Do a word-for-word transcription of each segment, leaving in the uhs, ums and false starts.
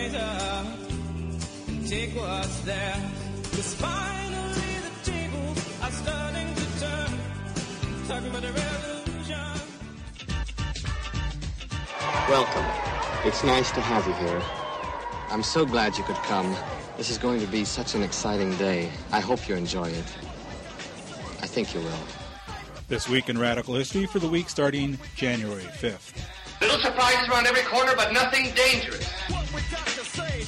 rise up and take what's theirs. 'Cause finally the tables are starting to turn. Talking about a revolution. Welcome. It's nice to have you here. I'm so glad you could come. This is going to be such an exciting day. I hope you enjoy it. I think you will. This week in Radical History for the week starting January fifth. Little surprises around every corner, but nothing dangerous. What we got to say.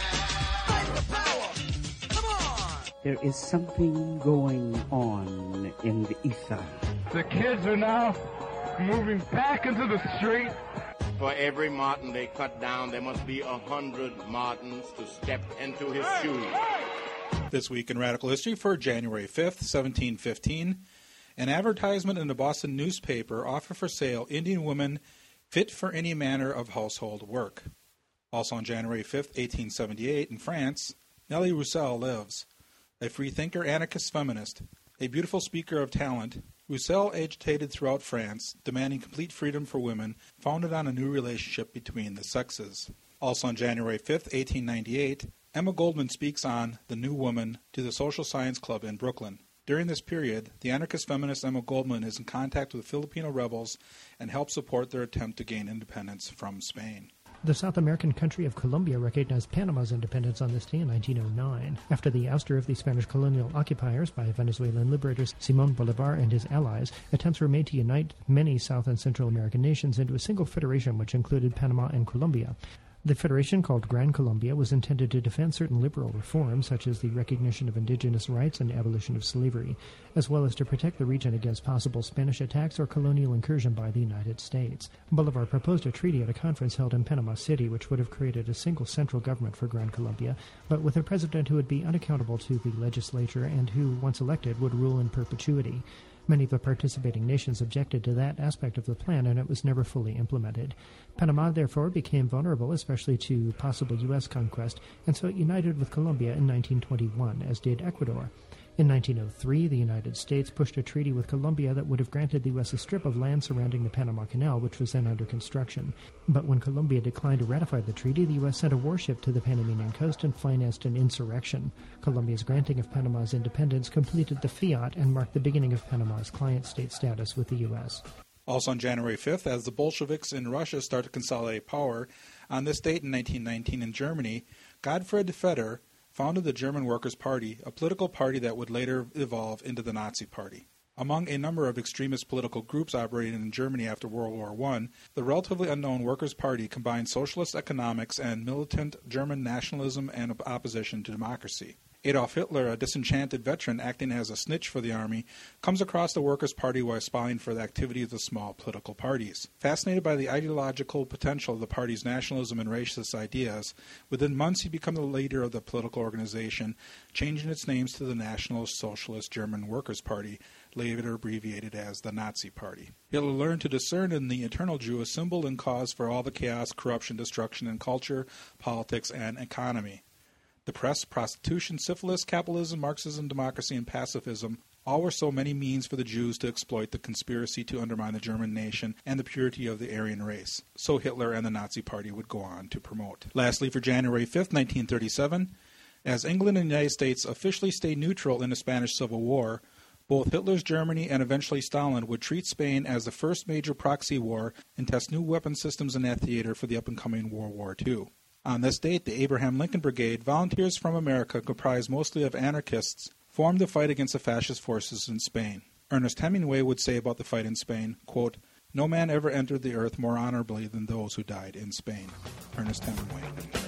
Fight the power. Come on. There is something going on in the ether. The kids are now moving back into the street. For every Martin they cut down, there must be a hundred Martins to step into his hey, shoes. Hey. This week in Radical History for January fifth, seventeen fifteen, an advertisement in the Boston newspaper offered for sale Indian women fit for any manner of household work. Also on January fifth, eighteen seventy-eight, in France, Nellie Roussel lives. A freethinker, anarchist feminist, a beautiful speaker of talent, Roussel agitated throughout France, demanding complete freedom for women, founded on a new relationship between the sexes. Also on January fifth, eighteen ninety-eight, Emma Goldman speaks on The New Woman to the Social Science Club in Brooklyn. During this period, the anarchist feminist Emma Goldman is in contact with Filipino rebels and helps support their attempt to gain independence from Spain. The South American country of Colombia recognized Panama's independence on this day in nineteen oh nine. After the ouster of the Spanish colonial occupiers by Venezuelan liberators Simón Bolívar and his allies, attempts were made to unite many South and Central American nations into a single federation which included Panama and Colombia. The federation, called Gran Colombia, was intended to defend certain liberal reforms, such as the recognition of indigenous rights and abolition of slavery, as well as to protect the region against possible Spanish attacks or colonial incursion by the United States. Bolivar proposed a treaty at a conference held in Panama City, which would have created a single central government for Gran Colombia, but with a president who would be unaccountable to the legislature and who, once elected, would rule in perpetuity. Many of the participating nations objected to that aspect of the plan, and it was never fully implemented. Panama, therefore, became vulnerable, especially to possible U S conquest, and so it united with Colombia in nineteen twenty-one, as did Ecuador. In nineteen oh three, the United States pushed a treaty with Colombia that would have granted the U S a strip of land surrounding the Panama Canal, which was then under construction. But when Colombia declined to ratify the treaty, the U S sent a warship to the Panamanian coast and financed an insurrection. Colombia's granting of Panama's independence completed the fiat and marked the beginning of Panama's client state status with the U S. Also on January fifth, as the Bolsheviks in Russia start to consolidate power, on this date in nineteen nineteen in Germany, Gottfried Feder founded the German Workers' Party, a political party that would later evolve into the Nazi Party. Among a number of extremist political groups operating in Germany after World War One, the relatively unknown Workers' Party combined socialist economics and militant German nationalism and opposition to democracy. Adolf Hitler, a disenchanted veteran acting as a snitch for the army, comes across the Workers' Party while spying for the activities of small political parties. Fascinated by the ideological potential of the party's nationalism and racist ideas, within months he becomes the leader of the political organization, changing its names to the National Socialist German Workers' Party, later abbreviated as the Nazi Party. Hitler learned to discern in the eternal Jew a symbol and cause for all the chaos, corruption, destruction in culture, politics, and economy. The press, prostitution, syphilis, capitalism, Marxism, democracy, and pacifism all were so many means for the Jews to exploit the conspiracy to undermine the German nation and the purity of the Aryan race. So Hitler and the Nazi Party would go on to promote. Lastly, for January fifth, nineteen thirty-seven, as England and the United States officially stayed neutral in the Spanish Civil War, both Hitler's Germany and eventually Stalin would treat Spain as the first major proxy war and test new weapon systems in that theater for the up-and-coming World War Two. On this date, the Abraham Lincoln Brigade, volunteers from America comprised mostly of anarchists, formed the fight against the fascist forces in Spain. Ernest Hemingway would say about the fight in Spain, quote, "No man ever entered the earth more honorably than those who died in Spain." Ernest Hemingway.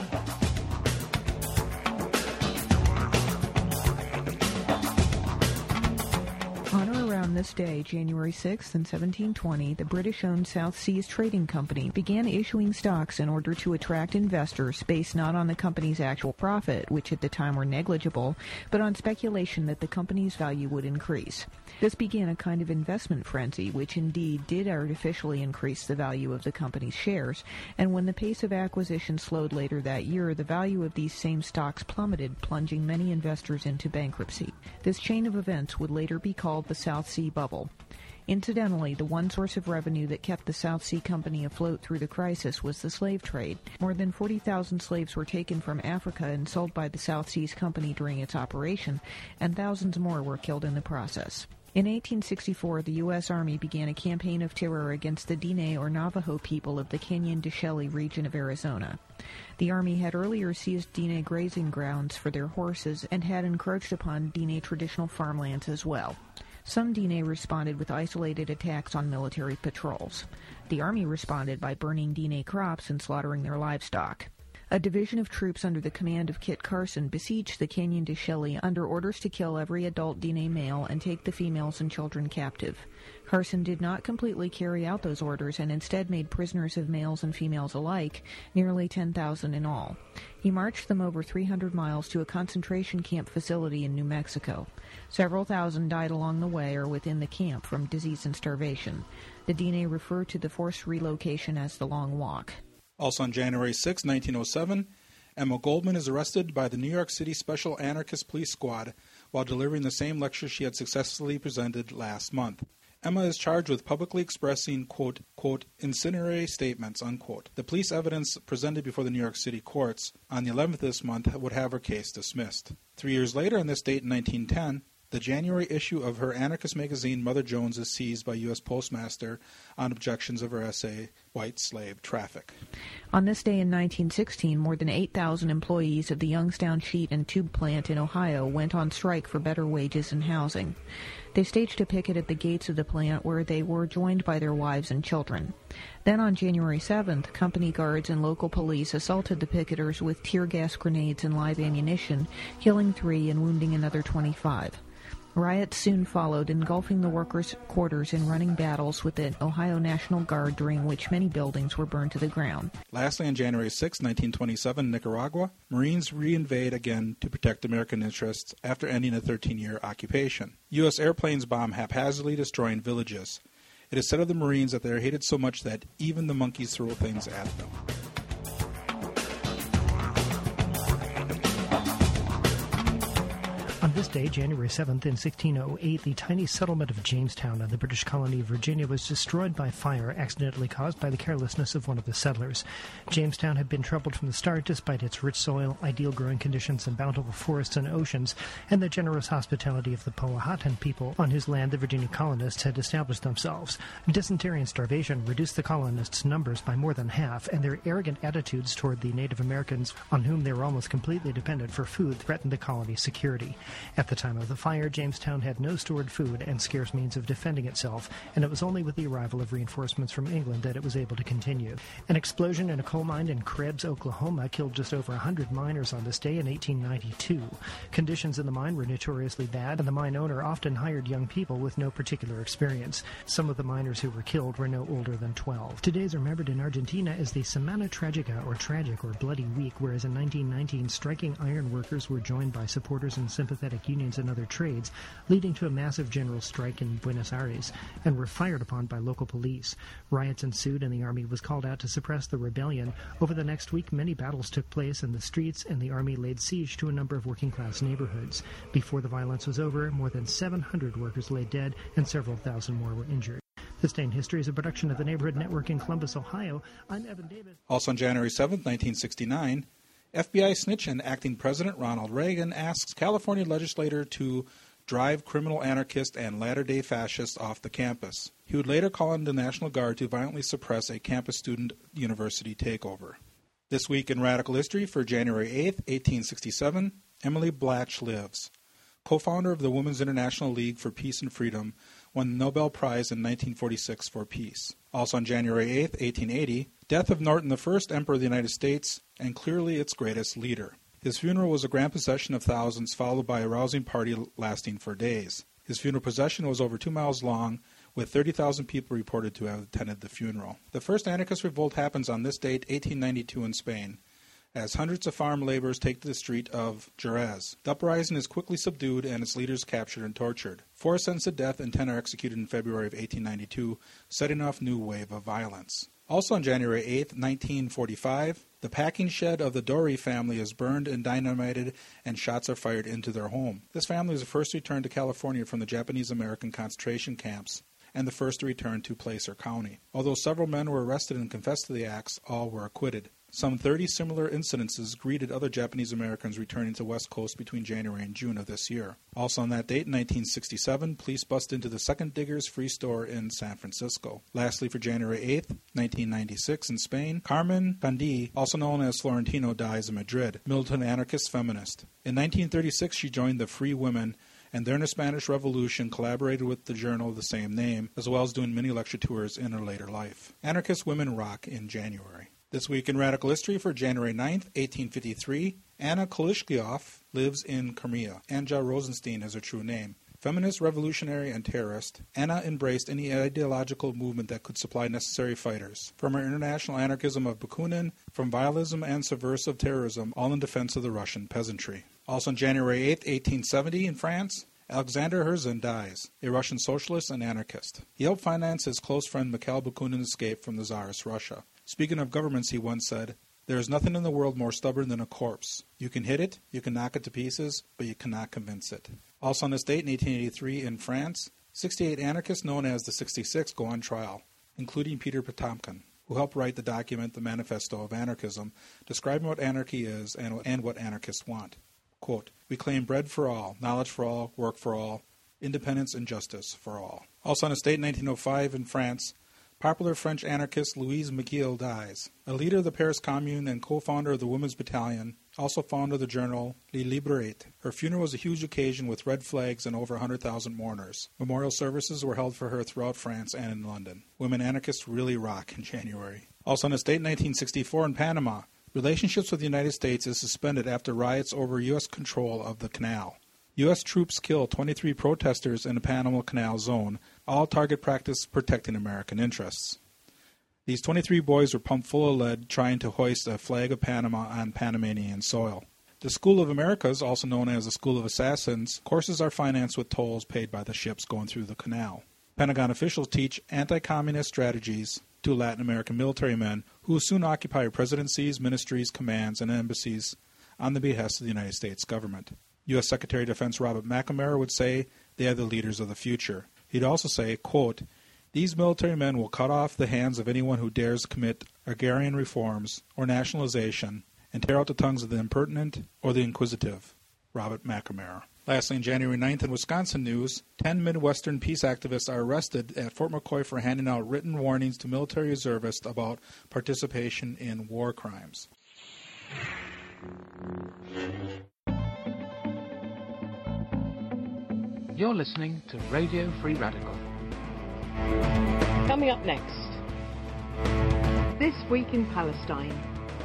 On or around this day, January sixth, in seventeen twenty, the British-owned South Seas Trading Company began issuing stocks in order to attract investors based not on the company's actual profit, which at the time were negligible, but on speculation that the company's value would increase. This began a kind of investment frenzy, which indeed did artificially increase the value of the company's shares, and when the pace of acquisition slowed later that year, the value of these same stocks plummeted, plunging many investors into bankruptcy. This chain of events would later be called the South Sea Bubble. Incidentally, the one source of revenue that kept the South Sea Company afloat through the crisis was the slave trade. More than forty thousand slaves were taken from Africa and sold by the South Seas Company during its operation, and thousands more were killed in the process. In eighteen sixty-four, the U S. Army began a campaign of terror against the Diné or Navajo people of the Canyon de Chelly region of Arizona. The Army had earlier seized Diné grazing grounds for their horses and had encroached upon Diné traditional farmlands as well. Some Diné responded with isolated attacks on military patrols. The Army responded by burning Diné crops and slaughtering their livestock. A division of troops under the command of Kit Carson besieged the Canyon de Chelly under orders to kill every adult Diné male and take the females and children captive. Carson did not completely carry out those orders and instead made prisoners of males and females alike, nearly ten thousand in all. He marched them over three hundred miles to a concentration camp facility in New Mexico. Several thousand died along the way or within the camp from disease and starvation. The Diné refer to the forced relocation as the Long Walk. Also on January sixth, nineteen oh seven, Emma Goldman is arrested by the New York City Special Anarchist Police Squad while delivering the same lecture she had successfully presented last month. Emma is charged with publicly expressing, quote, quote, incendiary statements, unquote. The police evidence presented before the New York City courts on the eleventh of this month would have her case dismissed. Three years later, on this date in nineteen ten, the January issue of her anarchist magazine, Mother Jones, is seized by U S Postmaster on objections of her essay, White Slave Traffic. On this day in nineteen sixteen, more than eight thousand employees of the Youngstown Sheet and Tube Plant in Ohio went on strike for better wages and housing. They staged a picket at the gates of the plant where they were joined by their wives and children. Then on January seventh, company guards and local police assaulted the picketers with tear gas grenades and live ammunition, killing three and wounding another twenty-five. Riots soon followed, engulfing the workers' quarters in running battles with the Ohio National Guard, during which many buildings were burned to the ground. Lastly, on January sixth, nineteen twenty-seven, Nicaragua, Marines reinvade again to protect American interests after ending a thirteen-year occupation. U S airplanes bomb haphazardly, destroying villages. It is said of the Marines that they are hated so much that even the monkeys throw things at them. On this day, January seventh, in sixteen oh eight, the tiny settlement of Jamestown in the British colony of Virginia was destroyed by fire accidentally caused by the carelessness of one of the settlers. Jamestown had been troubled from the start despite its rich soil, ideal growing conditions, and bountiful forests and oceans, and the generous hospitality of the Powhatan people on whose land the Virginia colonists had established themselves. Dysentery and starvation reduced the colonists' numbers by more than half, and their arrogant attitudes toward the Native Americans, on whom they were almost completely dependent for food, threatened the colony's security. At the time of the fire, Jamestown had no stored food and scarce means of defending itself, and it was only with the arrival of reinforcements from England that it was able to continue. An explosion in a coal mine in Krebs, Oklahoma, killed just over one hundred miners on this day in eighteen ninety-two. Conditions in the mine were notoriously bad, and the mine owner often hired young people with no particular experience. Some of the miners who were killed were no older than twelve. Today is remembered in Argentina as the Semana Tragica, or Tragic, or Bloody Week, whereas in nineteen nineteen, striking iron workers were joined by supporters and sympathetic unions and other trades, leading to a massive general strike in Buenos Aires, and were fired upon by local police. Riots ensued, and the army was called out to suppress the rebellion. Over the next week, many battles took place in the streets, and the army laid siege to a number of working-class neighborhoods. Before the violence was over, more than seven hundred workers lay dead, and several thousand more were injured. This Day in History is a production of the Neighborhood Network in Columbus, Ohio. I'm Evan Davis. Also on January seventh, nineteen sixty-nine, F B I snitch and acting President Ronald Reagan asks California legislator to drive criminal anarchists and latter-day fascists off the campus. He would later call on the National Guard to violently suppress a campus student university takeover. This week in Radical History for January eighth, eighteen sixty-seven, Emily Blatch lives. Co-founder of the Women's International League for Peace and Freedom, won the Nobel Prize in nineteen forty-six for peace. Also on January eighth, eighteen eighty, death of Norton the First, Emperor of the United States, and clearly its greatest leader. His funeral was a grand procession of thousands, followed by a rousing party lasting for days. His funeral procession was over two miles long, with thirty thousand people reported to have attended the funeral. The first anarchist revolt happens on this date, eighteen ninety-two, in Spain, as hundreds of farm laborers take to the street of Jerez. The uprising is quickly subdued and its leaders captured and tortured. Four are sentenced to death and ten are executed in February of eighteen ninety-two, setting off a new wave of violence. Also on January eighth, nineteen forty-five, the packing shed of the Dori family is burned and dynamited, and shots are fired into their home. This family was first returned to California from the Japanese-American concentration camps and the first to return to Placer County. Although several men were arrested and confessed to the acts, all were acquitted. Some thirty similar incidences greeted other Japanese Americans returning to West Coast between January and June of this year. Also on that date, in nineteen sixty-seven, police bust into the Second Diggers Free Store in San Francisco. Lastly, for January eighth, nineteen ninety-six, in Spain, Carmen Candí, also known as Florentino, dies in Madrid, militant anarchist feminist. In nineteen thirty-six, she joined the Free Women, and during the Spanish Revolution collaborated with the journal of the same name, as well as doing many lecture tours in her later life. Anarchist Women Rock in January. This week in Radical History for January ninth, eighteen fifty-three, Anna Kolishkioff lives in Crimea. Anja Rosenstein is her true name. Feminist, revolutionary, and terrorist, Anna embraced any ideological movement that could supply necessary fighters. From her international anarchism of Bakunin, from violence and subversive terrorism, all in defense of the Russian peasantry. Also on January eighth, eighteen seventy, in France, Alexander Herzen dies, a Russian socialist and anarchist. He helped finance his close friend Mikhail Bakunin's escape from the Tsarist Russia. Speaking of governments, he once said, "There is nothing in the world more stubborn than a corpse. You can hit it, you can knock it to pieces, but you cannot convince it." Also on this date, in eighteen eighty-three, in France, sixty-eight anarchists known as the sixty-six go on trial, including Peter Potemkin, who helped write the document The Manifesto of Anarchism, describing what anarchy is and, and what anarchists want. Quote, "We claim bread for all, knowledge for all, work for all, independence and justice for all." Also on this date, in nineteen oh five, in France, popular French anarchist Louise McGill dies. A leader of the Paris Commune and co-founder of the Women's Battalion, also founder of the journal Le Liberate. Her funeral was a huge occasion with red flags and over one hundred thousand mourners. Memorial services were held for her throughout France and in London. Women anarchists really rock in January. Also on this date, in nineteen sixty-four, in Panama, relationships with the United States is suspended after riots over U S control of the canal. U S troops killed twenty-three protesters in the Panama Canal Zone, all target practice protecting American interests. These twenty-three boys were pumped full of lead trying to hoist a flag of Panama on Panamanian soil. The School of Americas, also known as the School of Assassins, courses are financed with tolls paid by the ships going through the canal. Pentagon officials teach anti-communist strategies to Latin American military men who will soon occupy presidencies, ministries, commands, and embassies on the behest of the United States government. U S Secretary of Defense Robert McNamara would say they are the leaders of the future. He'd also say, quote, "These military men will cut off the hands of anyone who dares commit agrarian reforms or nationalization and tear out the tongues of the impertinent or the inquisitive." Robert McNamara. Lastly, on January ninth, in Wisconsin news, ten Midwestern peace activists are arrested at Fort McCoy for handing out written warnings to military reservists about participation in war crimes. You're listening to Radio Free Radical. Coming up next, This Week in Palestine.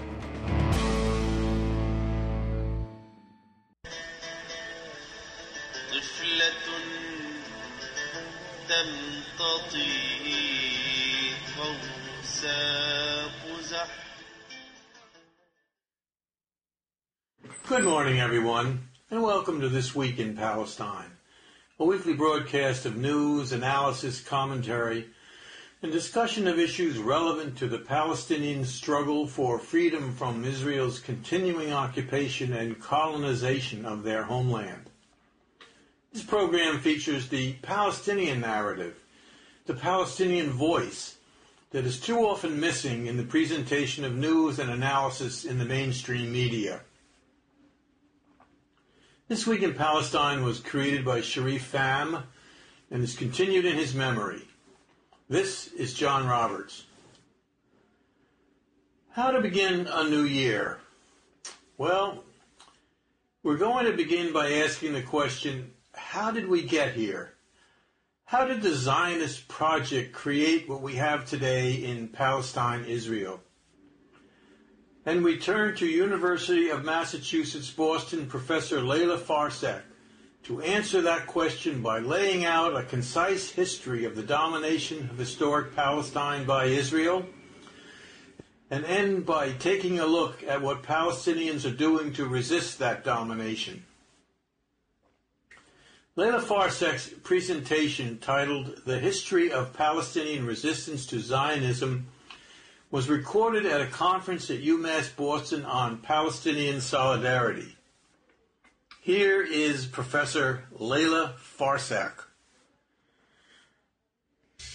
Good morning, everyone, and welcome to This Week in Palestine, a weekly broadcast of news, analysis, commentary, and discussion of issues relevant to the Palestinian struggle for freedom from Israel's continuing occupation and colonization of their homeland. This program features the Palestinian narrative, the Palestinian voice that is too often missing in the presentation of news and analysis in the mainstream media. This Week in Palestine was created by Sharif Pham and is continued in his memory. This is John Roberts. How to begin a new year? Well, we're going to begin by asking the question, how did we get here? How did the Zionist project create what we have today in Palestine, Israel? And we turn to University of Massachusetts Boston Professor Layla Farsak to answer that question by laying out a concise history of the domination of historic Palestine by Israel, and end by taking a look at what Palestinians are doing to resist that domination. Layla Farsak's presentation, titled The History of Palestinian Resistance to Zionism, was recorded at a conference at UMass Boston on Palestinian solidarity. Here is Professor Layla Farsak.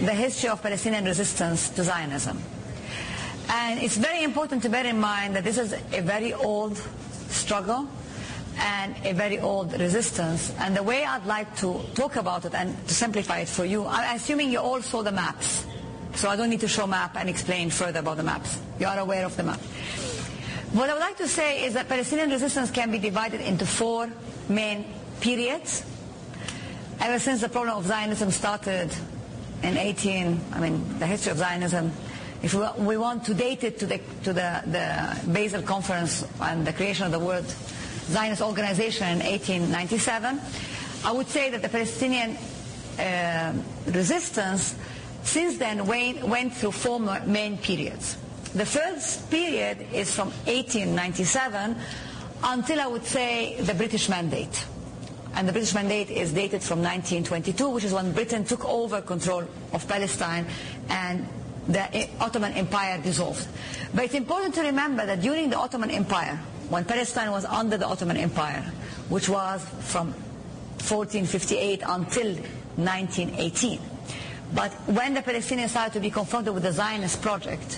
the history of Palestinian resistance to Zionism. And it's very important to bear in mind that this is a very old struggle and a very old resistance. And the way I'd like to talk about it and to simplify it for you, I'm assuming you all saw the maps. So I don't need to show map and explain further about the maps. You are aware of the map. What I would like to say is that Palestinian resistance can be divided into four main periods. Ever since the problem of Zionism started in eighteen, I mean, the history of Zionism, if we, we want to date it to the to the, the Basel Conference and the creation of the World Zionist Organization in eighteen ninety-seven, I would say that the Palestinian uh, resistance since then went, went through four main periods. The first period is from eighteen ninety-seven until, I would say, the British Mandate. And the British Mandate is dated from nineteen twenty-two, which is when Britain took over control of Palestine and the Ottoman Empire dissolved. But it's important to remember that during the Ottoman Empire, when Palestine was under the Ottoman Empire, which was from fourteen fifty-eight until nineteen eighteen, but when the Palestinians started to be confronted with the Zionist project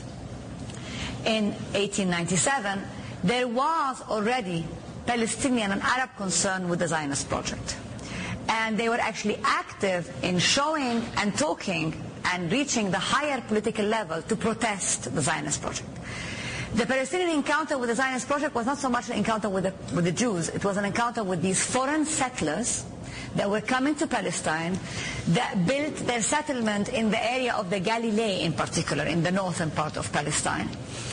in eighteen ninety-seven, there was already Palestinian and Arab concern with the Zionist project. And they were actually active in showing and talking and reaching the higher political level to protest the Zionist project. The Palestinian encounter with the Zionist project was not so much an encounter with the, with the Jews, it was an encounter with these foreign settlers that were coming to Palestine, that built their settlement in the area of the Galilee in particular, in the northern part of Palestine.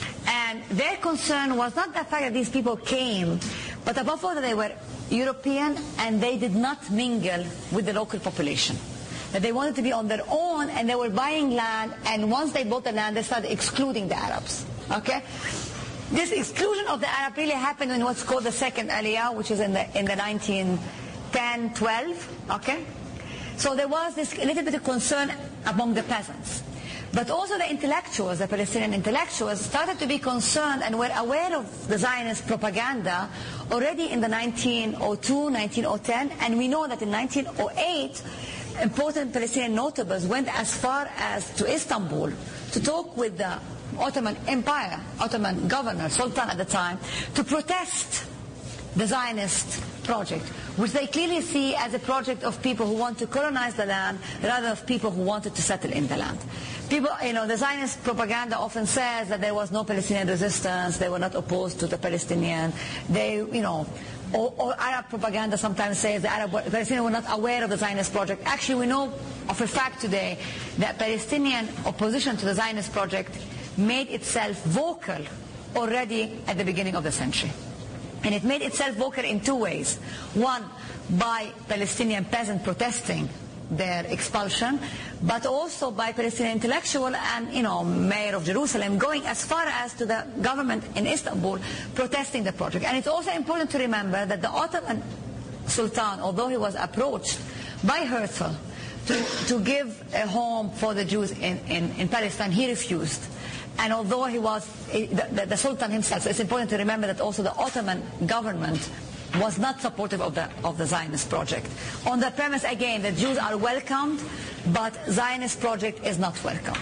And their concern was not the fact that these people came, but above all that they were European and they did not mingle with the local population. That they wanted to be on their own and they were buying land, and once they bought the land they started excluding the Arabs. Okay? This exclusion of the Arab really happened in what's called the Second Aliyah, which is in the, in the nineteen ten twelve. Okay? So there was this a little bit of concern among the peasants. But also the intellectuals, the Palestinian intellectuals, started to be concerned and were aware of the Zionist propaganda already in the nineteen oh two, nineteen ten, and we know that in nineteen oh eight, important Palestinian notables went as far as to Istanbul to talk with the Ottoman Empire, Ottoman governor, Sultan at the time, to protest the Zionist project, which they clearly see as a project of people who want to colonize the land rather than of people who wanted to settle in the land. People, you know, the Zionist propaganda often says that there was no Palestinian resistance, they were not opposed to the Palestinian, they, you know, or, or Arab propaganda sometimes says the Arab Palestinians were not aware of the Zionist project. Actually, we know of a fact today that Palestinian opposition to the Zionist project made itself vocal already at the beginning of the century. And it made itself vocal in two ways. One, by Palestinian peasants protesting their expulsion, but also by Palestinian intellectual and, you know, mayor of Jerusalem going as far as to the government in Istanbul protesting the project. And it's also important to remember that the Ottoman Sultan, although he was approached by Herzl to, to give a home for the Jews in, in, in Palestine, he refused. And although he was the, the, the Sultan himself, so it's important to remember that also the Ottoman government was not supportive of the, of the Zionist project. On the premise, again, that Jews are welcomed, but Zionist project is not welcomed.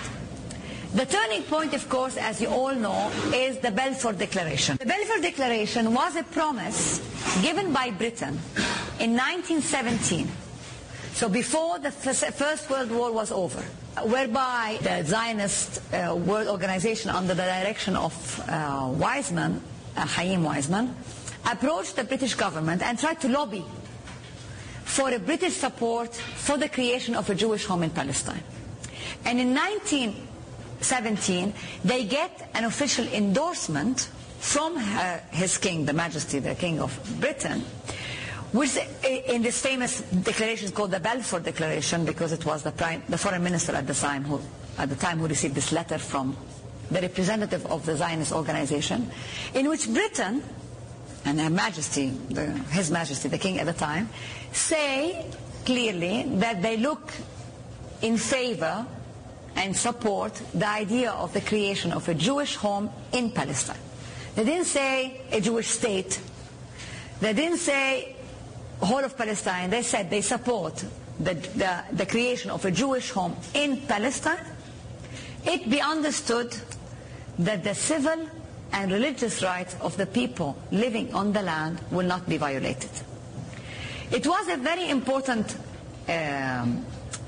The turning point, of course, as you all know, is the Balfour Declaration. The Balfour Declaration was a promise given by Britain in nineteen seventeen, so before the First World War was over, whereby the Zionist uh, World Organization under the direction of uh, Weizmann, uh, Chaim Weizmann, approached the British government and tried to lobby for a British support for the creation of a Jewish home in Palestine. And in nineteen seventeen, they get an official endorsement from her, his king, the Majesty, the King of Britain, which in this famous declaration is called the Balfour Declaration, because it was the, prime, the foreign minister at the time who, at the time who received this letter from the representative of the Zionist organization, in which Britain and Her Majesty, the, His Majesty, the King at the time, say clearly that they look in favor and support the idea of the creation of a Jewish home in Palestine. They didn't say a Jewish state. They didn't say whole of Palestine. They said they support the, the, the creation of a Jewish home in Palestine, it be understood that the civil and religious rights of the people living on the land will not be violated. It was a very important um,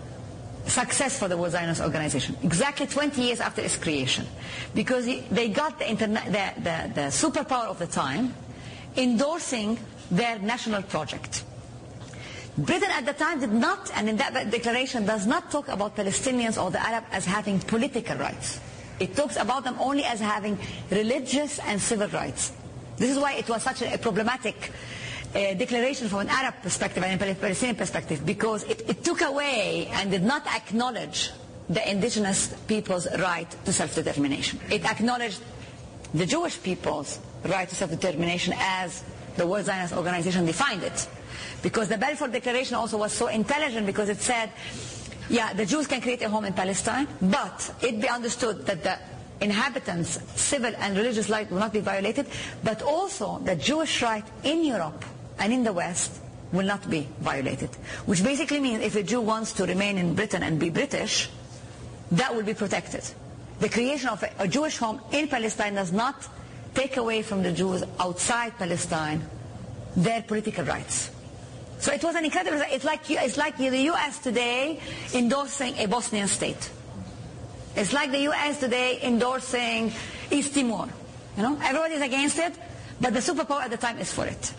success for the World Zionist Organization, exactly twenty years after its creation, because they got the, interna- the, the, the superpower of the time endorsing their national project. Britain at the time did not, and in that declaration does not talk about Palestinians or the Arab as having political rights. It talks about them only as having religious and civil rights. This is why it was such a problematic uh, declaration from an Arab perspective and a Palestinian perspective, because it, it took away and did not acknowledge the indigenous people's right to self-determination. It acknowledged the Jewish people's right to self-determination as the World Zionist Organization defined it. Because the Balfour Declaration also was so intelligent, because it said, yeah, the Jews can create a home in Palestine, but it be understood that the inhabitants' civil and religious rights will not be violated, but also the Jewish right in Europe and in the West will not be violated. Which basically means if a Jew wants to remain in Britain and be British, that will be protected. The creation of a, a Jewish home in Palestine does not take away from the Jews outside Palestine their political rights. So it was an incredible, it's like, it's like the U S today endorsing a Bosnian state. It's like the U S today endorsing East Timor. You know, everybody is against it, but the superpower at the time is for it.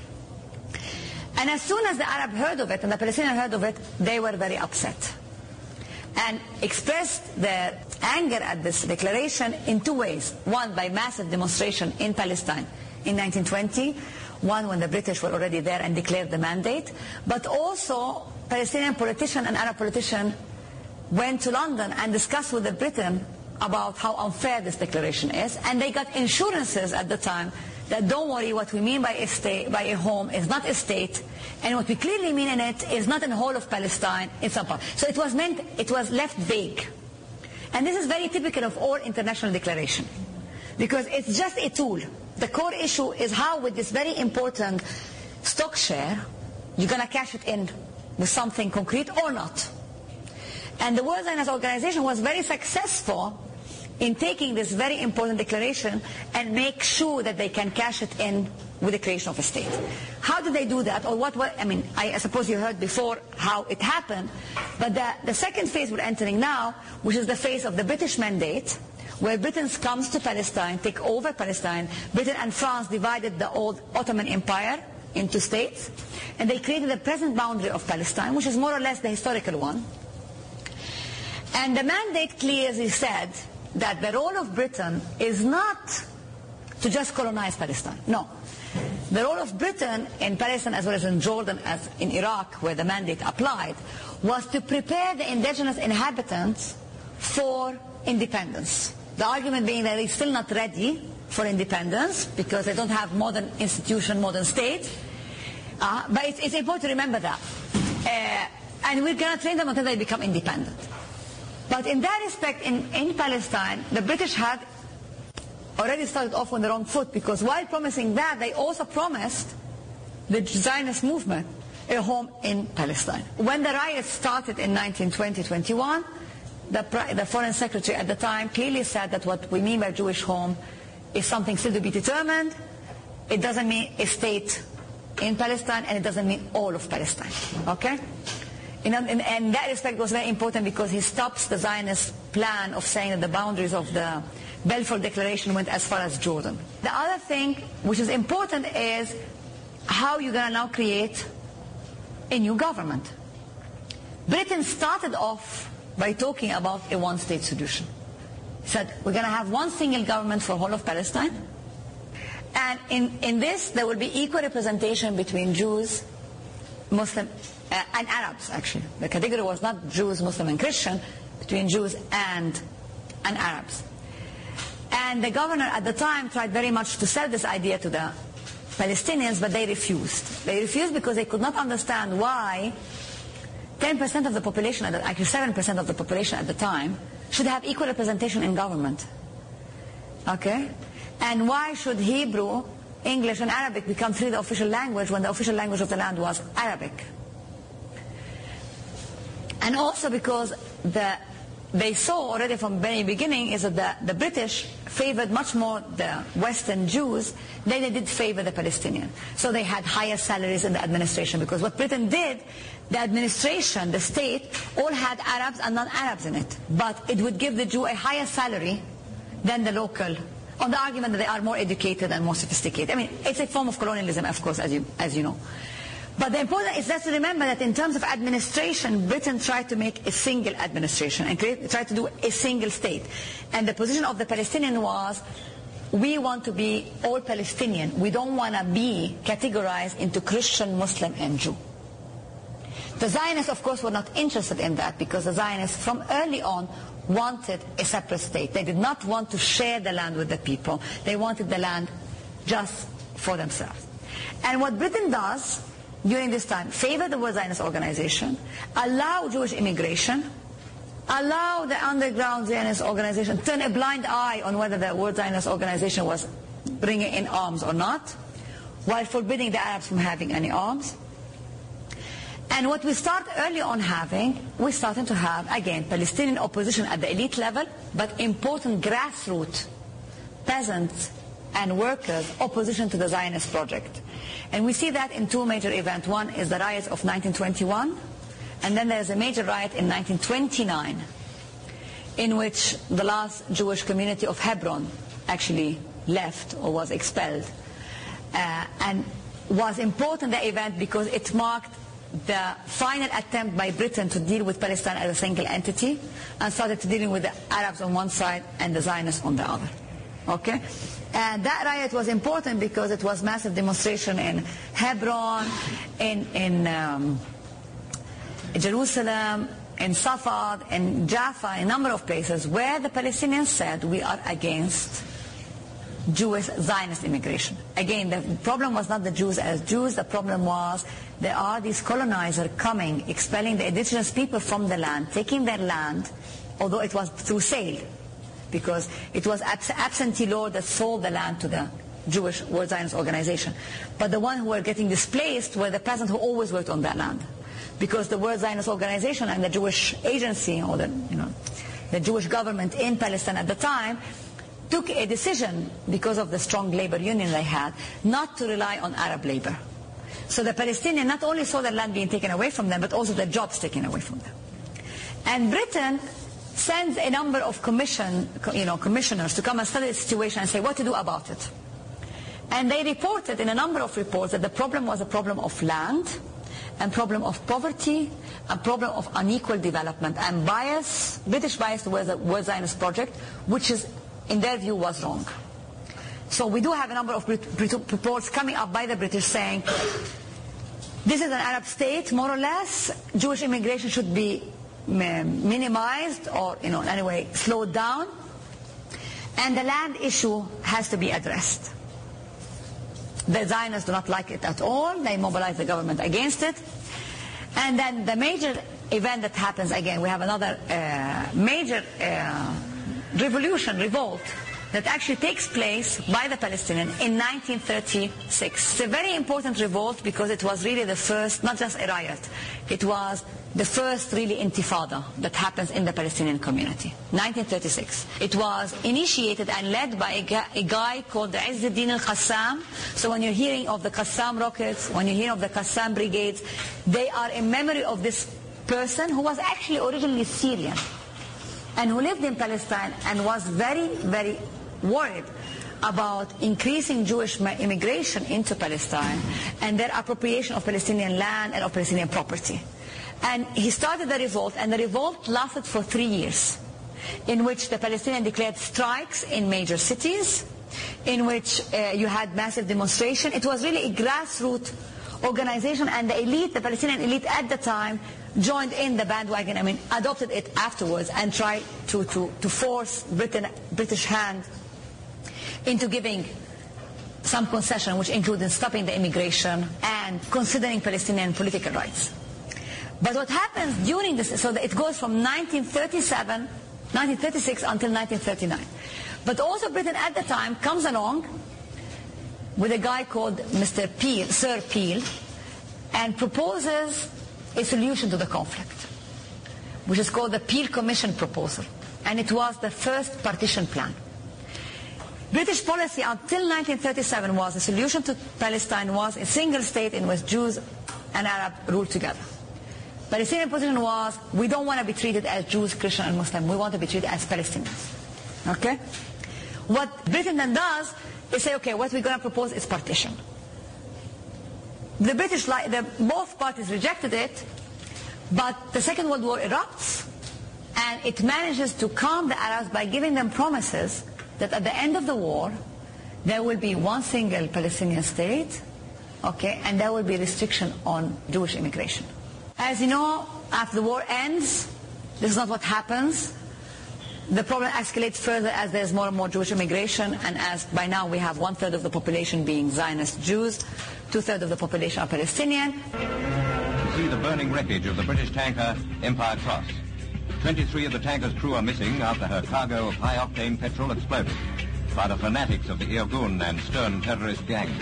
And as soon as the Arab heard of it and the Palestinians heard of it, they were very upset and expressed their anger at this declaration in two ways. One, by massive demonstration in Palestine in nineteen twenty, one when the British were already there and declared the mandate, but also Palestinian politician and Arab politician went to London and discussed with the Britain about how unfair this declaration is, and they got assurances at the time that don't worry, what we mean by a state, by a home is not a state, and what we clearly mean in it is not in the whole of Palestine, in some part. So it was meant, it was left vague. And this is very typical of all international declaration, because it's just a tool. The core issue is how, with this very important stock share, you're going to cash it in with something concrete or not. And the World Zionist Organization was very successful in taking this very important declaration and make sure that they can cash it in with the creation of a state. How did they do that? Or what, what I mean, I suppose you heard before how it happened, but the, the second phase we're entering now, which is the phase of the British mandate, where Britain comes to Palestine, take over Palestine. Britain and France divided the old Ottoman Empire into states, and they created the present boundary of Palestine, which is more or less the historical one. And the mandate clearly said that the role of Britain is not to just colonize Palestine. No. The role of Britain in Palestine, as well as in Jordan, as in Iraq, where the mandate applied, was to prepare the indigenous inhabitants for independence. The argument being that they're still not ready for independence because they don't have modern institution, modern state. Uh, but it's, it's important to remember that. Uh, and we're going to train them until they become independent. But in that respect, in, in Palestine, the British had already started off on the wrong foot, because while promising that, they also promised the Zionist movement a home in Palestine. When the riots started in nineteen twenty to twenty-one, the, the foreign secretary at the time clearly said that what we mean by Jewish home is something still to be determined. It doesn't mean a state in Palestine, and it doesn't mean all of Palestine. Okay? In, in, and that respect was very important, because he stops the Zionist plan of saying that the boundaries of the Balfour Declaration went as far as Jordan. The other thing which is important is how you're going to now create a new government. Britain started off by talking about a one-state solution. He said, we're going to have one single government for whole of Palestine, and in, in this there will be equal representation between Jews, Muslim, uh, and Arabs, actually. The category was not Jews, Muslim, and Christian, between Jews and, and Arabs. And the governor at the time tried very much to sell this idea to the Palestinians, but they refused. They refused because they could not understand why ten percent of the population, actually seven percent of the population at the time, should have equal representation in government. Okay? And why should Hebrew, English, and Arabic become three the official language when the official language of the land was Arabic? And also because the, they saw already from the very beginning is that the, the British favored much more the Western Jews than they did favor the Palestinians. So they had higher salaries in the administration, because what Britain did, the administration, the state, all had Arabs and non-Arabs in it. But it would give the Jew a higher salary than the local, on the argument that they are more educated and more sophisticated. I mean, it's a form of colonialism, of course, as you, as you know. But the important is just to remember that in terms of administration, Britain tried to make a single administration and create, tried to do a single state. And the position of the Palestinian was, we want to be all Palestinian. We don't want to be categorized into Christian, Muslim, and Jew. The Zionists, of course, were not interested in that, because the Zionists, from early on, wanted a separate state. They did not want to share the land with the people. They wanted the land just for themselves. And what Britain does during this time, favor the World Zionist Organization, allow Jewish immigration, allow the underground Zionist organization, turn a blind eye on whether the World Zionist Organization was bringing in arms or not, while forbidding the Arabs from having any arms. And what we start early on having, we're starting to have, again, Palestinian opposition at the elite level, but important grassroots, peasants and workers' opposition to the Zionist project. And we see that in two major events. One is the riots of nineteen twenty-one, and then there's a major riot in nineteen twenty-nine, in which the last Jewish community of Hebron actually left or was expelled. Uh, and was important, the event, because it marked the final attempt by Britain to deal with Palestine as a single entity, and started dealing with the Arabs on one side and the Zionists on the other. Okay? And that riot was important because it was massive demonstration in Hebron, in, in um, Jerusalem, in Safad, in Jaffa, a number of places where the Palestinians said, we are against Jewish Zionist immigration. Again, the problem was not the Jews as Jews, the problem was there are these colonizers coming, expelling the indigenous people from the land, taking their land, although it was through sale, because it was abs absentee law that sold the land to the Jewish World Zionist Organization. But the ones who were getting displaced were the peasants who always worked on that land, because the World Zionist Organization and the Jewish agency, or the, you know, the Jewish government in Palestine at the time, took a decision, because of the strong labor union they had, not to rely on Arab labor. So the Palestinians not only saw their land being taken away from them, but also their jobs taken away from them. And Britain sends a number of commission, you know, commissioners to come and study the situation and say what to do about it. And they reported in a number of reports that the problem was a problem of land, and problem of poverty, and problem of unequal development, and bias, British bias towards the World Zionist project, which is, in their view, was wrong. So we do have a number of reports coming up by the British saying, this is an Arab state, more or less, Jewish immigration should be minimized, or, you know, in any way slowed down, and the land issue has to be addressed. The Zionists do not like it at all. They mobilize the government against it. And then the major event that happens, again, we have another uh, major uh, revolution, revolt, that actually takes place by the Palestinians in nineteen thirty-six. It's a very important revolt because it was really the first, not just a riot, it was the first really intifada that happens in the Palestinian community, nineteen thirty-six. It was initiated and led by a guy, a guy called Izzuddin al-Qassam. So when you're hearing of the Qassam rockets, when you hear of the Qassam brigades, they are in memory of this person who was actually originally Syrian and who lived in Palestine and was very, very worried about increasing Jewish immigration into Palestine and their appropriation of Palestinian land and of Palestinian property. And he started the revolt, and the revolt lasted for three years, in which the Palestinians declared strikes in major cities, in which uh, you had massive demonstration. It was really a grassroots organization, and the elite, the Palestinian elite at the time, joined in the bandwagon, I mean, adopted it afterwards, and tried to, to, to force Britain, British hand into giving some concession, which included stopping the immigration and considering Palestinian political rights. But what happens during this, so that it goes from nineteen thirty-seven, nineteen thirty-six until nineteen thirty-nine. But also Britain at the time comes along with a guy called Mister Peel, Sir Peel, and proposes a solution to the conflict. which is called the Peel Commission proposal, and it was the first partition plan. British policy until nineteen thirty-seven was the solution to Palestine was a single state in which Jews and Arab ruled together. Palestinian position was, we don't want to be treated as Jews, Christian, and Muslim. We want to be treated as Palestinians. Okay? What Britain then does is say, okay, what we're going to propose is partition. The British, the, both parties rejected it, but the Second World War erupts, and it manages to calm the Arabs by giving them promises that at the end of the war, there will be one single Palestinian state, okay, and there will be restriction on Jewish immigration. As you know, after the war ends, this is not what happens. The problem escalates further as there's more and more Jewish immigration, and as by now we have one-third of the population being Zionist Jews, two-thirds of the population are Palestinian. To see the burning wreckage of the British tanker Empire Cross. twenty-three of the tanker's crew are missing after her cargo of high-octane petrol exploded by the fanatics of the Irgun and Stern terrorist gangs.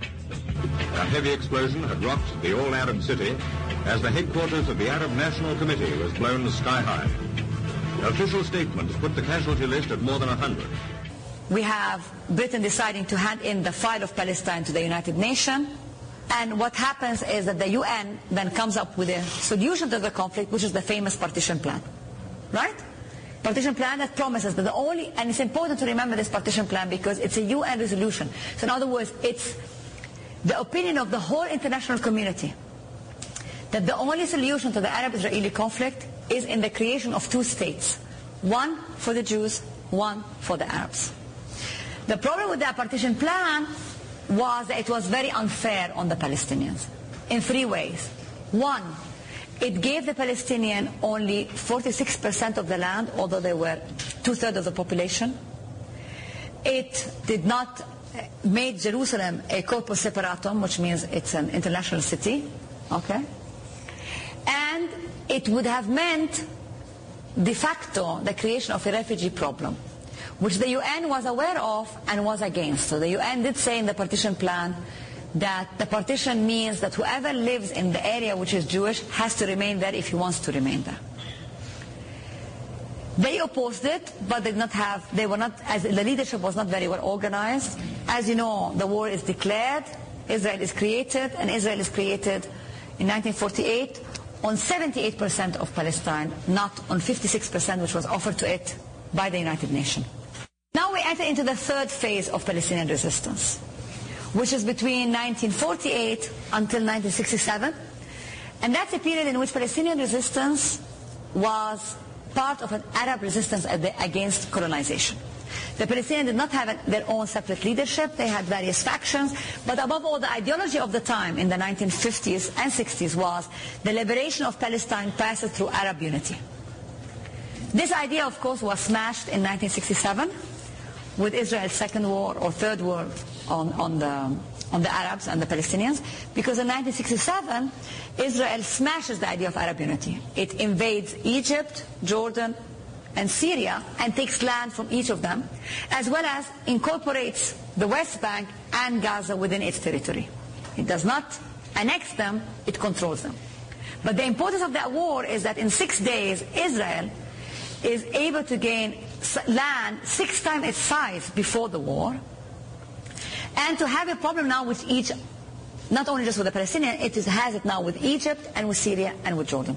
A heavy explosion had rocked the all-Arab city as the headquarters of the Arab National Committee was blown sky high. Official statements put the casualty list at more than a hundred. We have Britain deciding to hand in the file of Palestine to the United Nations, and what happens is that the U N then comes up with a solution to the conflict, which is the famous partition plan. Right? Partition plan that promises that the only, and it's important to remember this partition plan because it's a U N resolution. So in other words, it's the opinion of the whole international community that the only solution to the Arab-Israeli conflict is in the creation of two states. One for the Jews, one for the Arabs. The problem with that partition plan was that it was very unfair on the Palestinians in three ways. One, it gave the Palestinian only forty-six percent of the land, although they were two-thirds of the population. It did not make Jerusalem a corpus separatum, which means it's an international city. Okay? And it would have meant de facto the creation of a refugee problem, which the U N was aware of and was against. So the U N did say in the partition plan that the partition means that whoever lives in the area which is Jewish has to remain there if he wants to remain there. They opposed it, but they did not have, they were not, as the leadership was not very well organized. As you know, the war is declared, Israel is created, and Israel is created in nineteen forty-eight on seventy-eight percent of Palestine, not on fifty-six percent which was offered to it by the United Nations. Now we enter into the third phase of Palestinian resistance, which is between nineteen forty-eight until nineteen sixty-seven, and that's a period in which Palestinian resistance was part of an Arab resistance against colonization. The Palestinians did not have their own separate leadership, they had various factions, but above all the ideology of the time in the nineteen fifties and sixties was the liberation of Palestine passes through Arab unity. This idea of course was smashed in nineteen sixty-seven with Israel's second war or third war on, on, the, on the Arabs and the Palestinians, because in nineteen sixty-seven Israel smashes the idea of Arab unity. It invades Egypt, Jordan, and Syria and takes land from each of them, as well as incorporates the West Bank and Gaza within its territory. It does not annex them, it controls them. But the importance of that war is that in six days Israel is able to gain land six times its size before the war, and to have a problem now with each, not only just with the Palestinians, it is, has it now with Egypt and with Syria and with Jordan.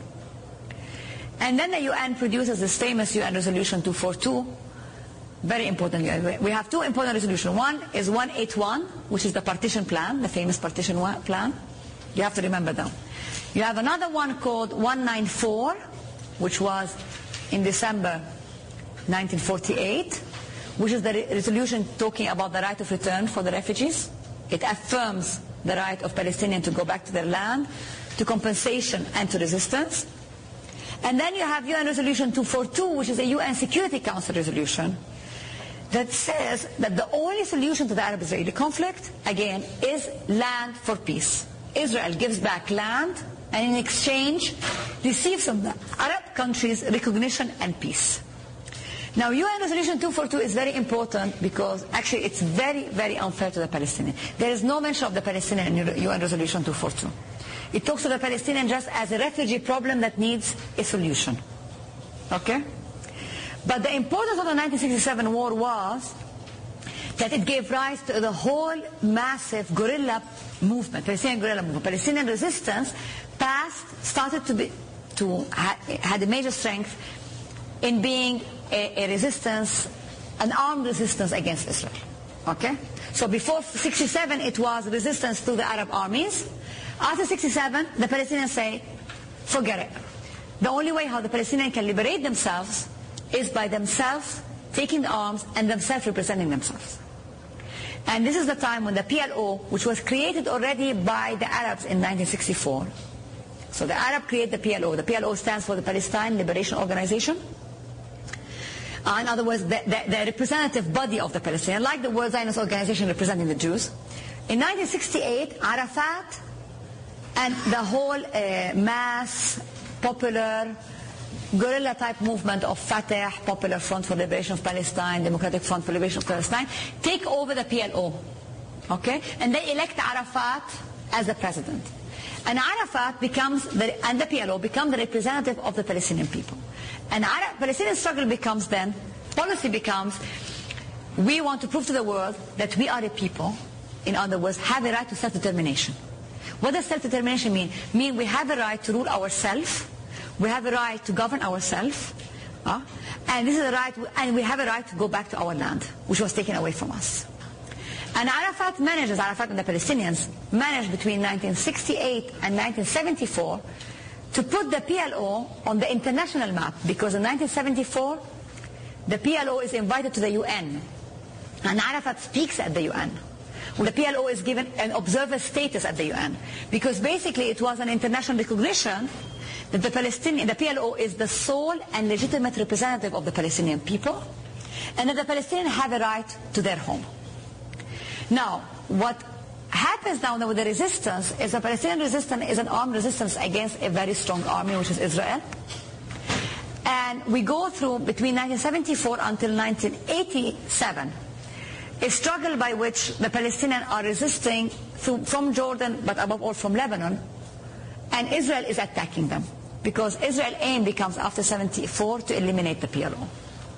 And then the U N produces this famous U N Resolution two forty-two, very important. We have two important resolutions. One is one eighty-one, which is the partition plan, the famous partition plan. You have to remember them. You have another one called one ninety-four, which was in December nineteen forty-eight, which is the re resolution talking about the right of return for the refugees. It affirms the right of Palestinians to go back to their land, to compensation and to resistance. And then you have U N Resolution two forty-two, which is a U N Security Council resolution that says that the only solution to the Arab-Israeli conflict, again, is land for peace. Israel gives back land and in exchange receives from the Arab countries recognition and peace. Now U N Resolution two forty-two is very important because actually it's very, very unfair to the Palestinians. There is no mention of the Palestinians in U N Resolution two forty-two. It talks to the Palestinians just as a refugee problem that needs a solution. Okay? But the importance of the nineteen sixty-seven war was that it gave rise to the whole massive guerrilla movement, Palestinian guerrilla movement. Palestinian resistance passed, started to be, to ha, had a major strength in being a, a resistance, an armed resistance against Israel. Okay? So before sixty-seven, it was resistance to the Arab armies. After sixty-seven, the Palestinians say, forget it. The only way how the Palestinians can liberate themselves is by themselves taking the arms and themselves representing themselves. And this is the time when the P L O, which was created already by the Arabs in nineteen sixty-four. So the Arab created the P L O. The P L O stands for the Palestine Liberation Organization. Uh, in other words, the, the, the representative body of the Palestinians, like the World Zionist Organization representing the Jews. In nineteen sixty-eight, Arafat and the whole uh, mass, popular, guerrilla-type movement of Fatah, Popular Front for Liberation of Palestine, Democratic Front for Liberation of Palestine, take over the P L O. Okay? And they elect Arafat as the president. And Arafat becomes, the, and the P L O become the representative of the Palestinian people. And Arab, Palestinian struggle becomes then, policy becomes, we want to prove to the world that we are a people, in other words, have a right to self-determination. What does self-determination mean? Mean we have a right to rule ourselves, we have a right to govern ourselves, uh, and this is a right, and we have a right to go back to our land, which was taken away from us. And Arafat manages, Arafat and the Palestinians managed between nineteen sixty-eight and nineteen seventy-four to put the P L O on the international map, because in nineteen seventy-four the P L O is invited to the U N, and Arafat speaks at the U N. The P L O is given an observer status at the U N, because basically it was an international recognition that the Palestinian, the P L O is the sole and legitimate representative of the Palestinian people, and that the Palestinians have a right to their home. Now, what happens now with the resistance is the Palestinian resistance is an armed resistance against a very strong army, which is Israel. And we go through, between nineteen seventy-four until nineteen eighty-seven, a struggle by which the Palestinians are resisting through, from Jordan, but above all from Lebanon, and Israel is attacking them, because Israel's aim becomes, after seventy-four, to eliminate the P L O.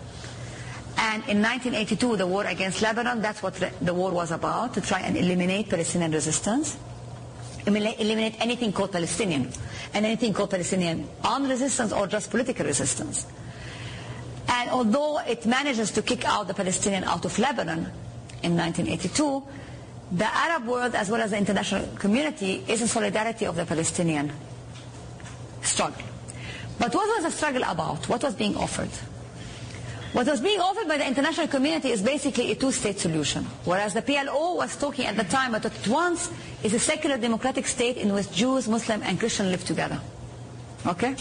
And in nineteen eighty-two, the war against Lebanon, that's what the war was about, to try and eliminate Palestinian resistance, eliminate anything called Palestinian, and anything called Palestinian armed resistance or just political resistance. And although it manages to kick out the Palestinian out of Lebanon in nineteen eighty-two, the Arab world as well as the international community is in solidarity of the Palestinian struggle. But what was the struggle about? What was being offered? What was being offered by the international community is basically a two-state solution, whereas the P L O was talking at the time that at once is a secular democratic state in which Jews, Muslims, and Christians live together. Okay?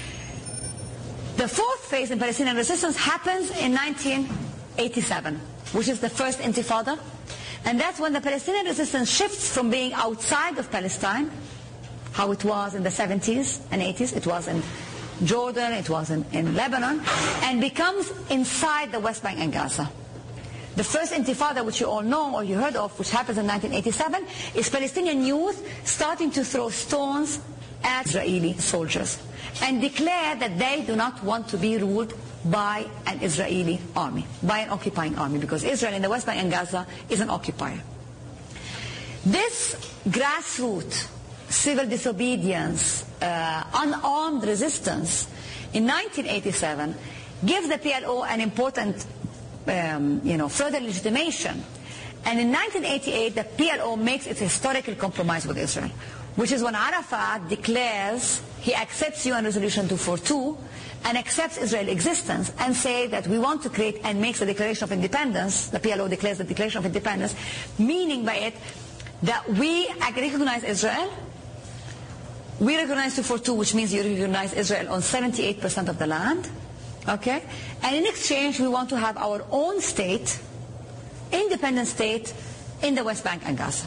The fourth phase in Palestinian resistance happens in nineteen eighty-seven, which is the first Intifada, and that's when the Palestinian resistance shifts from being outside of Palestine, how it was in the seventies and eighties, it was in Jordan, it was in, in Lebanon, and becomes inside the West Bank and Gaza. The first Intifada, which you all know or you heard of, which happens in nineteen eighty-seven, is Palestinian youth starting to throw stones at Israeli soldiers and declare that they do not want to be ruled by an Israeli army, by an occupying army, because Israel in the West Bank and Gaza is an occupier. This grassroots civil disobedience, uh, unarmed resistance in nineteen eighty-seven gives the P L O an important um, you know, further legitimation. And in nineteen eighty-eight, the P L O makes its historical compromise with Israel, which is when Arafat declares he accepts U N Resolution two forty-two and accepts Israel's existence and say that we want to create, and makes a declaration of independence. The P L O declares the declaration of independence, meaning by it that we recognize Israel. We recognize two forty-two, which means you recognize Israel on seventy-eight percent of the land, okay? And in exchange, we want to have our own state, independent state, in the West Bank and Gaza.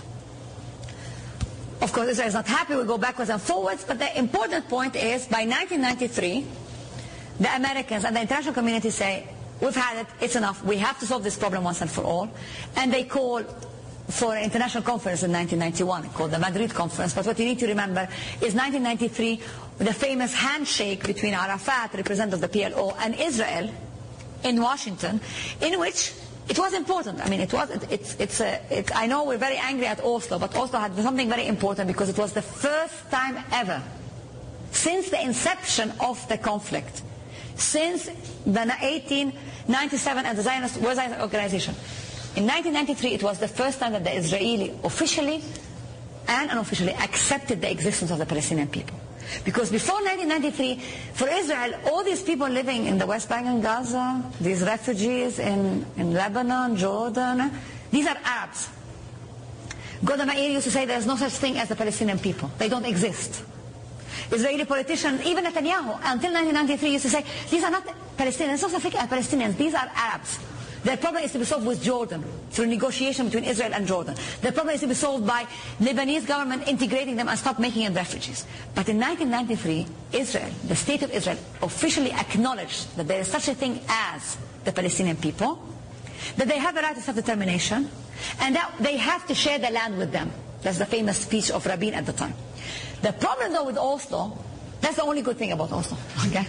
Of course, Israel is not happy. We go backwards and forwards, but the important point is, by nineteen ninety-three, the Americans and the international community say, we've had it, it's enough, we have to solve this problem once and for all, and they call for an international conference in nineteen ninety-one called the Madrid Conference. But what you need to remember is nineteen ninety-three the famous handshake between Arafat, representative of the P L O, and Israel in Washington, in which it was important. I mean, it was. It, it's. It's. A, it, I know we're very angry at Oslo, but Oslo had something very important because it was the first time ever, since the inception of the conflict, since the eighteen ninety-seven and the Zionist World Zionist Organization. In nineteen ninety-three, it was the first time that the Israeli officially and unofficially accepted the existence of the Palestinian people. Because before nineteen ninety-three, for Israel, all these people living in the West Bank and Gaza, these refugees in, in Lebanon, Jordan, these are Arabs. Golda Meir used to say there's no such thing as the Palestinian people. They don't exist. Israeli politicians, even Netanyahu, until nineteen ninety-three used to say, these are not Palestinians, South Africa are Palestinians, these are Arabs. Their problem is to be solved with Jordan, through negotiation between Israel and Jordan. Their problem is to be solved by Lebanese government integrating them and stop making them refugees. But in nineteen ninety-three, Israel, the state of Israel, officially acknowledged that there is such a thing as the Palestinian people, that they have the right to self-determination, and that they have to share the land with them. That's the famous speech of Rabin at the time. The problem, though, with Oslo, that's the only good thing about Oslo, okay?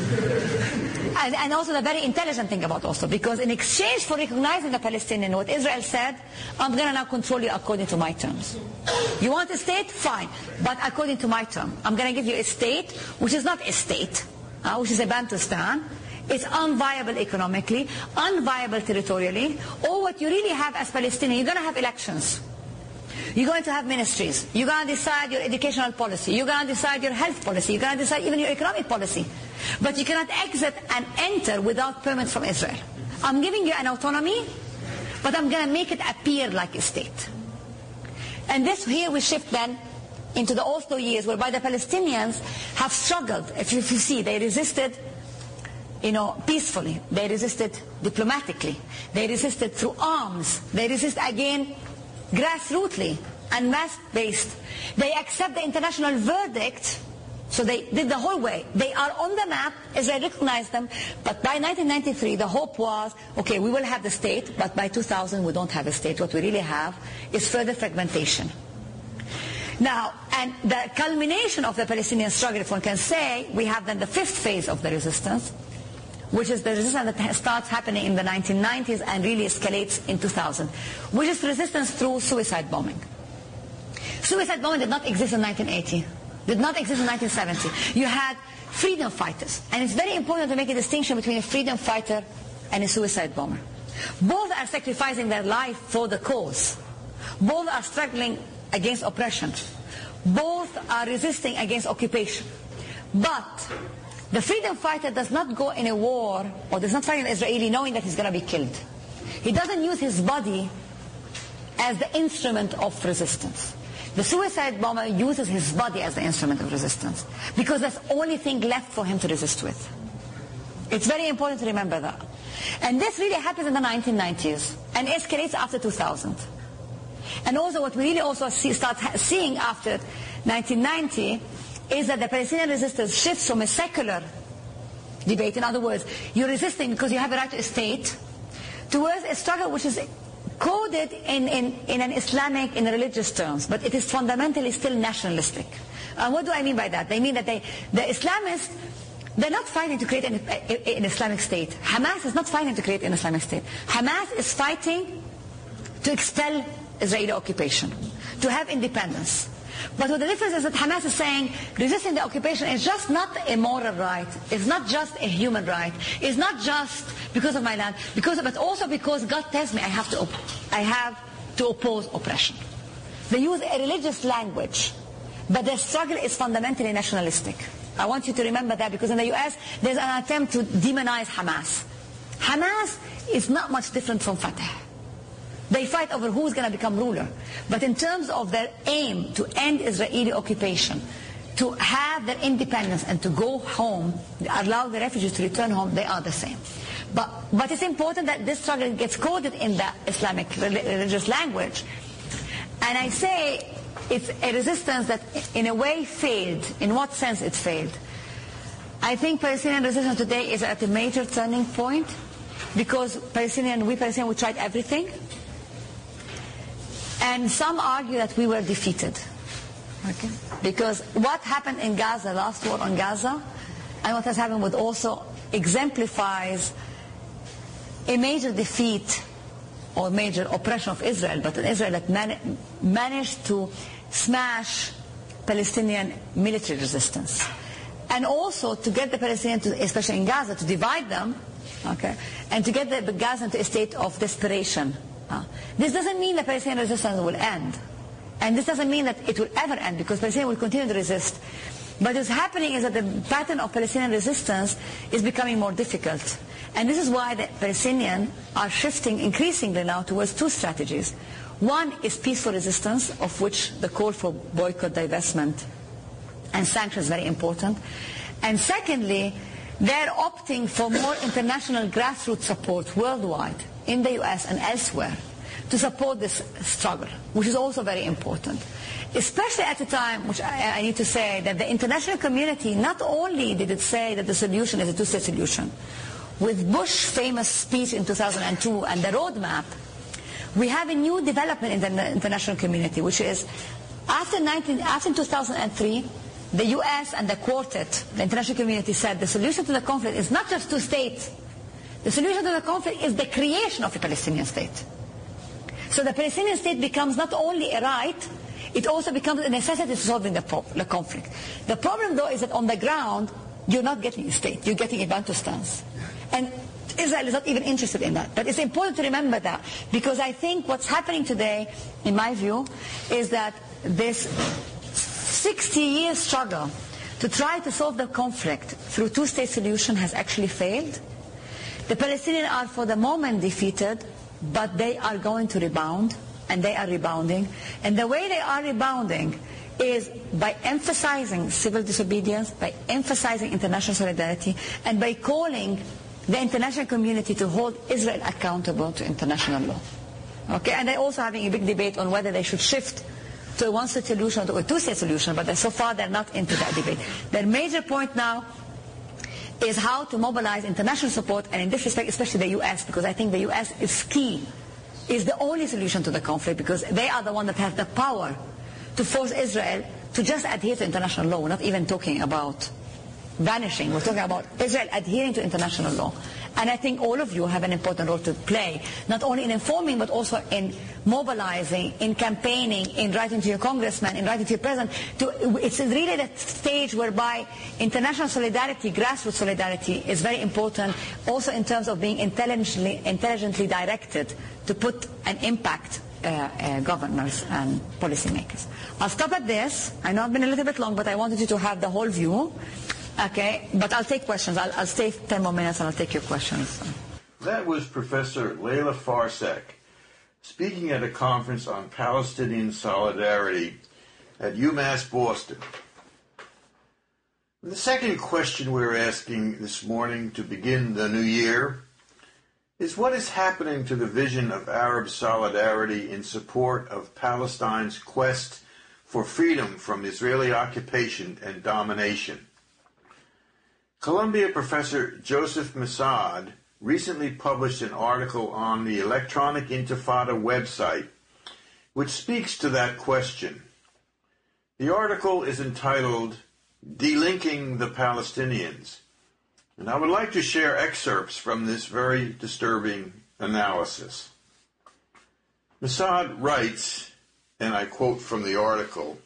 and, and also the very intelligent thing about Oslo, because in exchange for recognizing the Palestinian, what Israel said, I'm going to now control you according to my terms. You want a state? Fine. But according to my term. I'm going to give you a state, which is not a state, uh, which is a Bantustan. It's unviable economically, unviable territorially. Or what you really have as Palestinian, you're going to have elections. You're going to have ministries. You're going to decide your educational policy. You're going to decide your health policy. You're going to decide even your economic policy. But you cannot exit and enter without permits from Israel. I'm giving you an autonomy, but I'm going to make it appear like a state. And this here we shift then into the Oslo years, whereby the Palestinians have struggled. If you, if you see, they resisted, you know, peacefully. They resisted diplomatically. They resisted through arms. They resist again grassrootly and mass-based. They accept the international verdict, so they did the whole way. They are on the map, Israel recognized them, but by nineteen ninety-three the hope was, okay, we will have the state, but by two thousand we don't have a state. What we really have is further fragmentation. Now, and the culmination of the Palestinian struggle, if one can say, we have then the fifth phase of the resistance, which is the resistance that starts happening in the nineteen nineties and really escalates in two thousand, which is resistance through suicide bombing. Suicide bombing did not exist in nineteen eighty, did not exist in nineteen seventy. You had freedom fighters, and it's very important to make a distinction between a freedom fighter and a suicide bomber. Both are sacrificing their life for the cause. Both are struggling against oppression. Both are resisting against occupation. But the freedom fighter does not go in a war, or does not fight an Israeli knowing that he's going to be killed. He doesn't use his body as the instrument of resistance. The suicide bomber uses his body as the instrument of resistance, because that's the only thing left for him to resist with. It's very important to remember that. And this really happens in the nineteen nineties, and escalates after two thousand. And also what we really also see, start seeing after nineteen ninety is that the Palestinian resistance shifts from a secular debate, in other words, you're resisting because you have a right to a state, towards a struggle which is coded in, in, in an Islamic, in religious terms, but it is fundamentally still nationalistic. And what do I mean by that? They mean that they, the Islamists, they're not fighting to create an, a, an Islamic state. Hamas is not fighting to create an Islamic state. Hamas is fighting to expel Israeli occupation, to have independence. But what the difference is that Hamas is saying resisting the occupation is just not a moral right, it's not just a human right, it's not just because of my land, because of, but also because God tells me I have to, op I have to oppose oppression. They use a religious language, but their struggle is fundamentally nationalistic. I want you to remember that, because in the U S there's an attempt to demonize Hamas. Hamas is not much different from Fatah. They fight over who's going to become ruler. But in terms of their aim to end Israeli occupation, to have their independence and to go home, allow the refugees to return home, they are the same. But, but it's important that this struggle gets coded in the Islamic religious language. And I say it's a resistance that in a way failed. In what sense it failed? I think Palestinian resistance today is at a major turning point, because Palestinian, we Palestinians, we tried everything. And some argue that we were defeated. Okay? Because what happened in Gaza, last war on Gaza, and what has happened with also exemplifies a major defeat or major oppression of Israel, but an Israel that man managed to smash Palestinian military resistance. And also to get the Palestinians, to, especially in Gaza, to divide them, okay, and to get the Gaza into a state of desperation. Uh, this doesn't mean that Palestinian resistance will end. And this doesn't mean that it will ever end, because Palestinians will continue to resist. But what's happening is that the pattern of Palestinian resistance is becoming more difficult. And this is why the Palestinians are shifting increasingly now towards two strategies. One is peaceful resistance, of which the call for boycott, divestment, and sanctions is very important. And secondly, they're opting for more international grassroots support worldwide, in the U S and elsewhere, to support this struggle, which is also very important. Especially at a time, which I, I need to say, that the international community, not only did it say that the solution is a two-state solution, with Bush's famous speech in two thousand two and the roadmap, we have a new development in the international community, which is, after, nineteen, after two thousand three, the U S and the Quartet, the international community, said the solution to the conflict is not just two states. The solution to the conflict is the creation of a Palestinian state. So the Palestinian state becomes not only a right, it also becomes a necessity to solving the, pro the conflict. The problem, though, is that on the ground, you're not getting a state. You're getting a Bantustans. And Israel is not even interested in that. But it's important to remember that, because I think what's happening today, in my view, is that this sixty-year struggle to try to solve the conflict through two-state solution has actually failed. The Palestinians are, for the moment, defeated, but they are going to rebound, and they are rebounding. And the way they are rebounding is by emphasizing civil disobedience, by emphasizing international solidarity, and by calling the international community to hold Israel accountable to international law. Okay, and they're also having a big debate on whether they should shift to a one-state solution or a two-state solution, but so far they're not into that debate. Their major point now is how to mobilize international support, and in this respect, especially the U S, because I think the U S is key, is the only solution to the conflict, because they are the one that have the power to force Israel to just adhere to international law. We're not even talking about vanishing. We're talking about Israel adhering to international law. And I think all of you have an important role to play, not only in informing, but also in mobilizing, in campaigning, in writing to your congressman, in writing to your president. To, it's really that stage whereby international solidarity, grassroots solidarity, is very important, also in terms of being intelligently, intelligently directed to put an impact Uh, uh, governors and policymakers. I'll stop at this. I know I've been a little bit long, but I wanted you to have the whole view. Okay, but I'll take questions. I'll, I'll stay ten more minutes and I'll take your questions. That was Professor Layla Farsek speaking at a conference on Palestinian solidarity at UMass Boston. The second question we're asking this morning to begin the new year is, what is happening to the vision of Arab solidarity in support of Palestine's quest for freedom from Israeli occupation and domination? Columbia professor Joseph Massad recently published an article on the Electronic Intifada website which speaks to that question. The article is entitled "Delinking the Palestinians," and I would like to share excerpts from this very disturbing analysis. Massad writes, and I quote from the article,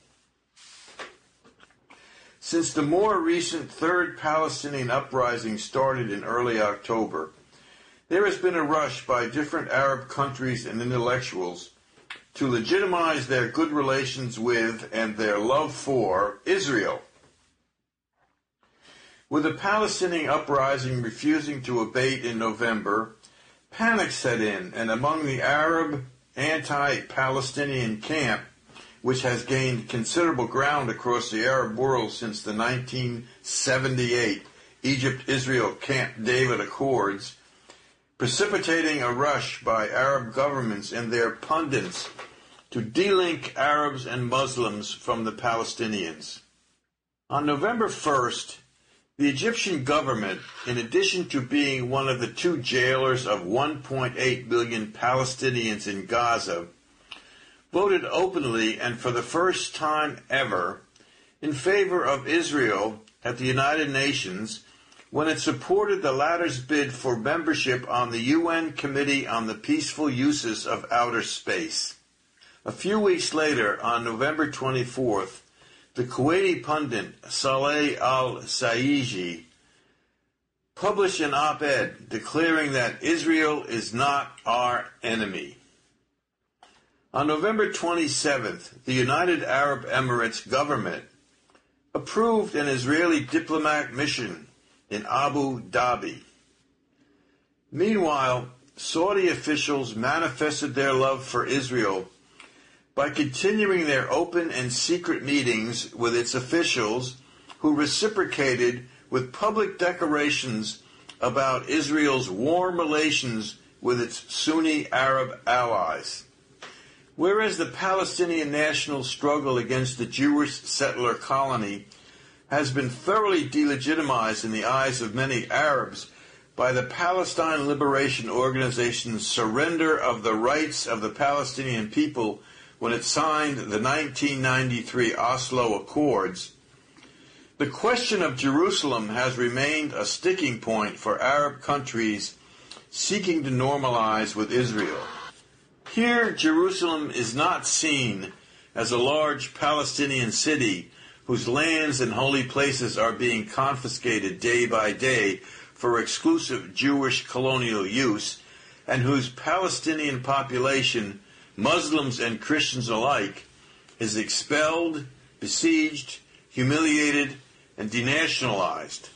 "Since the more recent Third Palestinian Uprising started in early October, there has been a rush by different Arab countries and intellectuals to legitimize their good relations with and their love for Israel. With the Palestinian uprising refusing to abate in November, panic set in, and among the Arab anti-Palestinian camp, which has gained considerable ground across the Arab world since the nineteen seventy-eight Egypt-Israel Camp David Accords, precipitating a rush by Arab governments and their pundits to delink Arabs and Muslims from the Palestinians. On November first, the Egyptian government, in addition to being one of the two jailers of one point eight million Palestinians in Gaza, voted openly and for the first time ever in favor of Israel at the United Nations when it supported the latter's bid for membership on the U N Committee on the Peaceful Uses of Outer Space. A few weeks later, on November twenty-fourth, the Kuwaiti pundit Saleh al-Saiji published an op-ed declaring that Israel is not our enemy. On November twenty-seventh, the United Arab Emirates government approved an Israeli diplomatic mission in Abu Dhabi. Meanwhile, Saudi officials manifested their love for Israel by continuing their open and secret meetings with its officials, who reciprocated with public declarations about Israel's warm relations with its Sunni Arab allies. Whereas the Palestinian national struggle against the Jewish settler colony has been thoroughly delegitimized in the eyes of many Arabs by the Palestine Liberation Organization's surrender of the rights of the Palestinian people when it signed the nineteen ninety-three Oslo Accords, the question of Jerusalem has remained a sticking point for Arab countries seeking to normalize with Israel. Here, Jerusalem is not seen as a large Palestinian city whose lands and holy places are being confiscated day by day for exclusive Jewish colonial use, and whose Palestinian population, Muslims and Christians alike, is expelled, besieged, humiliated, and denationalized.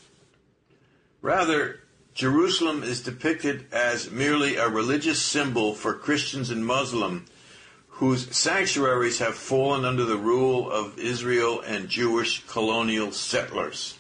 Rather, Jerusalem is depicted as merely a religious symbol for Christians and Muslims whose sanctuaries have fallen under the rule of Israel and Jewish colonial settlers.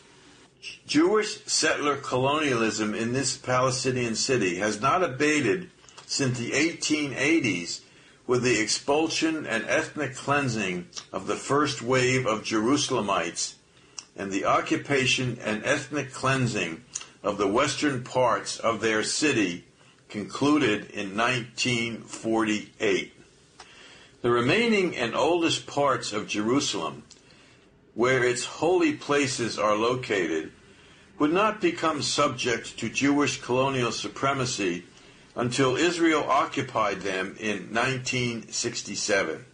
Jewish settler colonialism in this Palestinian city has not abated since the eighteen eighties with the expulsion and ethnic cleansing of the first wave of Jerusalemites and the occupation and ethnic cleansing of the western parts of their city concluded in nineteen forty-eight. The remaining and oldest parts of Jerusalem, where its holy places are located, would not become subject to Jewish colonial supremacy until Israel occupied them in nineteen sixty-seven.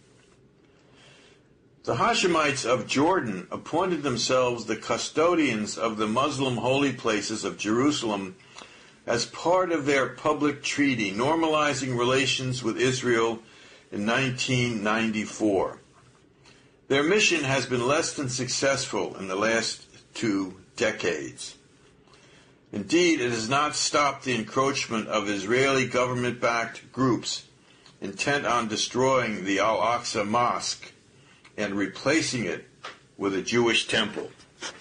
The Hashemites of Jordan appointed themselves the custodians of the Muslim holy places of Jerusalem as part of their public treaty normalizing relations with Israel in nineteen ninety-four. Their mission has been less than successful in the last two decades. Indeed, it has not stopped the encroachment of Israeli government-backed groups intent on destroying the Al-Aqsa Mosque and replacing it with a Jewish temple.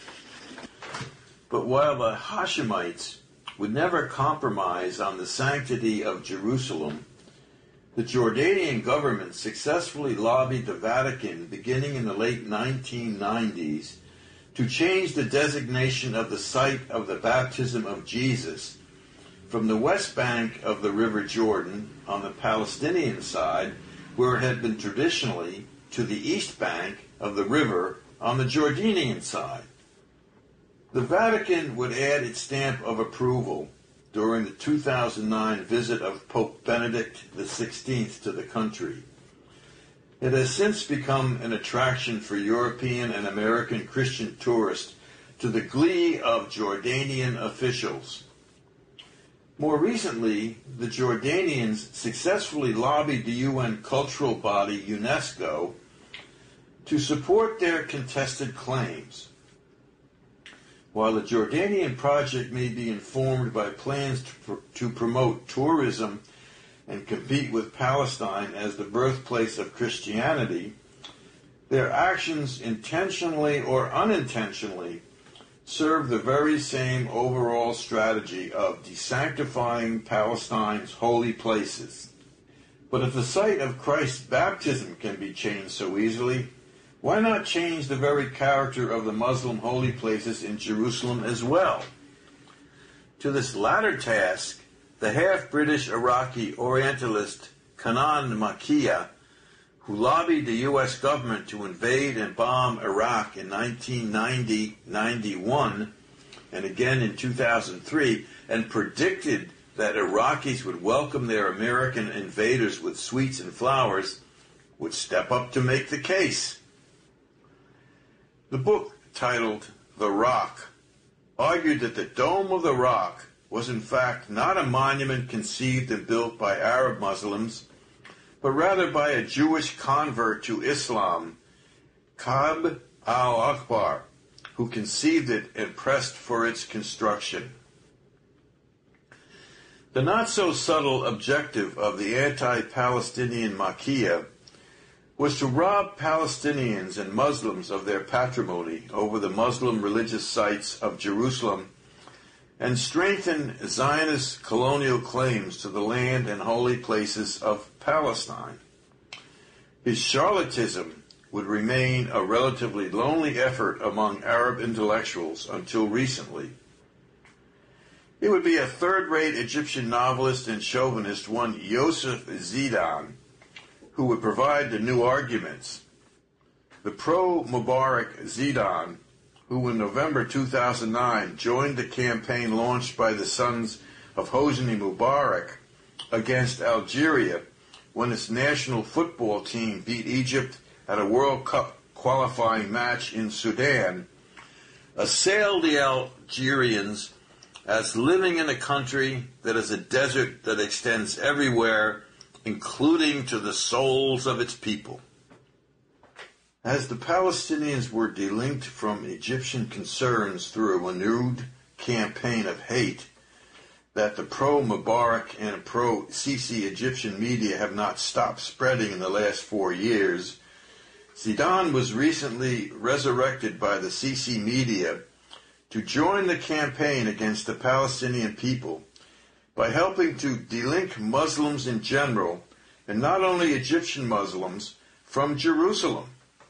But while the Hashemites would never compromise on the sanctity of Jerusalem, the Jordanian government successfully lobbied the Vatican beginning in the late nineteen nineties to change the designation of the site of the baptism of Jesus from the west bank of the River Jordan on the Palestinian side, where it had been traditionally, to the east bank of the river on the Jordanian side. The Vatican would add its stamp of approval during the two thousand nine visit of Pope Benedict the sixteenth to the country. It has since become an attraction for European and American Christian tourists to the glee of Jordanian officials. More recently, the Jordanians successfully lobbied the U N cultural body UNESCO to support their contested claims. While the Jordanian project may be informed by plans to, pr- to promote tourism and compete with Palestine as the birthplace of Christianity, their actions intentionally or unintentionally serve the very same overall strategy of desanctifying Palestine's holy places. But if the site of Christ's baptism can be changed so easily, why not change the very character of the Muslim holy places in Jerusalem as well? To this latter task, the half-British Iraqi Orientalist Kanan Makia, who lobbied the U S government to invade and bomb Iraq in nineteen ninety ninety-one and again in two thousand three, and predicted that Iraqis would welcome their American invaders with sweets and flowers, would step up to make the case. The book, titled The Rock, argued that the Dome of the Rock was in fact not a monument conceived and built by Arab Muslims, but rather by a Jewish convert to Islam, Ka'b al-Akbar, who conceived it and pressed for its construction. The not-so-subtle objective of the anti-Palestinian Makkiyah was to rob Palestinians and Muslims of their patrimony over the Muslim religious sites of Jerusalem and strengthen Zionist colonial claims to the land and holy places of Palestine. His charlatanism would remain a relatively lonely effort among Arab intellectuals until recently. It would be a third-rate Egyptian novelist and chauvinist, one Yosef Zidane, who would provide the new arguments. The pro-Mubarak Zidane, who in November two thousand nine joined the campaign launched by the sons of Hosni Mubarak against Algeria when its national football team beat Egypt at a World Cup qualifying match in Sudan, assailed the Algerians as living in a country that is a desert that extends everywhere, including to the souls of its people. As the Palestinians were delinked from Egyptian concerns through a renewed campaign of hate that the pro-Mubarak and pro-Sisi Egyptian media have not stopped spreading in the last four years, Zidane was recently resurrected by the Sisi media to join the campaign against the Palestinian people by helping to delink Muslims in general, and not only Egyptian Muslims, from Jerusalem.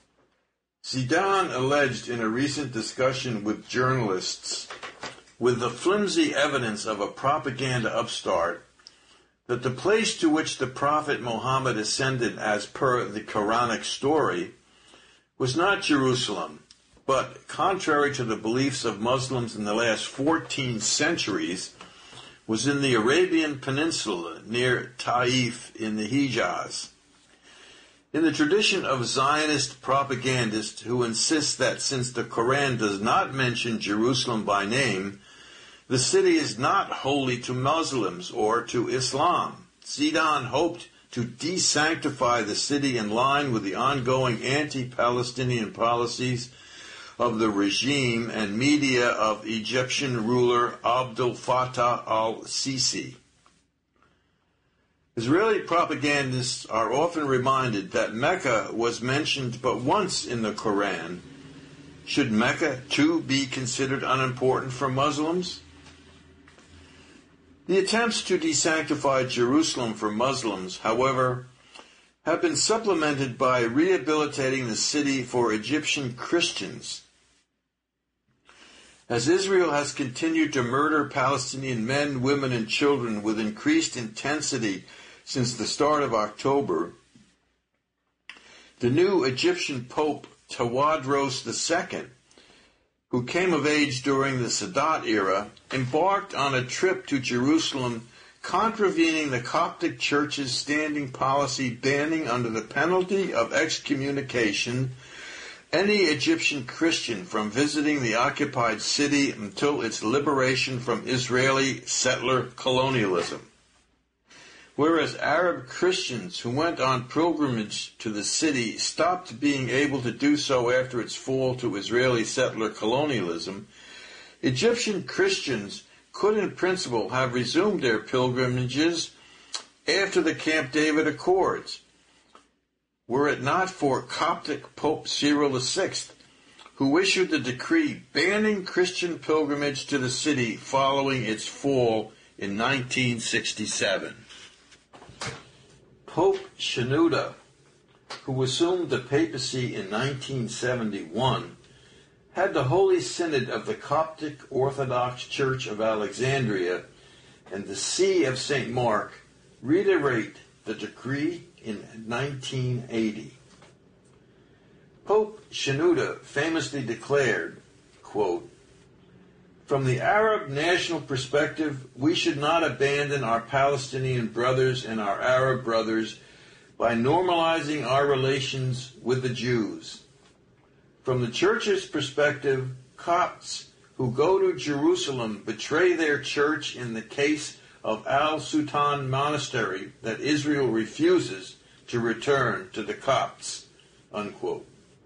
Zidane alleged in a recent discussion with journalists, with the flimsy evidence of a propaganda upstart, that the place to which the Prophet Muhammad ascended as per the Quranic story was not Jerusalem, but, contrary to the beliefs of Muslims in the last fourteen centuries, was in the Arabian Peninsula near Taif in the Hijaz. In the tradition of Zionist propagandists who insist that since the Quran does not mention Jerusalem by name, the city is not holy to Muslims or to Islam, Zidane hoped to desanctify the city in line with the ongoing anti-Palestinian policies of the regime and media of Egyptian ruler Abdel Fattah al-Sisi. Israeli propagandists are often reminded that Mecca was mentioned but once in the Quran. Should Mecca, too, be considered unimportant for Muslims? The attempts to desanctify Jerusalem for Muslims, however, have been supplemented by rehabilitating the city for Egyptian Christians. As Israel has continued to murder Palestinian men, women, and children with increased intensity since the start of October, the new Egyptian Pope Tawadros the Second, who came of age during the Sadat era, embarked on a trip to Jerusalem, contravening the Coptic Church's standing policy banning under the penalty of excommunication any Egyptian Christian from visiting the occupied city until its liberation from Israeli settler colonialism. Whereas Arab Christians who went on pilgrimage to the city stopped being able to do so after its fall to Israeli settler colonialism, Egyptian Christians could in principle have resumed their pilgrimages after the Camp David Accords, were it not for Coptic Pope Cyril the Sixth, who issued the decree banning Christian pilgrimage to the city following its fall in nineteen sixty-seven. Pope Shenouda, who assumed the papacy in nineteen seventy-one, had the Holy Synod of the Coptic Orthodox Church of Alexandria and the See of Saint Mark reiterate the decree in nineteen eighty. Pope Shenouda famously declared, quote, "From the Arab national perspective, we should not abandon our Palestinian brothers and our Arab brothers by normalizing our relations with the Jews. From the Church's perspective, Copts who go to Jerusalem betray their church in the case of Al-Sultan Monastery that Israel refuses to return to the Copts," unquote.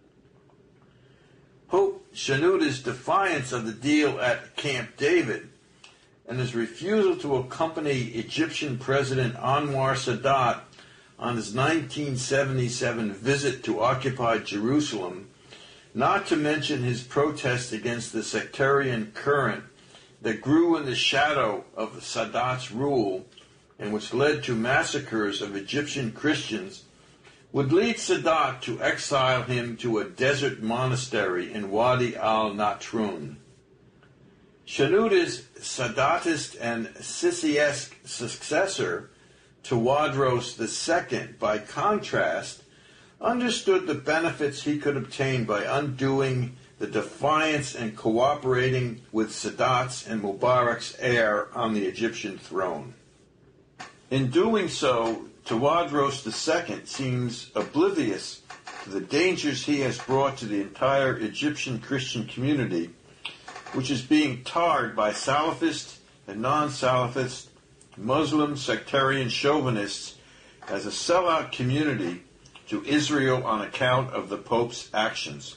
Pope Shenouda's defiance of the deal at Camp David and his refusal to accompany Egyptian President Anwar Sadat on his nineteen seventy-seven visit to occupied Jerusalem, not to mention his protest against the sectarian current that grew in the shadow of Sadat's rule and which led to massacres of Egyptian Christians, would lead Sadat to exile him to a desert monastery in Wadi al-Natrun. Shenouda's Sadatist and Sisi-esque successor, Tawadros the Second, by contrast, understood the benefits he could obtain by undoing the defiance and cooperating with Sadat's and Mubarak's heir on the Egyptian throne. In doing so, Tawadros the Second seems oblivious to the dangers he has brought to the entire Egyptian Christian community, which is being tarred by Salafist and non-Salafist Muslim sectarian chauvinists as a sellout community to Israel on account of the Pope's actions.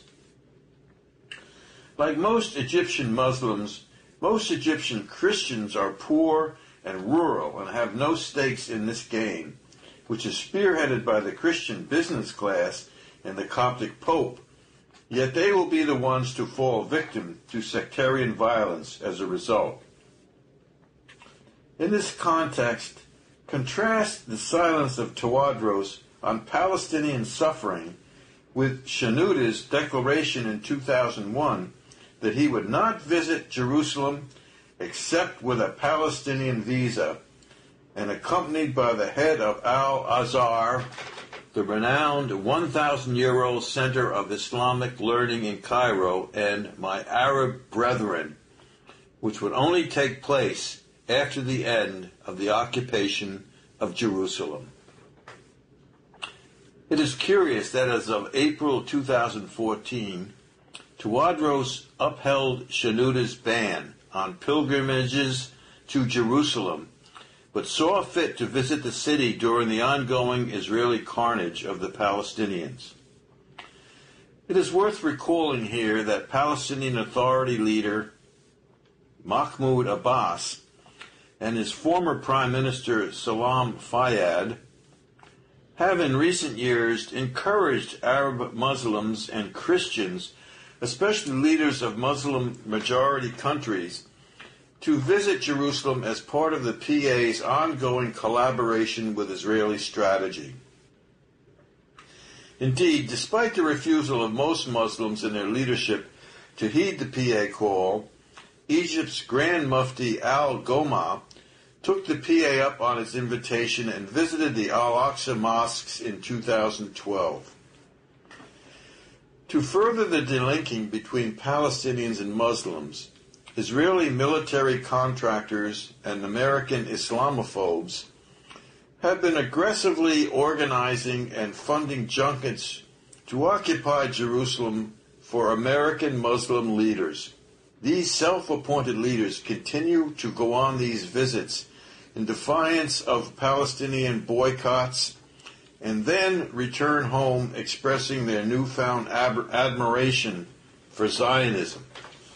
Like most Egyptian Muslims, most Egyptian Christians are poor and rural and have no stakes in this game, which is spearheaded by the Christian business class and the Coptic Pope, yet they will be the ones to fall victim to sectarian violence as a result. In this context, contrast the silence of Tawadros on Palestinian suffering with Shenouda's declaration in two thousand one that he would not visit Jerusalem except with a Palestinian visa, and accompanied by the head of Al-Azhar, the renowned one thousand year old center of Islamic learning in Cairo, and my Arab brethren, which would only take place after the end of the occupation of Jerusalem. It is curious that as of April two thousand fourteen, Tawadros upheld Shenouda's ban on pilgrimages to Jerusalem, but saw fit to visit the city during the ongoing Israeli carnage of the Palestinians. It is worth recalling here that Palestinian Authority leader Mahmoud Abbas and his former Prime Minister Salam Fayyad have in recent years encouraged Arab Muslims and Christians, especially leaders of Muslim-majority countries, to visit Jerusalem as part of the P A's ongoing collaboration with Israeli strategy. Indeed, despite the refusal of most Muslims and their leadership to heed the P A call, Egypt's Grand Mufti Al-Goma took the P A up on its invitation and visited the Al-Aqsa mosques in two thousand twelve. To further the delinking between Palestinians and Muslims, Israeli military contractors and American Islamophobes have been aggressively organizing and funding junkets to occupy Jerusalem for American Muslim leaders. These self-appointed leaders continue to go on these visits in defiance of Palestinian boycotts and then return home expressing their newfound ab- admiration for Zionism.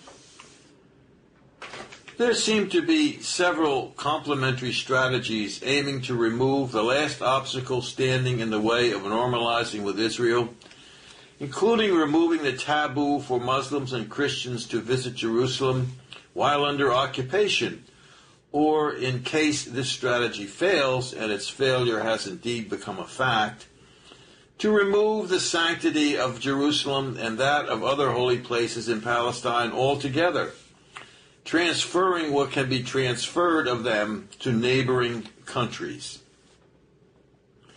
There seem to be several complementary strategies aiming to remove the last obstacle standing in the way of normalizing with Israel, including removing the taboo for Muslims and Christians to visit Jerusalem while under occupation, or in case this strategy fails, and its failure has indeed become a fact, to remove the sanctity of Jerusalem and that of other holy places in Palestine altogether, transferring what can be transferred of them to neighboring countries.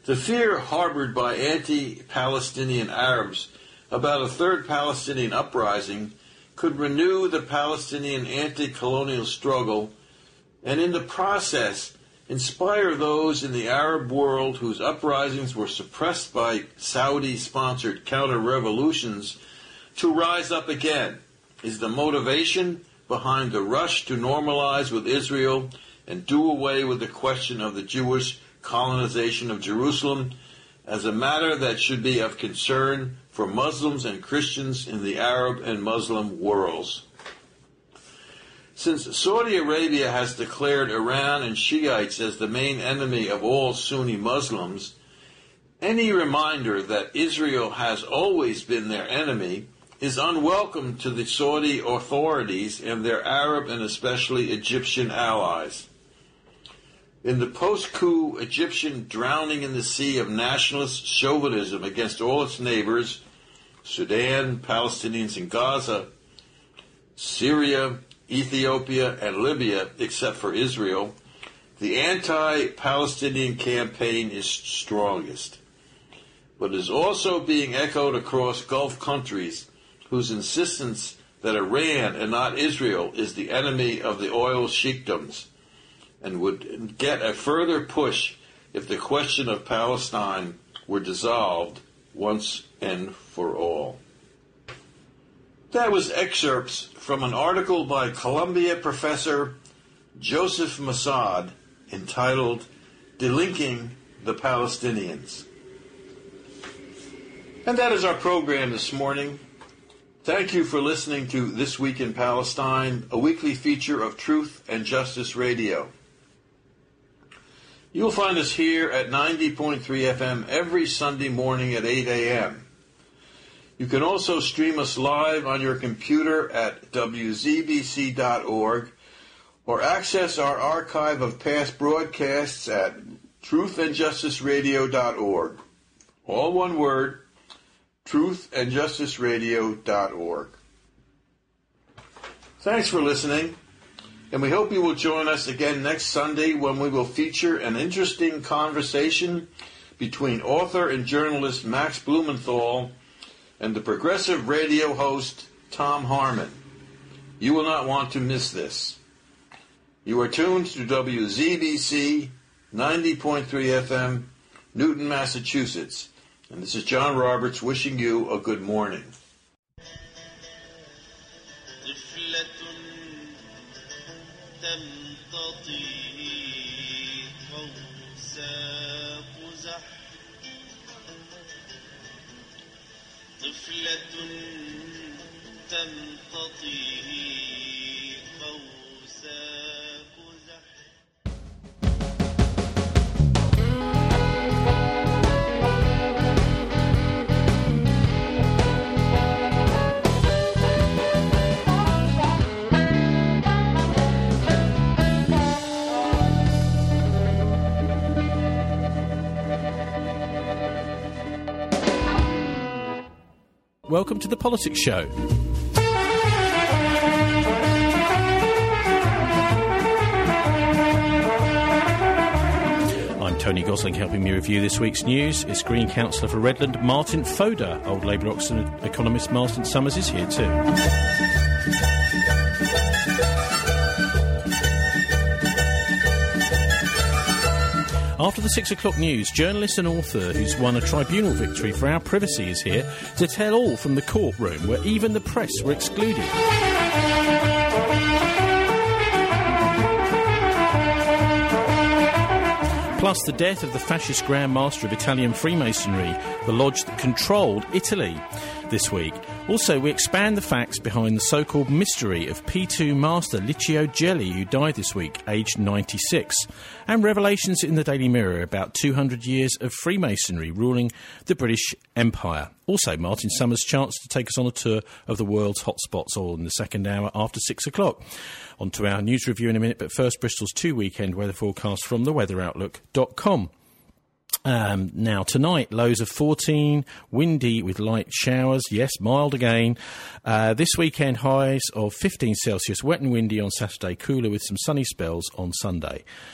The fear harbored by anti-Palestinian Arabs about a third Palestinian uprising could renew the Palestinian anti-colonial struggle and in the process inspire those in the Arab world whose uprisings were suppressed by Saudi-sponsored counter-revolutions to rise up again, is the motivation behind the rush to normalize with Israel and do away with the question of the Jewish colonization of Jerusalem as a matter that should be of concern for Muslims and Christians in the Arab and Muslim worlds. Since Saudi Arabia has declared Iran and Shiites as the main enemy of all Sunni Muslims, any reminder that Israel has always been their enemy is unwelcome to the Saudi authorities and their Arab and especially Egyptian allies. In the post-coup Egyptian drowning in the sea of nationalist chauvinism against all its neighbors, Sudan, Palestinians in Gaza, Syria, Ethiopia, and Libya, except for Israel, the anti-Palestinian campaign is strongest. But is also being echoed across Gulf countries whose insistence that Iran and not Israel is the enemy of the oil sheikdoms, and would get a further push if the question of Palestine were dissolved once and for all. That was excerpts from an article by Columbia professor Joseph Massad entitled Delinking the Palestinians. And that is our program this morning. Thank you for listening to This Week in Palestine, a weekly feature of Truth and Justice Radio. You'll find us here at ninety point three F M every Sunday morning at eight a.m. You can also stream us live on your computer at w z b c dot org or access our archive of past broadcasts at truth and justice radio dot org. All one word, truth and justice radio dot org. Thanks for listening. And we hope you will join us again next Sunday when we will feature an interesting conversation between author and journalist Max Blumenthal and the progressive radio host Tom Harmon. You will not want to miss this. You are tuned to W Z B C ninety point three F M, Newton, Massachusetts. And this is John Roberts wishing you a good morning. طفلة تمتطي قوسا Welcome to the Politics Show. I'm Tony Gosling, helping me review this week's news. It's Green Councillor for Redland, Martin Foda. Old Labour Oxford economist Martin Summers is here too. After the six o'clock news, journalist and author who's won a tribunal victory for our privacy is here to tell all from the courtroom where even the press were excluded. Plus the death of the fascist Grand Master of Italian Freemasonry, the lodge that controlled Italy this week. Also, we expand the facts behind the so-called mystery of P two Master Licio Gelli, who died this week, aged ninety-six, and revelations in the Daily Mirror about two hundred years of Freemasonry ruling the British Empire. Also, Martin Summers' chance to take us on a tour of the world's hotspots, all in the second hour after six o'clock. On to our news review in a minute, but first, Bristol's two-weekend weather forecast from the weather outlook dot com. Um, now, tonight, lows of fourteen, windy with light showers, yes, mild again. Uh, this weekend, highs of fifteen Celsius, wet and windy on Saturday, cooler with some sunny spells on Sunday.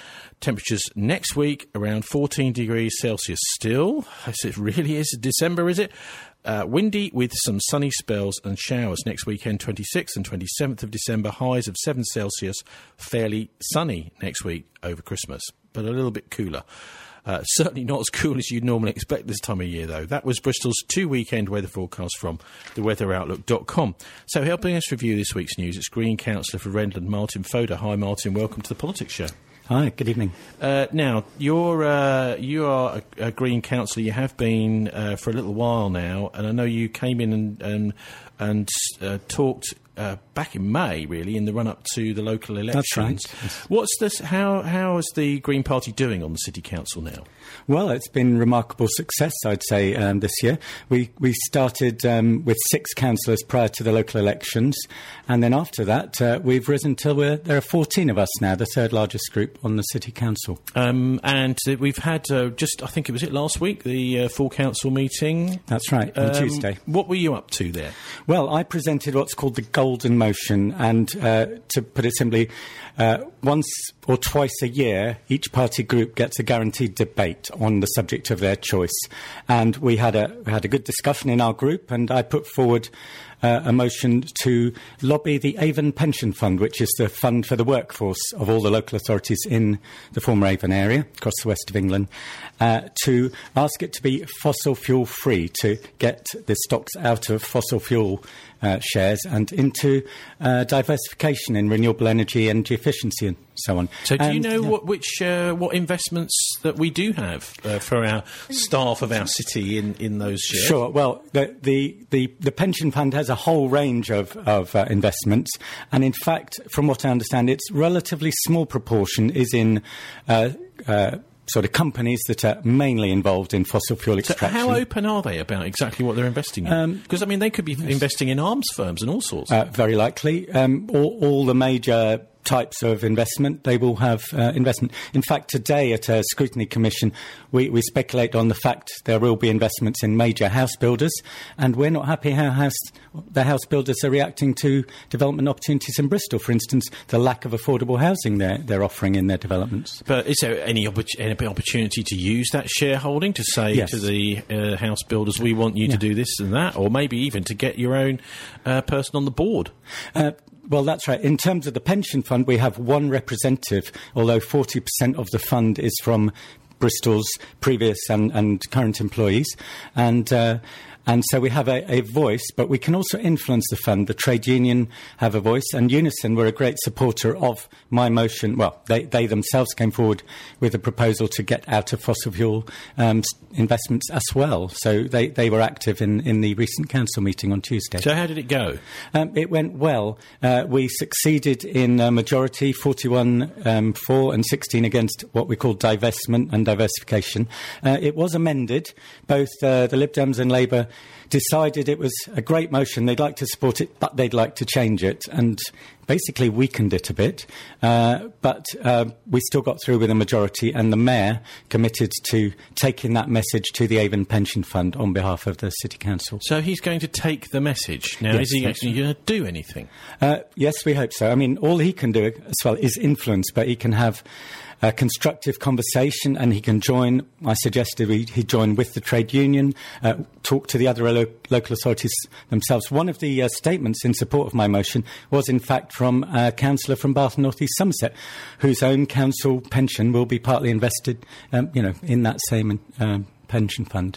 temperatures next week around fourteen degrees Celsius still. It really is December, is it? Uh, windy with some sunny spells and showers. Next weekend, twenty-sixth and twenty-seventh of December, highs of seven Celsius. Fairly sunny next week over Christmas, but a little bit cooler. Uh, certainly not as cool as you'd normally expect this time of year, though. That was Bristol's two-weekend weather forecast from the weather outlook dot com. So helping us review this week's news, it's Green Councillor for Rendland, Martin Fodor. Hi, Martin. Welcome to the Politics Show. Hi, good evening. Uh, now, you're uh, you are a, a Green councillor. You have been uh, for a little while now, and I know you came in and and, and uh, talked uh, back in May, really, in the run-up to the local elections. That's right. Yes. What's this? How how is the Green Party doing on the City Council now? Well, it's been remarkable success, I'd say, um, this year. We we started um, with six councillors prior to the local elections, and then after that, uh, we've risen till we're, there are fourteen of us now, the third largest group on the City Council. Um, and uh, we've had uh, just, I think it was it last week, the uh, full council meeting. That's right, on um, Tuesday. What were you up to there? Well, I presented what's called the Golden Motion, and uh, to put it simply, uh, once or twice a year, each party group gets a guaranteed debate on the subject of their choice. And we had a we had a good discussion in our group, and I put forward uh, a motion to lobby the Avon Pension Fund, which is the fund for the workforce of all the local authorities in the former Avon area, across the west of England, uh, to ask it to be fossil fuel free, to get the stocks out of fossil fuel uh, shares and into uh, diversification in renewable energy, energy efficiency and so on. So do and, you know yeah. what which uh, what investments that we do have uh, for our staff of our city in, in those shares? Sure. Well, the, the, the, the pension fund has a whole range of, of uh, investments, and in fact, from what I understand, its relatively small proportion is in uh, uh, sort of companies that are mainly involved in fossil fuel extraction. So how open are they about exactly what they're investing in? Because, um, I mean, they could be yes. investing in arms firms and all sorts. Uh, very likely. Um, all, all the major types of investment, they will have uh, investment. In fact, today at a scrutiny commission, we, we speculate on the fact there will be investments in major house builders, and we're not happy how house, the house builders are reacting to development opportunities in Bristol. For instance, the lack of affordable housing they're, they're offering in their developments. But is there any, oppor- any opportunity to use that shareholding to say yes. to the uh, house builders, we want you yeah. to do this and that, or maybe even to get your own uh, person on the board? Uh, Well, that's right. In terms of the pension fund, we have one representative, although forty percent of the fund is from Bristol's previous and, and current employees. And uh, and so we have a, a voice, but we can also influence the fund. The trade union have a voice, and Unison were a great supporter of my motion. Well, they, they themselves came forward with a proposal to get out of fossil fuel um, investments as well. So they, they were active in, in the recent council meeting on Tuesday. So how did it go? Um, it went well. Uh, we succeeded in a majority, forty-one um, for and sixteen against what we call divestment and diversification. Uh, it was amended. Both uh, the Lib Dems and Labour decided it was a great motion. They'd like to support it, but they'd like to change it, and basically weakened it a bit. Uh, but uh, we still got through with a majority, and the Mayor committed to taking that message to the Avon Pension Fund on behalf of the City Council. So he's going to take the message. Now, yes, is he actually going to do anything? Uh, yes, we hope so. I mean, all he can do as well is influence, but he can have a constructive conversation, and he can join. I suggested he, he join with the trade union, uh, talk to the other lo- local authorities themselves. One of the uh, statements in support of my motion was, in fact, from a councillor from Bath and North East Somerset, whose own council pension will be partly invested, um, you know, in that same um, pension fund.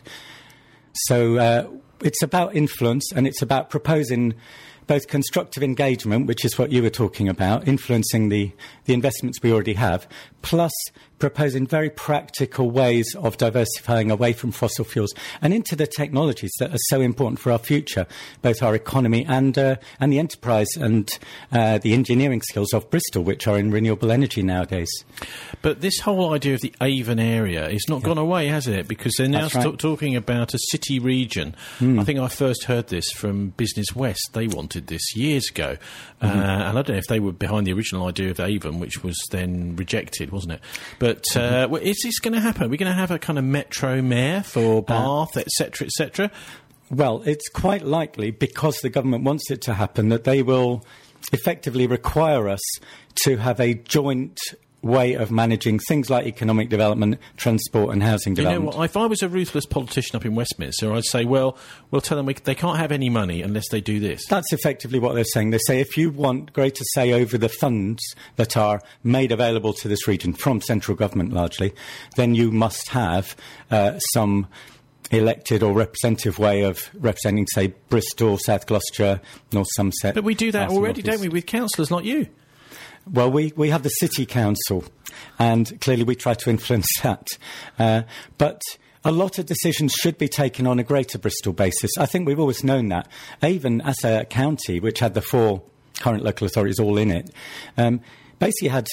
So uh, it's about influence, and it's about proposing both constructive engagement, which is what you were talking about, influencing the, the investments we already have, plus proposing very practical ways of diversifying away from fossil fuels and into the technologies that are so important for our future, both our economy and uh, and the enterprise and uh, the engineering skills of Bristol, which are in renewable energy nowadays. But this whole idea of the Avon area is not yeah. gone away, has it? Because they're now right. st- talking about a city region. Mm. I think I first heard this from Business West. They wanted this years ago. Mm-hmm. Uh, and I don't know if they were behind the original idea of Avon, which was then rejected, wasn't it? But uh, mm-hmm. is this going to happen? Are we going to have a kind of metro mayor for Bath, et cetera, et cetera? Well, it's quite likely, because the government wants it to happen, that they will effectively require us to have a joint way of managing things like economic development, transport and housing You development. know what, if I was a ruthless politician up in Westminster, I'd say, well, we'll tell them we, they can't have any money unless they do this. That's effectively what they're saying. They say if you want greater say over the funds that are made available to this region, from central government largely, then you must have uh, some elected or representative way of representing, say, Bristol, South Gloucestershire, North Somerset. But we do that already, North East. don't we, with councillors like you? Well, we, we have the City Council, and clearly we try to influence that. Uh, but a lot of decisions should be taken on a Greater Bristol basis. I think we've always known that. Avon, as a county, which had the four current local authorities all in it, um, basically had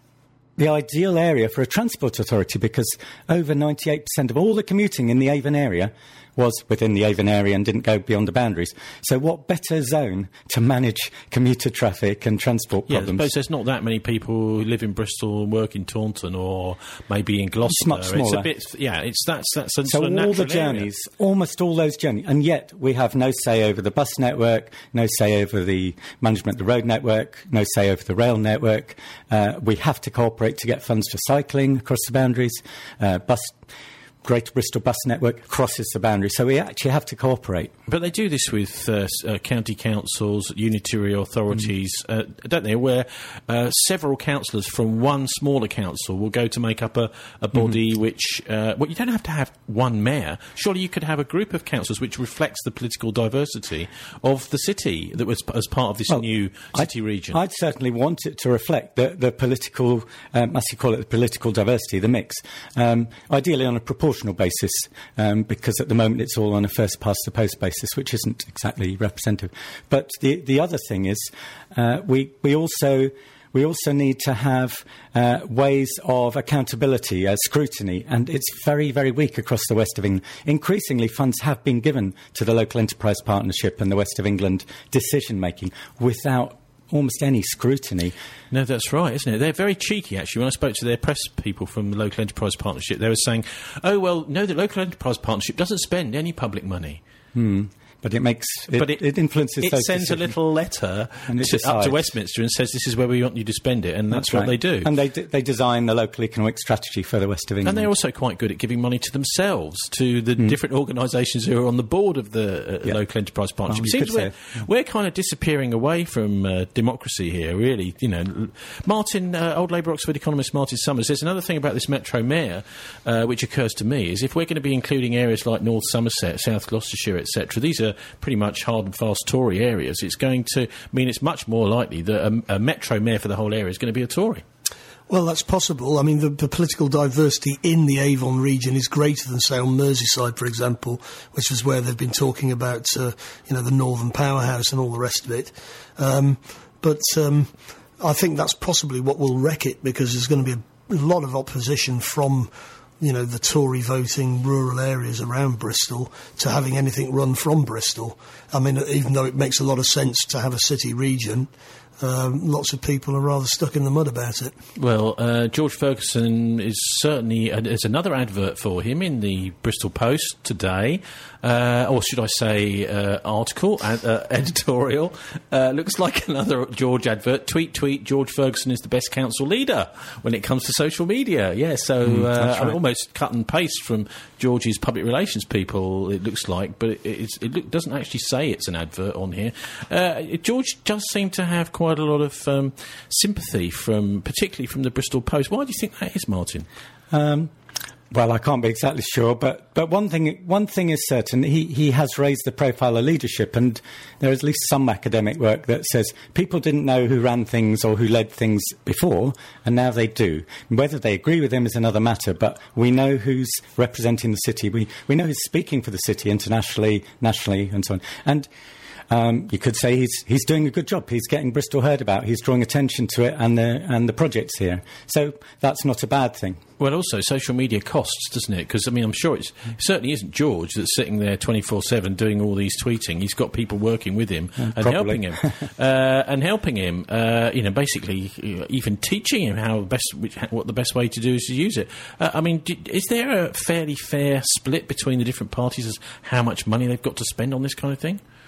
the ideal area for a transport authority, because over ninety-eight percent of all the commuting in the Avon area was within the Avon area and didn't go beyond the boundaries. So what better zone to manage commuter traffic and transport Yeah, I problems? suppose there's not that many people who live in Bristol and work in Taunton or maybe in Gloucester. It's much smaller. a bit, yeah, it's that's that's a So sort of all the natural area. journeys, almost all those journeys, and yet we have no say over the bus network, no say over the management of the road network, no say over the rail network. Uh, we have to cooperate to get funds for cycling across the boundaries. Uh, bus, Greater Bristol Bus Network crosses the boundary, so we actually have to cooperate. But they do this with uh, s- uh, county councils, unitary authorities, mm. uh, don't they, where uh, several councillors from one smaller council will go to make up a, a body mm. which... Uh, well, you don't have to have one mayor. Surely you could have a group of councillors which reflects the political diversity of the city that was p- as part of this well, new city I'd, region. I'd certainly want it to reflect the, the political, um, as you call it, the political diversity, the mix, um, ideally on a proportional basis, um, because at the moment it's all on a first-past-the-post basis, which isn't exactly representative. But the the other thing is, uh, we we also we also need to have uh, ways of accountability, uh, scrutiny, and it's very very weak across the West of England. Increasingly, funds have been given to the Local Enterprise Partnership and the West of England decision making without almost any scrutiny. No, that's right, isn't it? They're very cheeky, actually. When I spoke to their press people from the Local Enterprise Partnership, they were saying, oh, well, no, the Local Enterprise Partnership doesn't spend any public money. Hmm. But it makes it, but it, it influences. It those sends decisions. a little letter to, up to Westminster and says this is where we want you to spend it, and that's, that's what right. they do. And they d- they design the local economic strategy for the West of England. And they're also quite good at giving money to themselves, to the mm. different organisations who are on the board of the uh, yeah. Local Enterprise Partnership. Well, it seems we're, yeah. we're kind of disappearing away from uh, democracy here, really. You know, Martin, uh, old Labour Oxford economist Martin Summers, there's another thing about this Metro Mayor, uh, which occurs to me, is if we're going to be including areas like North Somerset, South Gloucestershire, et cetera, these are pretty much hard and fast Tory areas. It's going to mean it's much more likely that a, a Metro Mayor for the whole area is going to be a Tory. Well, that's possible. I mean, the, the political diversity in the Avon region is greater than, say, on Merseyside, for example, which is where they've been talking about, uh, you know, the Northern Powerhouse and all the rest of it. Um, but um, I think that's possibly what will wreck it, because there's going to be a lot of opposition from, you know, the Tory voting rural areas around Bristol to having anything run from Bristol. I mean, even though it makes a lot of sense to have a city region, Um, lots of people are rather stuck in the mud about it. Well, uh, George Ferguson is certainly, uh, there's another advert for him in the Bristol Post today, uh, or should I say uh, article, uh, uh, editorial. Uh, looks like another George advert. Tweet, tweet, George Ferguson is the best council leader when it comes to social media. Yeah, so Mm, uh, right. almost cut and paste from George's public relations people, it looks like, but it, it's, it look, doesn't actually say it's an advert on here. Uh, George does seem to have quite quite a lot of um, sympathy from, particularly from the Bristol Post. Why do you think that is, Martin? Um, well, I can't be exactly sure, but, but one thing one thing is certain. He, he has raised the profile of leadership, and there is at least some academic work that says people didn't know who ran things or who led things before, and now they do. Whether they agree with him is another matter, but we know who's representing the city. We, we know who's speaking for the city internationally, nationally, and so on. And Um, you could say he's he's doing a good job. He's getting Bristol heard about. He's drawing attention to it and the and the projects here. So that's not a bad thing. Well, also social media costs, doesn't it? Because I mean, I'm sure it's, it certainly isn't George that's sitting there twenty-four seven doing all these tweeting. He's got people working with him Yeah, and probably. helping him, uh, and helping him. Uh, you know, basically uh, even teaching him how best which, what the best way to do is to use it. Uh, I mean, d- is there a fairly fair split between the different parties as how much money they've got to spend on this kind of thing?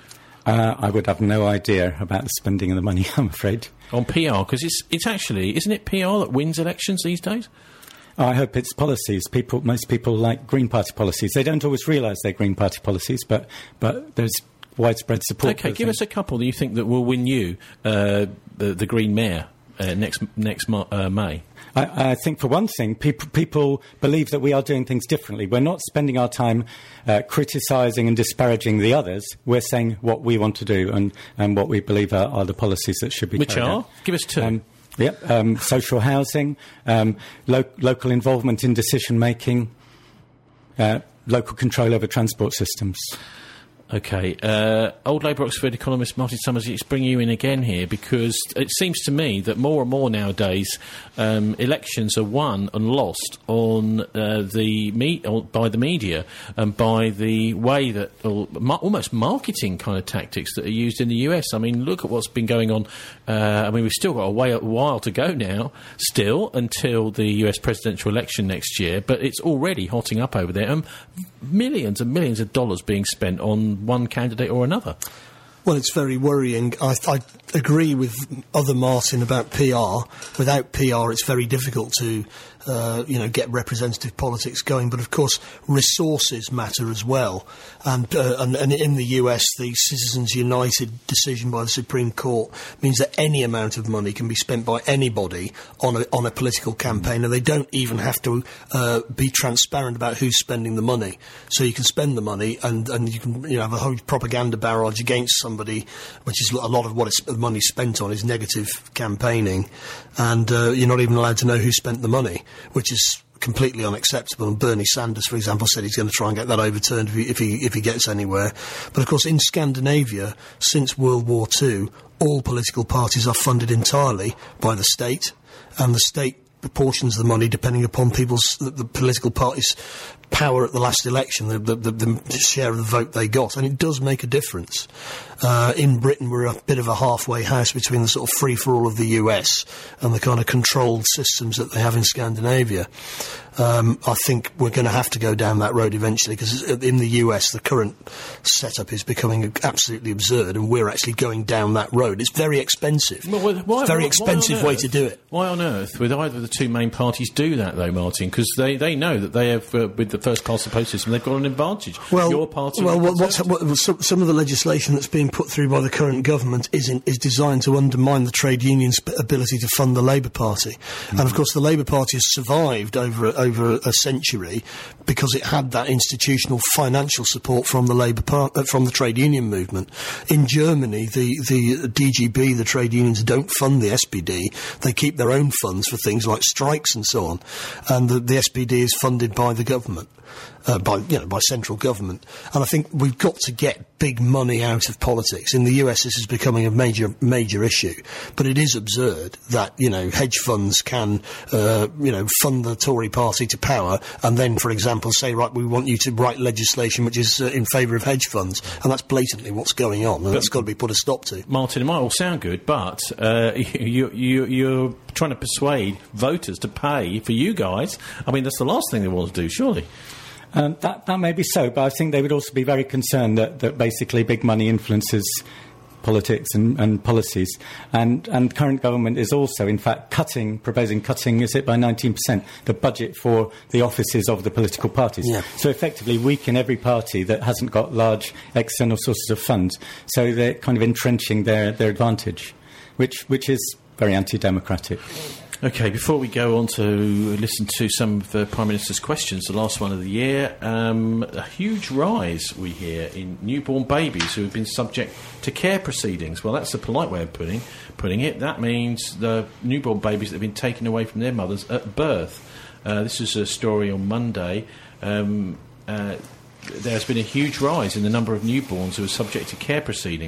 Uh, I would have no idea about the spending of the money, I'm afraid. On P R, because it's, it's actually, isn't it P R that wins elections these days? Oh, I hope it's policies. People, most people like Green Party policies. They don't always realise they're Green Party policies, but, but there's widespread support. Okay, give us a couple that you think that will win you uh, the, the Green Mayor uh, next next Mar- uh, May. I, I think, for one thing, people, people believe that we are doing things differently. We're not spending our time uh, criticising and disparaging the others. We're saying what we want to do and, and what we believe are, are the policies that should be Which carried are? out. Give us two. Um, Yep, um, social housing, um, lo- local involvement in decision-making, uh, local control over transport systems. OK. Uh, old Labour Oxford economist Martin Summers, it's bringing you in again here because it seems to me that more and more nowadays um, elections are won and lost on uh, the me- or by the media and by the way that or ma- almost marketing kind of tactics that are used in the U S. I mean, look at what's been going on. Uh, I mean, we've still got a, way, a while to go now, still, until the U S presidential election next year, but it's already hotting up over there. And millions and millions of dollars being spent on one candidate or another. Well, it's very worrying. I, I agree with other Martin about P R. Without P R, it's very difficult to, uh, you know, get representative politics going. But of course, resources matter as well. And, uh, and and in the U S, the Citizens United decision by the Supreme Court means that any amount of money can be spent by anybody on a on a political campaign, and they don't even have to uh, be transparent about who's spending the money. So you can spend the money, and, and you can you know have a whole propaganda barrage against somebody, which is a lot of what it's, the money's spent on is negative campaigning, and uh, you're not even allowed to know who spent the money, which is completely unacceptable. And Bernie Sanders, for example, said he's going to try and get that overturned if he, if he if he gets anywhere. But of course, in Scandinavia, since World War Two, all political parties are funded entirely by the state, and the state proportions the money depending upon people's the, the political parties' power at the last election, the, the, the, the share of the vote they got, and it does make a difference. Uh, in Britain, we're a bit of a halfway house between the sort of free-for-all of the U S and the kind of controlled systems that they have in Scandinavia. Um, I think we're going to have to go down that road eventually, because in the U S the current setup is becoming absolutely absurd, and we're actually going down that road. It's very expensive. Well, why, it's a very why, expensive why way to do it. Why on earth would either of the two main parties do that, though, Martin? Because they, they know that they have, uh, with the first past the post system, they've got an advantage. Well, Your party well what, what's, what, some, some of the legislation that's being put through by the current government is, in, is designed to undermine the trade union's ability to fund the Labour Party. Mm-hmm. And, of course, the Labour Party has survived over, over a century because it had that institutional financial support from the Labour par- uh, from the trade union movement. In Germany, the, the D G B, the trade unions, don't fund the S P D. They keep their own funds for things like strikes and so on. And the, the S P D is funded by the government. Uh, by you know by central government, and I think we've got to get big money out of politics. In the U S, this is becoming a major major issue, but it is absurd that you know hedge funds can uh, you know fund the Tory party to power, and then, for example, say, right, we want you to write legislation which is uh, in favour of hedge funds, and that's blatantly what's going on, and but that's got to be put a stop to. Martin, it might all sound good, but uh, you, you, you're trying to persuade voters to pay for you guys. I mean, that's the last thing they want to do, surely. Um, that, that may be so, but I think they would also be very concerned that, that basically big money influences politics and, and policies. And, and the current government is also, in fact, cutting, proposing cutting, is it by nineteen percent, the budget for the offices of the political parties. Yeah. So effectively weaken every party that hasn't got large external sources of funds. So they're kind of entrenching their, their advantage, which, which is very anti-democratic. OK, before we go on to listen to some of the Prime Minister's questions, the last one of the year, um, a huge rise, we hear, in newborn babies who have been subject to care proceedings. Well, that's a polite way of putting, putting it. That means the newborn babies that have been taken away from their mothers at birth. Uh, this is a story on Monday. Um, uh, There's been a huge rise in the number of newborns who are subject to care proceedings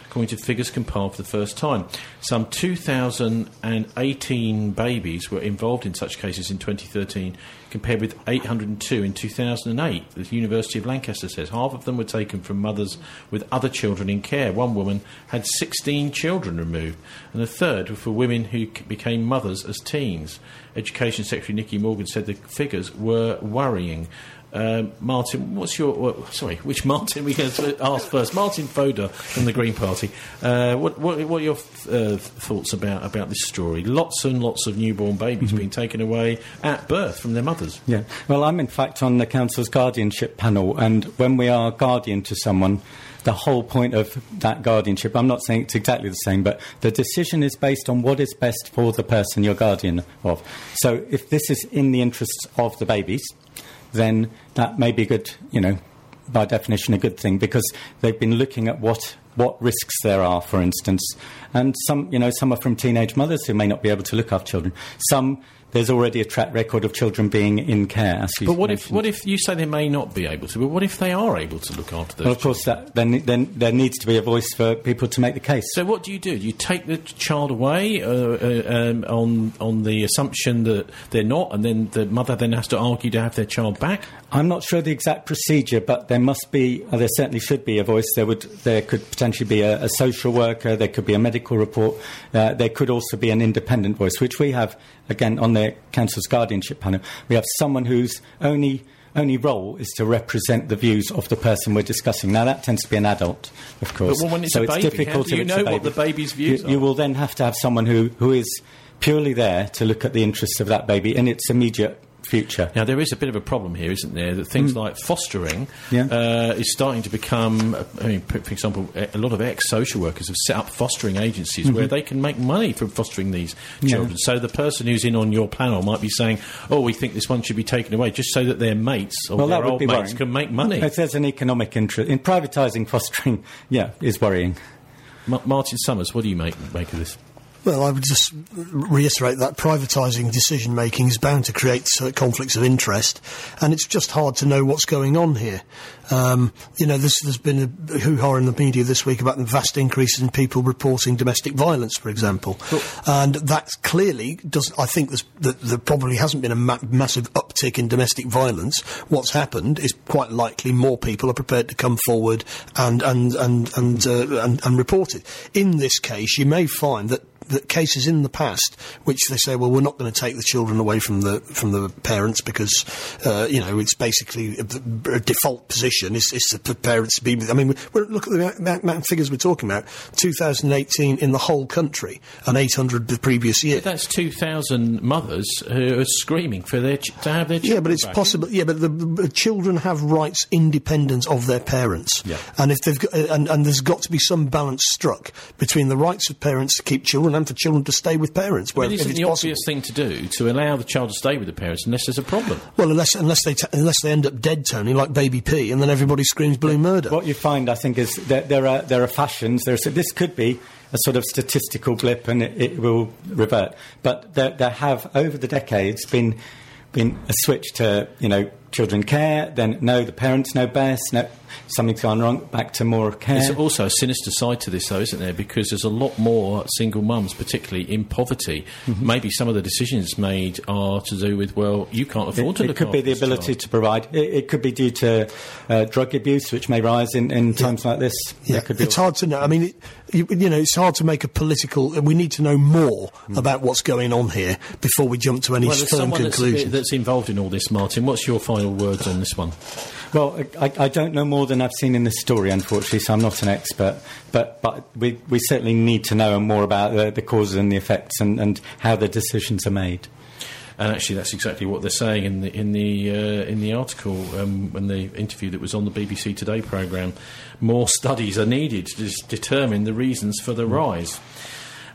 according to figures compiled for the first time. Some two thousand eighteen babies were involved in such cases in twenty thirteen, compared with eight hundred two in two thousand eight. The University of Lancaster says half of them were taken from mothers with other children in care. One woman had sixteen children removed, and a third were for women who c- became mothers as teens. Education Secretary Nicky Morgan said the figures were worrying. Um, Martin, what's your... Well, sorry, which Martin we going to ask first? Martin Fodor from the Green Party. Uh, what, what, what are your uh, thoughts about, about this story? Lots and lots of newborn babies mm-hmm. being taken away at birth from their mothers. Yeah. Well, I'm in fact on the Council's guardianship panel, and when we are guardian to someone, the whole point of that guardianship, I'm not saying it's exactly the same, but the decision is based on what is best for the person you're guardian of. So if this is in the interests of the babies, then that may be good, you know, by definition a good thing, because they've been looking at what what risks there are, for instance. And some, you know, some are from teenage mothers who may not be able to look after children. Some, there's already a track record of children being in care. As but what mentioned. if what if you say they may not be able to? But what if they are able to look after those? Well, of course, that, then then there needs to be a voice for people to make the case. So what do you do? You take the child away uh, uh, um, on on the assumption that they're not, and then the mother then has to argue to have their child back. I'm not sure the exact procedure, but there must be, or there certainly should be a voice. There would, there could potentially be a, a social worker. There could be a medical report. Uh, there could also be an independent voice, which we have again on the Council's guardianship panel. We have someone whose only only role is to represent the views of the person we're discussing. Now that tends to be an adult, of course. But when it's so a it's baby, difficult how do you know what the baby's views you, are? You will then have to have someone who, who is purely there to look at the interests of that baby in its immediate future. Now, there is a bit of a problem here, isn't there, that things mm. like fostering yeah. uh, is starting to become, uh, I mean, for example, a lot of ex-social workers have set up fostering agencies mm-hmm. where they can make money from fostering these children. Yeah. So the person who's in on your panel might be saying, oh, we think this one should be taken away, just so that their mates or well, their that would old be mates worrying. can make money. If there's an economic interest in privatising fostering, yeah, is worrying. Ma- Martin Summers, what do you make, make of this? Well, I would just reiterate that privatising decision-making is bound to create uh, conflicts of interest, and it's just hard to know what's going on here. Um, you know, there's, there's been a hoo-ha in the media this week about the vast increases in people reporting domestic violence, for example. Cool. And that clearly does. I think there's, that there probably hasn't been a ma- massive uptick in domestic violence. What's happened is quite likely more people are prepared to come forward and and and and, uh, and, and report it. In this case, you may find that that cases in the past, which they say, well, we're not going to take the children away from the from the parents because, uh, you know, it's basically a, a default position is, is the parents to be with. I mean, we're, look at the amount of figures we're talking about. two thousand eighteen in the whole country and eight hundred the previous year. But that's two thousand mothers who are screaming for their ch- to have their children Yeah, but it's back. possible. Yeah, but the, the children have rights independent of their parents. Yeah. And if they've got, and, and there's got to be some balance struck between the rights of parents to keep children and for children to stay with parents. Well, where, isn't if it's the possible. obvious thing to do to allow the child to stay with the parents unless there's a problem? Well, unless unless they t- unless they end up dead, Tony, like Baby P, and then everybody screams blue murder. What you find, I think, is that there are there are fashions. There's this could be a sort of statistical blip, and it, it will revert. But there, there have over the decades been been a switch to, you know, children care. Then no, the parents know best. No, something's gone wrong. Back to more care. There's also a sinister side to this, though, isn't there? Because there's a lot more single mums, particularly in poverty. Mm-hmm. Maybe some of the decisions made are to do with, well, you can't afford it, to it look could after be the this ability child. to provide. It, it could be due to uh, drug abuse, which may rise in, in times yeah. like this. Yeah, could be it's hard to know. I mean, it, you, you know, it's hard to make a political. We need to know more mm. about what's going on here before we jump to any well, firm conclusions. That's, that's involved in all this, Martin. What's your final words on this one? Well, I, I don't know more than I've seen in this story, unfortunately, so I'm not an expert. But, but we, we certainly need to know more about the, the causes and the effects and, and how the decisions are made. And actually, that's exactly what they're saying in the in the uh, in the article um, and the interview that was on the B B C Today programme. More studies are needed to determine the reasons for the rise.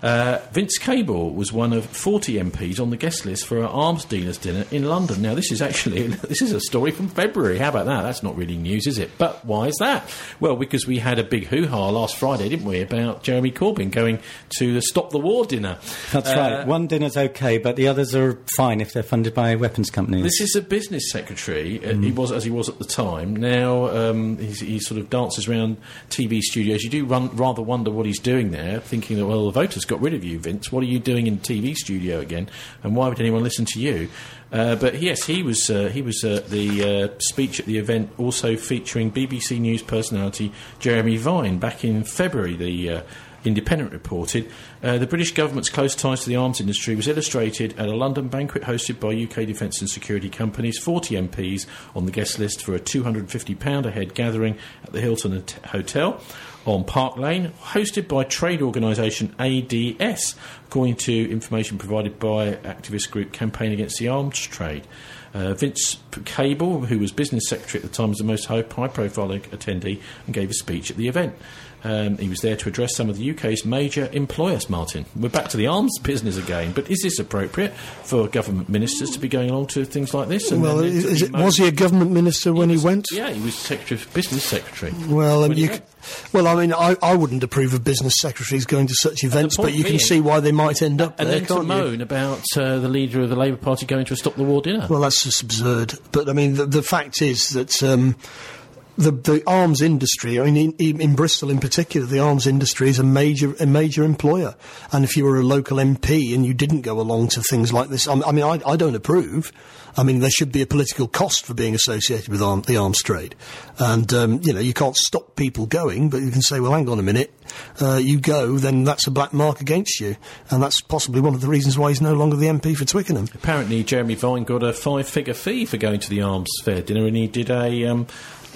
Uh, Vince Cable was one of forty M Ps on the guest list for an arms dealers dinner in London. Now, this is actually this is a story from February. How about that? That's not really news, is it? But why is that? Well, because we had a big hoo-ha last Friday, didn't we, about Jeremy Corbyn going to the Stop the War dinner. That's uh, right. One dinner's okay, but the others are fine if they're funded by weapons companies. This is a business secretary. Mm. Uh, he was, as he was at the time. Now um, he's, he sort of dances around T V studios. You do run, rather wonder what he's doing there, thinking that, well, the voters got rid of you, Vince. What are you doing in a T V studio again? And why would anyone listen to you? Uh, but yes, he was uh, he was uh, the uh, speech at the event, also featuring B B C News personality Jeremy Vine back in February. The uh, Independent reported uh, the British government's close ties to the arms industry was illustrated at a London banquet hosted by U K defence and security companies. forty M Ps on the guest list for a two hundred and fifty pounds a head gathering at the Hilton Hotel on Park Lane, hosted by trade organisation A D S, according to information provided by activist group Campaign Against the Arms Trade. Uh, Vince Cable, who was business secretary at the time, was the most high-profile attendee and gave a speech at the event. Um, he was there to address some of the U K's major employers, Martin. We're back to the arms business again, but is this appropriate for government ministers to be going along to things like this? And well, is it, was he a government minister when he, was, he went? Yeah, he was secretary, business secretary. Well, um, you c- well, I mean, I, I wouldn't approve of business secretaries going to such events, but you can see why they might end up and there, then can't to moan you? about uh, the leader of the Labour Party going to a Stop the War dinner. Well, that's just absurd. But, I mean, the, the fact is that... Um, The, the arms industry, I mean, in, in Bristol in particular, the arms industry is a major a major employer. And if you were a local M P and you didn't go along to things like this, I, I mean, I, I don't approve. I mean, there should be a political cost for being associated with arm, the arms trade. And, um, you know, you can't stop people going, but you can say, well, hang on a minute, uh, you go, then that's a black mark against you. And that's possibly one of the reasons why he's no longer the M P for Twickenham. Apparently, Jeremy Vine got a five-figure fee for going to the arms fair dinner, and he did a... Um,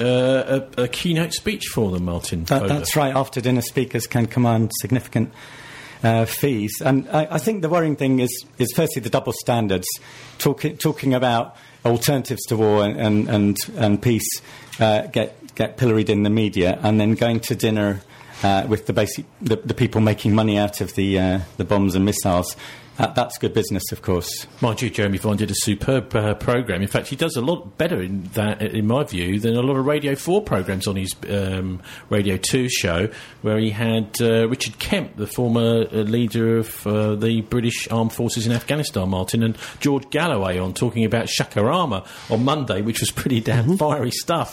Uh, a, a keynote speech for them, Martin. That, that's right. After dinner speakers can command significant uh, fees, and I, I think the worrying thing is, is firstly the double standards. Talking talking about alternatives to war and and and, and peace uh, get get pilloried in the media, and then going to dinner uh, with the basic the, the people making money out of the uh, the bombs and missiles. Uh, that's good business, of course. Mind you, Jeremy Vine did a superb uh, programme. In fact, he does a lot better in that, in my view, than a lot of Radio four programmes on his um, Radio two show, where he had uh, Richard Kemp, the former uh, leader of uh, the British Armed Forces in Afghanistan, Martin, and George Galloway on talking about Shakarama on Monday, which was pretty damn mm-hmm. fiery stuff.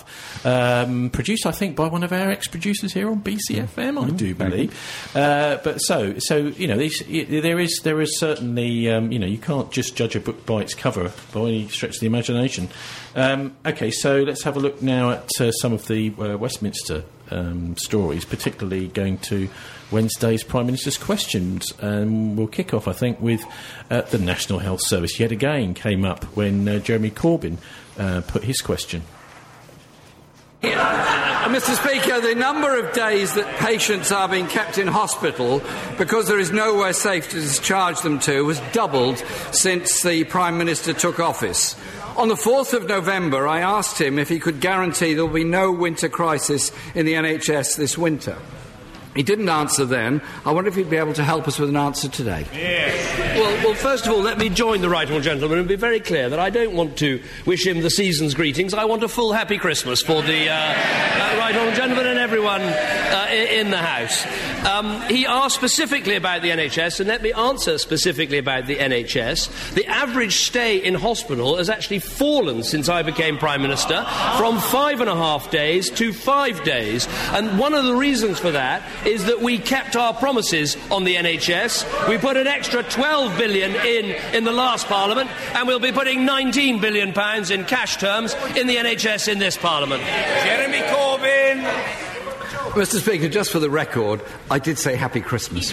Um, produced, I think, by one of our ex-producers here on B C F M, mm-hmm. I do believe. Uh, but so, so you know, these, there is there is certain Certainly, um, you know, you can't just judge a book by its cover by any stretch of the imagination. Um, OK, so let's have a look now at uh, some of the uh, Westminster um, stories, particularly going to Wednesday's Prime Minister's questions. And we'll kick off, I think, with uh, the National Health Service. Yet again came up when uh, Jeremy Corbyn uh, put his question. Uh, Mister Speaker, the number of days that patients are being kept in hospital because there is nowhere safe to discharge them to has doubled since the Prime Minister took office. On the fourth of November, I asked him if he could guarantee there will be no winter crisis in the N H S this winter. He didn't answer then. I wonder if he'd be able to help us with an answer today. Yes. Well, well, first of all, let me join the right honourable gentleman and be very clear that I don't want to wish him the season's greetings. I want a full happy Christmas for the uh, uh, right honourable gentleman and everyone uh, in the House. Um, he asked specifically about the N H S, and let me answer specifically about the N H S. The average stay in hospital has actually fallen since I became Prime Minister, from five and a half days to five days. And one of the reasons for that is that we kept our promises on the N H S. We put an extra twelve billion pounds in in the last Parliament, and we'll be putting nineteen billion pounds in cash terms in the N H S in this Parliament. Jeremy Corbyn. Mister Speaker, just for the record, I did say Happy Christmas.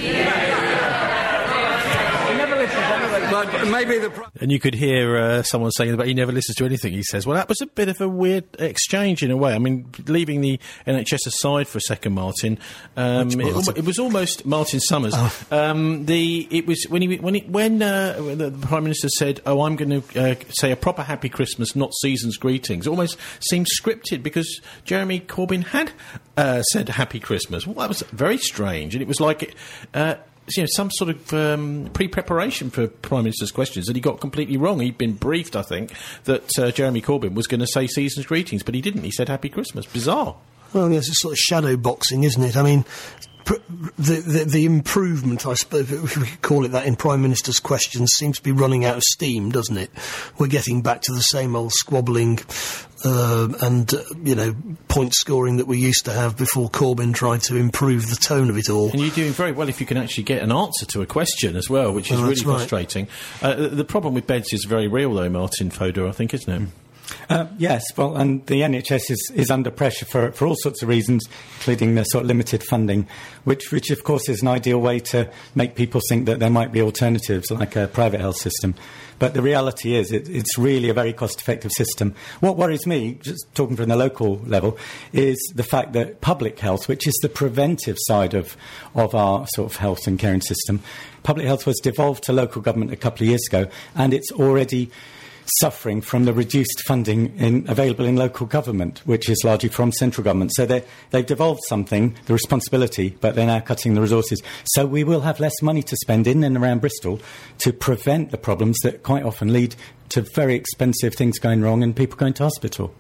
But maybe the pro- and you could hear uh, someone saying about he never listens to anything he says. Well, that was a bit of a weird exchange in a way. I mean, leaving the N H S aside for a second, Martin. Um, it, it was almost Martin Summers. Oh. Um, the it was when he when it, when, uh, when the Prime Minister said, "Oh, I'm going to uh, say a proper Happy Christmas, not season's greetings." It almost seemed scripted because Jeremy Corbyn had uh, said Happy Christmas. Well, that was very strange, and it was like. Uh, you know, some sort of um, pre-preparation for Prime Minister's questions that he got completely wrong. He'd been briefed, I think, that uh, Jeremy Corbyn was going to say season's greetings, but he didn't. He said Happy Christmas. Bizarre. Well, yes, it's sort of shadow boxing, isn't it? I mean, pr- the, the the improvement, I suppose, if we could call it that, in Prime Minister's questions seems to be running out of steam, doesn't it? We're getting back to the same old squabbling uh, and, uh, you know, point scoring that we used to have before Corbyn tried to improve the tone of it all. And you're doing very well if you can actually get an answer to a question as well, which is well, really right. frustrating. Uh, the problem with beds is very real, though, Martin Fodor, I think, isn't it? Mm. Uh, yes, well, and the N H S is, is under pressure for, for all sorts of reasons, including the sort of limited funding, which, which of course is an ideal way to make people think that there might be alternatives like a private health system. But the reality is it, it's really a very cost-effective system. What worries me, just talking from the local level, is the fact that public health, which is the preventive side of, of our sort of health and caring system, public health was devolved to local government a couple of years ago, and it's already suffering from the reduced funding in, available in local government, which is largely from central government. So they've devolved something, the responsibility, but they're now cutting the resources. So we will have less money to spend in and around Bristol to prevent the problems that quite often lead to very expensive things going wrong and people going to hospital.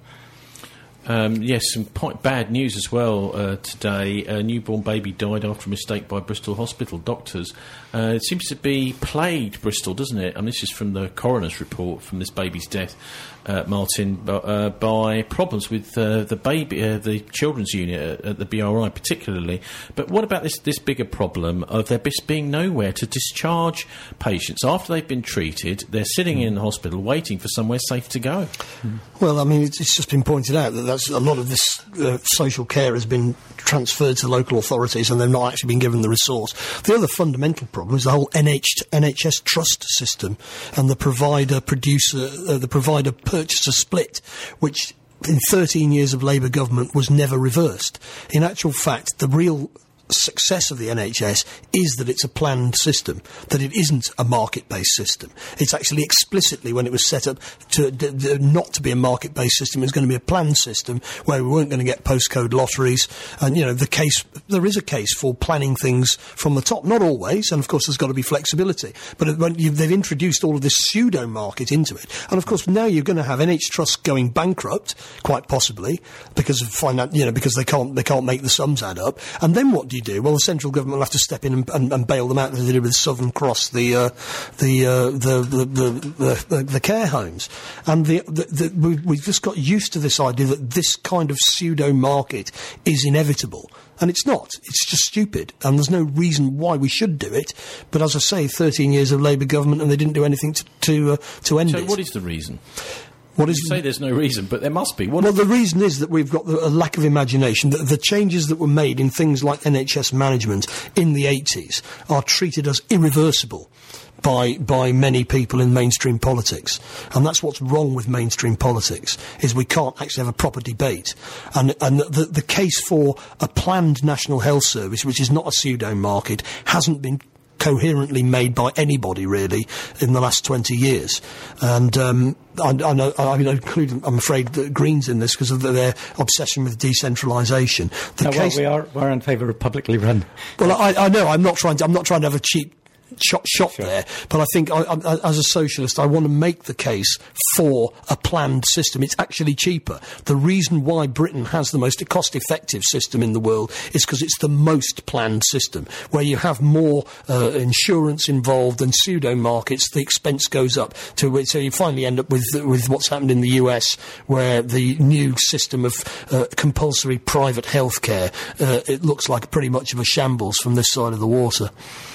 Um, yes, some quite bad news as well uh, today. A newborn baby died after a mistake by Bristol Hospital doctors. Uh, it seems to be plagued Bristol, doesn't it? And this is from the coroner's report from this baby's death, uh, Martin, uh, by problems with uh, the baby, uh, the children's unit at, at the B R I particularly. But what about this, this bigger problem of there being nowhere to discharge patients after they've been treated? They're sitting mm. in the hospital waiting for somewhere safe to go. Mm. Well, I mean, it's, it's just been pointed out that that's, a lot of this uh, social care has been transferred to local authorities and they've not actually been given the resource. The other fundamental problem is the whole N H S trust system and the provider-producer, uh, the provider-purchaser split, which in thirteen years of Labour government was never reversed. In actual fact, the real success of the N H S is that it's a planned system, that it isn't a market-based system. It's actually explicitly, when it was set up to d- d- not to be a market-based system, it was going to be a planned system where we weren't going to get postcode lotteries. And, you know, the case, there is a case for planning things from the top. Not always, and of course there's got to be flexibility. But when you, they've introduced all of this pseudo-market into it. And of course now you're going to have N H Trust going bankrupt, quite possibly, because of finan- you know, because they can't, they can't make the sums add up. And then what do you do? Well, the central government will have to step in and, and, and bail them out, as they did with Southern Cross, the uh, the, uh, the, the, the, the the care homes, and the, the, the, we, we've just got used to this idea that this kind of pseudo market is inevitable. And it's not. It's just stupid. And there's no reason why we should do it. But as I say, thirteen years of Labour government and they didn't do anything to to, uh, to end so it. So what is the reason? What is you say there's no reason, but there must be. What well, the reason is that we've got the, a lack of imagination. The, the changes that were made in things like N H S management in the eighties are treated as irreversible by by many people in mainstream politics. And that's what's wrong with mainstream politics, is we can't actually have a proper debate. And, and the, the case for a planned National Health Service, which is not a pseudo-market, hasn't been coherently made by anybody really in the last twenty years, and um, I, I know I mean, including, I'm afraid, the Greens in this because of their obsession with decentralisation. The no, case well, we are we're in favour of publicly run. Well, I, I know I'm not trying to I'm not trying to have a cheap shot, shot sure. there, but I think I, I, as a socialist I want to make the case for a planned system. It's actually cheaper. The reason why Britain has the most cost-effective system in the world is because it's the most planned system, where you have more uh, insurance involved and pseudo-markets. The expense goes up to it, so you finally end up with with what's happened in the U S, where the new system of uh, compulsory private health care, uh, it looks like pretty much of a shambles from this side of the water.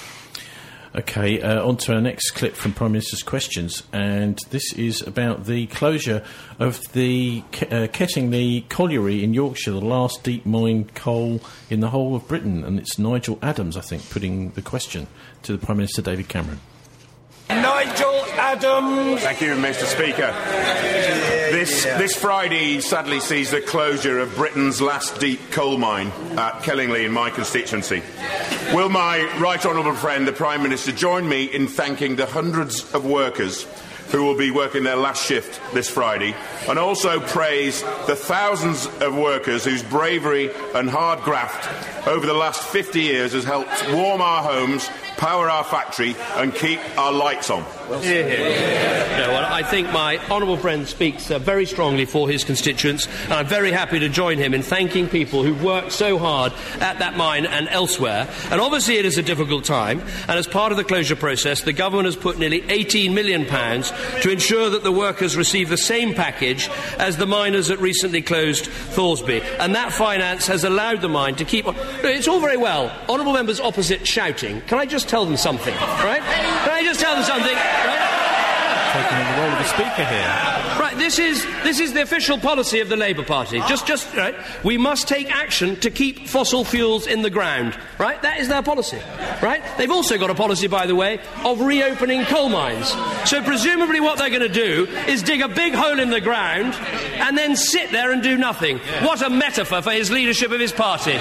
OK, uh, on to our next clip from Prime Minister's Questions, and this is about the closure of the uh, Kettingley Colliery in Yorkshire, the last deep mine coal in the whole of Britain. And it's Nigel Adams, I think, putting the question to the Prime Minister David Cameron. Nigel Adams. Thank you, Mister Speaker. This, this Friday sadly sees the closure of Britain's last deep coal mine at Kellingley in my constituency. Will my right honourable friend, the Prime Minister, join me in thanking the hundreds of workers who will be working their last shift this Friday, and also praise the thousands of workers whose bravery and hard graft over the last fifty years has helped warm our homes, power our factory and keep our lights on. Well, yeah, yeah. No, well, I think my honourable friend speaks uh, very strongly for his constituents, and I'm very happy to join him in thanking people who've worked so hard at that mine and elsewhere. And obviously it is a difficult time, and as part of the closure process, the government has put nearly eighteen million pounds to ensure that the workers receive the same package as the miners at recently closed Thoresby. And that finance has allowed the mine to keep on. It's all very well. Honourable members opposite shouting. Can I just tell them something, right? Can I just tell them something, right? Taking on the role of the speaker here. Right, this is this is the official policy of the Labour Party. Just, just, right? We must take action to keep fossil fuels in the ground, right? That is their policy, right? They've also got a policy, by the way, of reopening coal mines. So presumably what they're going to do is dig a big hole in the ground and then sit there and do nothing. Yeah. What a metaphor for his leadership of his party.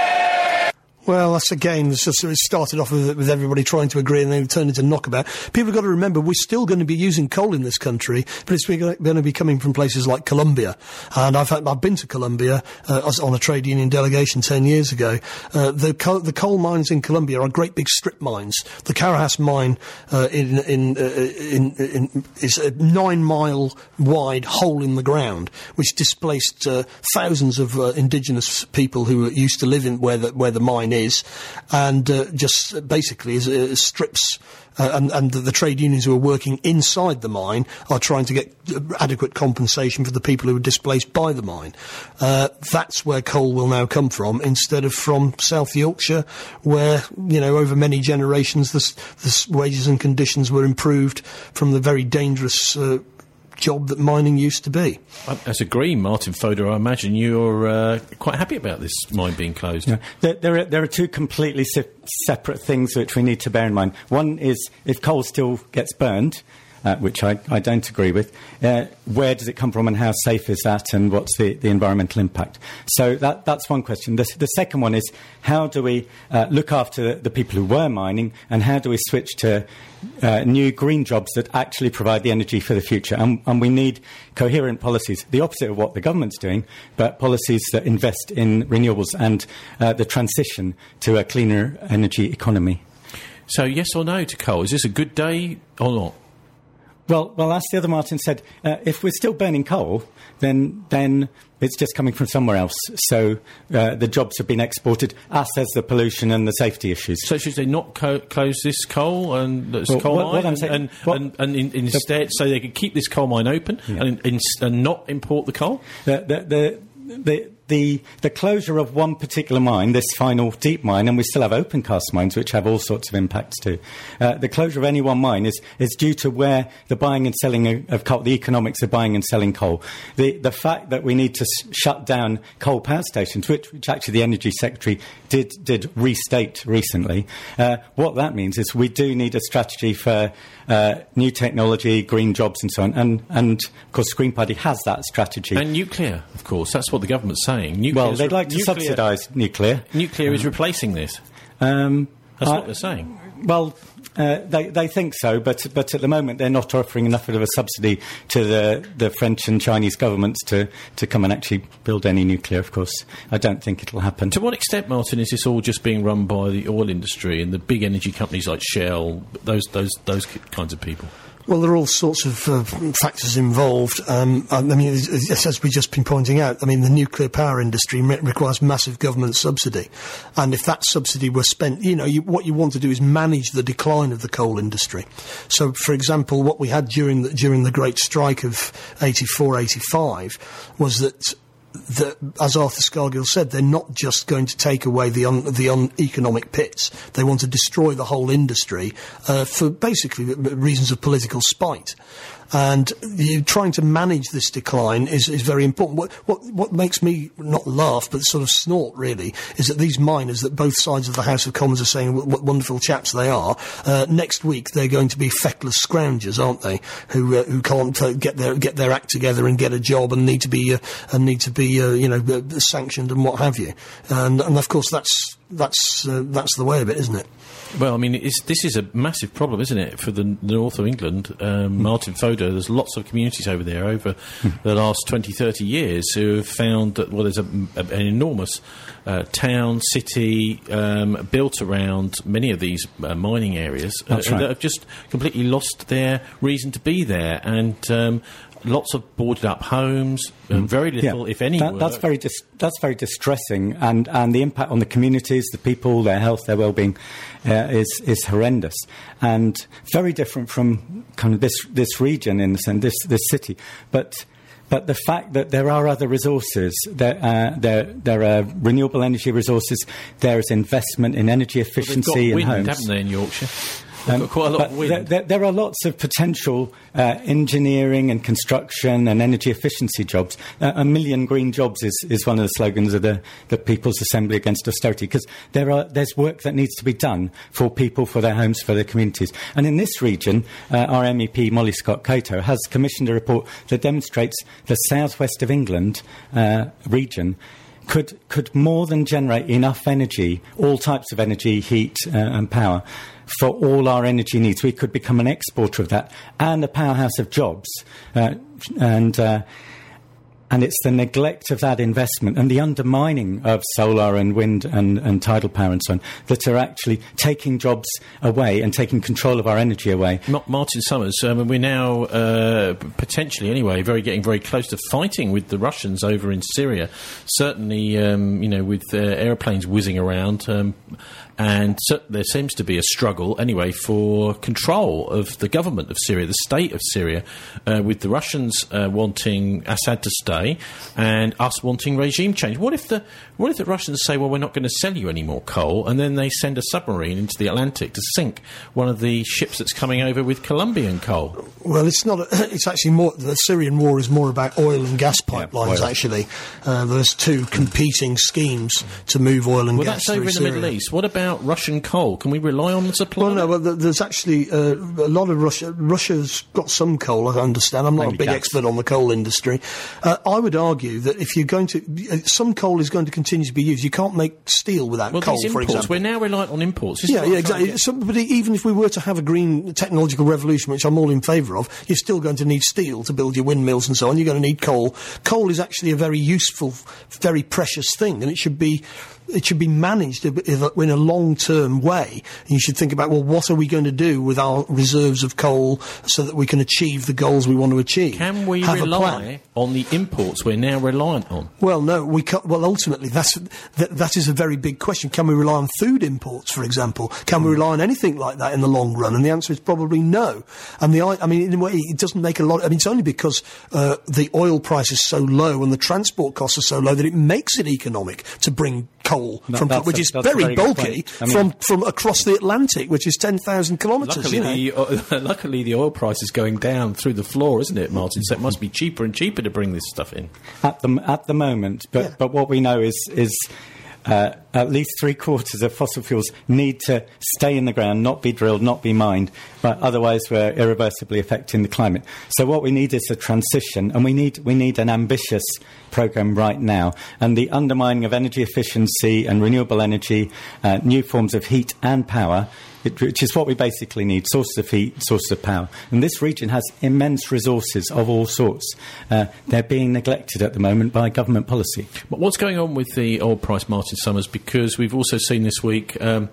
Well, that's again, it's just, it started off with, with everybody trying to agree and then it turned into knockabout. People have got to remember we're still going to be using coal in this country, but it's going to be coming from places like Colombia. And I've, I've been to Colombia uh, on a trade union delegation ten years ago. Uh, the, coal, the coal mines in Colombia are great big strip mines. The Carajás mine uh, in, in, uh, in, in, is a nine-mile wide hole in the ground, which displaced uh, thousands of uh, indigenous people who used to live in where the, where the mine is, and uh, just basically is, uh, strips uh, and, and the, the trade unions who are working inside the mine are trying to get uh, adequate compensation for the people who were displaced by the mine. Uh, that's where coal will now come from, instead of from South Yorkshire, where, you know, over many generations the, the wages and conditions were improved from the very dangerous uh, job that mining used to be. As a Green, Martin Fodor, I imagine you're uh, quite happy about this mine being closed. Yeah. There, there, are, there are two completely se- separate things which we need to bear in mind. One is if coal still gets burned, uh, which I, I don't agree with, uh, where does it come from and how safe is that and what's the, the environmental impact? So that, that's one question. The, the second one is how do we uh, look after the people who were mining and how do we switch to Uh, new green jobs that actually provide the energy for the future. And, and we need coherent policies, the opposite of what the government's doing, but policies that invest in renewables and uh, the transition to a cleaner energy economy. So yes or no to coal? Is this a good day or not? Well, well, as the other Martin said, uh, if we're still burning coal, then then it's just coming from somewhere else. So uh, the jobs have been exported, as has the pollution and the safety issues. So should they not co- close this coal and this well, coal what, mine what I'm and, saying, and, what, and, and in, instead, so they could keep this coal mine open yeah. and, and, and not import the coal? The the the. the The, the closure of one particular mine, this final deep mine, and we still have open cast mines which have all sorts of impacts too. Uh, the closure of any one mine is, is due to where the buying and selling of, of coal, the economics of buying and selling coal. The, the fact that we need to s- shut down coal power stations, which, which actually the Energy Secretary did, did restate recently, uh, what that means is we do need a strategy for uh, new technology, green jobs and so on. And, and of course, the Green Party has that strategy. And nuclear, of course. That's what the government's saying. Nuclear well, they'd like to nuclear, subsidise nuclear. Nuclear um, is replacing this. Um, That's I, what they're saying. Well, uh, they, they think so, but but at the moment they're not offering enough of a subsidy to the, the French and Chinese governments to, to come and actually build any nuclear, of course. I don't think it'll happen. To what extent, Martin, is this all just being run by the oil industry and the big energy companies like Shell, those those those kinds of people? Well, there are all sorts of uh, factors involved. Um, I mean, as we've just been pointing out, I mean, the nuclear power industry re- requires massive government subsidy. And if that subsidy were spent, you know, you, what you want to do is manage the decline of the coal industry. So, for example, what we had during the, during the Great Strike of eighty-four eighty-five was that that, as Arthur Scargill said, they're not just going to take away the un, the uneconomic pits. They want to destroy the whole industry uh, for basically reasons of political spite. And you, trying to manage this decline is, is very important. What, what, what makes me not laugh, but sort of snort, really, is that these miners that both sides of the House of Commons are saying what, what wonderful chaps they are, uh, next week they're going to be feckless scroungers, aren't they, who uh, who can't uh, get their get their act together and get a job and need to be uh, and need to be uh, you know uh, sanctioned and what have you. And, and of course that's that's uh, that's the way of it, isn't it? Well, I mean, it's, this is a massive problem, isn't it, for the north of England? Um, mm. Martin Foda, there's lots of communities over there over mm. the last twenty, thirty years who have found that, well, there's a, a, an enormous uh, town, city um, built around many of these uh, mining areas uh, right. that have just completely lost their reason to be there. And um, lots of boarded up homes, and very little, yeah. if any. That, that's very dis- that's very distressing, and, and the impact on the communities, the people, their health, their well-being, uh, is is horrendous, and very different from kind of this this region in the sense, this this city, but. But the fact that there are other resources, there, uh, there, there are renewable energy resources, there is investment in energy efficiency well, in wind, homes. Haven't they, in Yorkshire? Um, got quite a lot but of wind. There, there, there are lots of potential uh, engineering and construction and energy efficiency jobs. Uh, a million green jobs is, is one of the slogans of the, the People's Assembly Against Austerity, because there are there's work that needs to be done for people, for their homes, for their communities. And in this region, uh, our M E P Molly Scott-Cato has commissioned a report that demonstrates the southwest of England uh, region could could more than generate enough energy, all types of energy, heat uh, and power, for all our energy needs. We could become an exporter of that and a powerhouse of jobs. Uh, and uh, and it's the neglect of that investment and the undermining of solar and wind and, and tidal power and so on that are actually taking jobs away and taking control of our energy away. Ma- Martin Summers, um, we're now uh, potentially, anyway, very getting very close to fighting with the Russians over in Syria. Certainly, um, you know, with uh, aeroplanes whizzing around. Um, And so there seems to be a struggle, anyway, for control of the government of Syria, the state of Syria, uh, with the Russians uh, wanting Assad to stay and us wanting regime change. What if the what if the Russians say, well, we're not going to sell you any more coal, and then they send a submarine into the Atlantic to sink one of the ships that's coming over with Colombian coal? Well, it's not. A, it's actually more. The Syrian war is more about oil and gas pipelines. Yeah, actually, uh, there's two competing schemes to move oil and well, gas. Well, that's over in Syria. the Middle East. What about Russian coal? Can we rely on the supply? Well, no. Well, there's actually uh, a lot of Russia. Russia's got some coal, I understand. I'm not Mainly a big gas. expert on the coal industry. Uh, I would argue that if you're going to, uh, some coal is going to continue to be used. You can't make steel without well, coal, these for imports, example. We're now reliant on imports. This is Yeah, what yeah, I'm exactly. trying to So, but even if we were to have a green technological revolution, which I'm all in favour of, you're still going to need steel to build your windmills and so on. You're going to need coal. Coal is actually a very useful, very precious thing, and it should be. It should be managed in a long-term way. And you should think about, well, what are we going to do with our reserves of coal so that we can achieve the goals we want to achieve? Can we Have a rely plan. on the imports we're now reliant on? Well, no, we can't. Well, ultimately, that's, that, that is a very big question. Can we rely on food imports, for example? Can we rely on anything like that in the long run? And the answer is probably no. And the, I mean, in a way, it doesn't make a lot. I mean, it's only because uh, the oil price is so low and the transport costs are so low that it makes it economic to bring coal No, from, that's which a- is that's a very, very good bulky, point. I mean- from from across the Atlantic, which is ten thousand kilometres. Luckily, You know? the, uh, luckily, the oil price is going down through the floor, isn't it, Martin? So it must be cheaper and cheaper to bring this stuff in. At the at the moment, but Yeah. but what we know is is uh, at least three quarters of fossil fuels need to stay in the ground, not be drilled, not be mined, but otherwise we're irreversibly affecting the climate. So what we need is a transition, and we need we need an ambitious programme right now. And the undermining of energy efficiency and renewable energy, uh, new forms of heat and power. It, which is what we basically need, sources of heat, sources of power. And this region has immense resources of all sorts. Uh, they're being neglected at the moment by government policy. But what's going on with the oil price, Martin Summers? Because we've also seen this week um,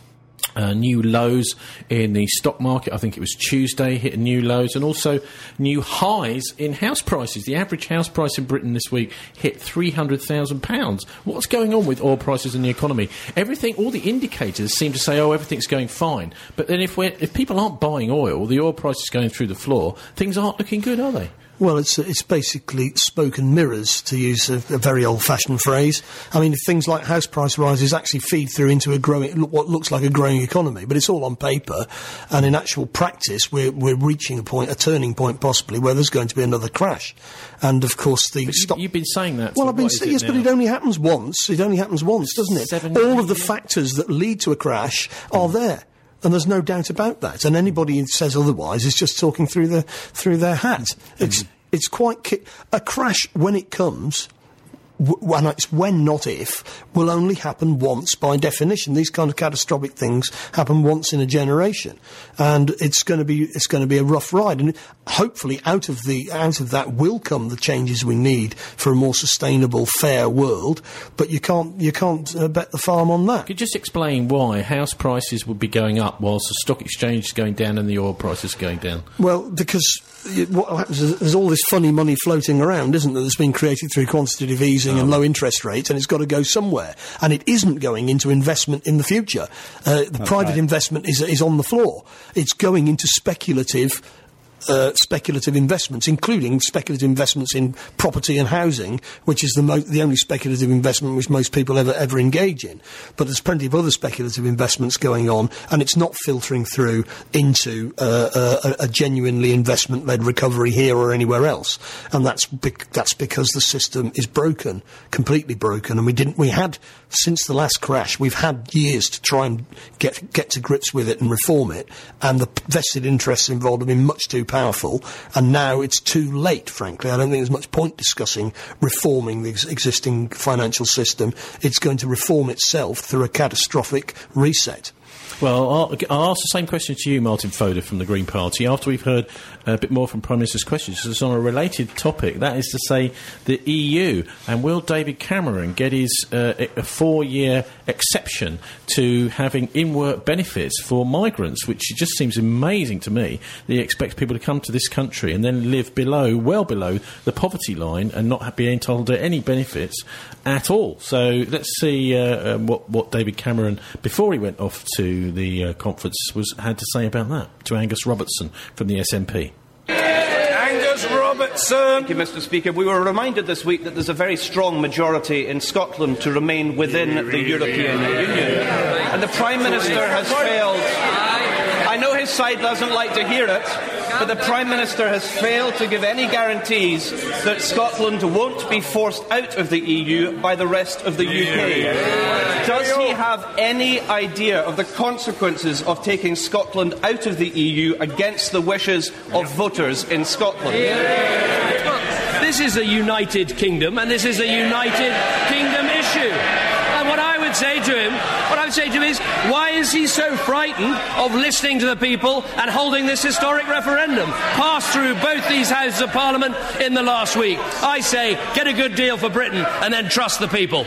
uh, new lows in the stock market. I think it was Tuesday, hitting new lows, and also new highs in house prices. The average house price in Britain this week hit three hundred thousand pounds. What's going on with oil prices and the economy? Everything, all the indicators seem to say, oh, everything's going fine. But then if we're, if people aren't buying oil, the oil price is going through the floor, things aren't looking good, are they? Well, it's it's basically smoke and mirrors, to use a, a very old-fashioned phrase. I mean, things like house price rises actually feed through into a growing, what looks like a growing economy, but it's all on paper. And in actual practice, we're we're reaching a point, a turning point, possibly, where there's going to be another crash. And of course, the But stock. you, you've been saying that. Well, for I've been what is saying it yes, but now? it only happens once. It only happens once, doesn't it? Seven All of the years. factors that lead to a crash are there. And there's no doubt about that. And anybody who says otherwise is just talking through the through their hat. It's it's quite ki- a crash when it comes w- and it's when, not if, will only happen once by definition. These kind of catastrophic things happen once in a generation, and it's going to be it's going to be a rough ride. And hopefully, out of the out of that will come the changes we need for a more sustainable, fair world. But you can't you can't uh, bet the farm on that. Could you just explain why house prices would be going up whilst the stock exchange is going down and the oil price is going down? Well, because it, what happens is there's all this funny money floating around, isn't there, that's been created through quantitative easing oh. and low interest rates, and it's got to go somewhere. And it isn't going into investment in the future. Uh, the That's private right. investment is, is on the floor. It's going into speculative Uh, speculative investments, including speculative investments in property and housing, which is the mo- the only speculative investment which most people ever ever engage in. But there's plenty of other speculative investments going on, and it's not filtering through into uh, a, a genuinely investment-led recovery here or anywhere else. And that's bec- that's because the system is broken, completely broken. And we didn't. We had since the last crash, we've had years to try and get get to grips with it and reform it, and the vested interests involved have been much too powerful, and now it's too late, frankly. I don't think there's much point discussing reforming the ex- existing financial system. It's going to reform itself through a catastrophic reset. Well, I'll, I'll ask the same question to you, Martin Foda from the Green Party, after we've heard a bit more from Prime Minister's questions. It's on a related topic, that is to say the E U. And will David Cameron get his uh, a four-year exception to having in-work benefits for migrants, which just seems amazing to me that he expects people to come to this country and then live below, well below the poverty line and not be entitled to any benefits at all. So let's see uh, um, what, what David Cameron, before he went off to the uh, conference, was had to say about that to Angus Robertson from the S N P. Angus Robertson. Thank you, Mister Speaker. We were reminded this week that there's a very strong majority in Scotland to remain within the European Union. And the Prime Minister has failed. I know his side doesn't like to hear it, but the Prime Minister has failed to give any guarantees that Scotland won't be forced out of the E U by the rest of the U K. Does he have any idea of the consequences of taking Scotland out of the E U against the wishes of voters in Scotland? Well, this is a United Kingdom, and this is a United Kingdom issue. And what I would say to him, what I would say to him is, why is he so frightened of listening to the people and holding this historic referendum passed through both these Houses of Parliament in the last week? I say, get a good deal for Britain and then trust the people.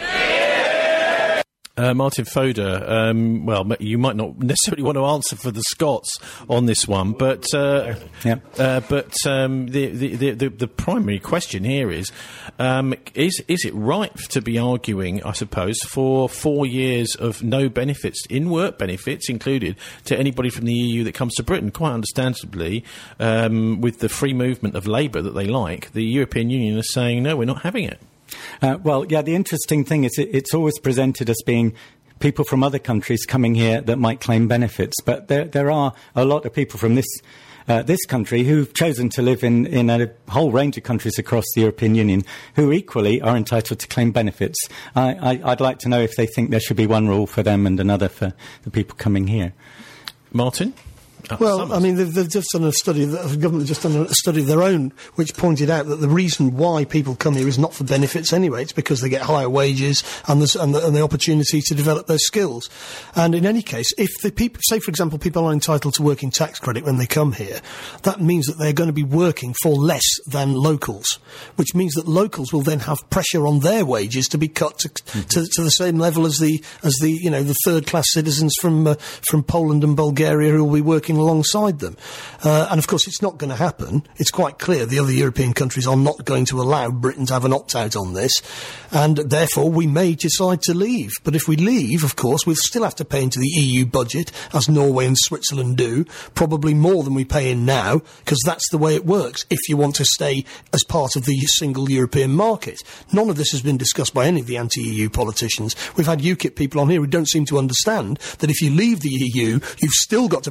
Uh, Martin Foda, um, well, you might not necessarily want to answer for the Scots on this one, but uh, yeah. uh, but um, the, the, the, the primary question here is, um, is is it right to be arguing, I suppose, for four years of no benefits, in-work benefits included, to anybody from the E U that comes to Britain? Quite understandably, um, with the free movement of labour that they like, the European Union is saying, no, we're not having it. Uh, well, yeah, the interesting thing is it, it's always presented as being people from other countries coming here that might claim benefits. But there, there are a lot of people from this uh, this country who've chosen to live in, in a whole range of countries across the European Union who equally are entitled to claim benefits. I, I, I'd like to know if they think there should be one rule for them and another for the people coming here. Martin? Well, Summers. I mean, they've, they've just done a study, the government has just done a study of their own, which pointed out that the reason why people come here is not for benefits anyway. It's because they get higher wages and, and, the, and the opportunity to develop their skills. And in any case, if the people, say, for example, people are entitled to working tax credit when they come here, that means that they're going to be working for less than locals, which means that locals will then have pressure on their wages to be cut to, mm-hmm. to, to the same level as the, as the, you know, the third-class citizens from, uh, from Poland and Bulgaria who will be working alongside them. Uh, and of course it's not going to happen. It's quite clear the other European countries are not going to allow Britain to have an opt-out on this, and therefore we may decide to leave. But if we leave, of course, we'll still have to pay into the E U budget, as Norway and Switzerland do, probably more than we pay in now, because that's the way it works if you want to stay as part of the single European market. None of this has been discussed by any of the anti-E U politicians. We've had UKIP people on here who don't seem to understand that if you leave the E U, you've still got to play into the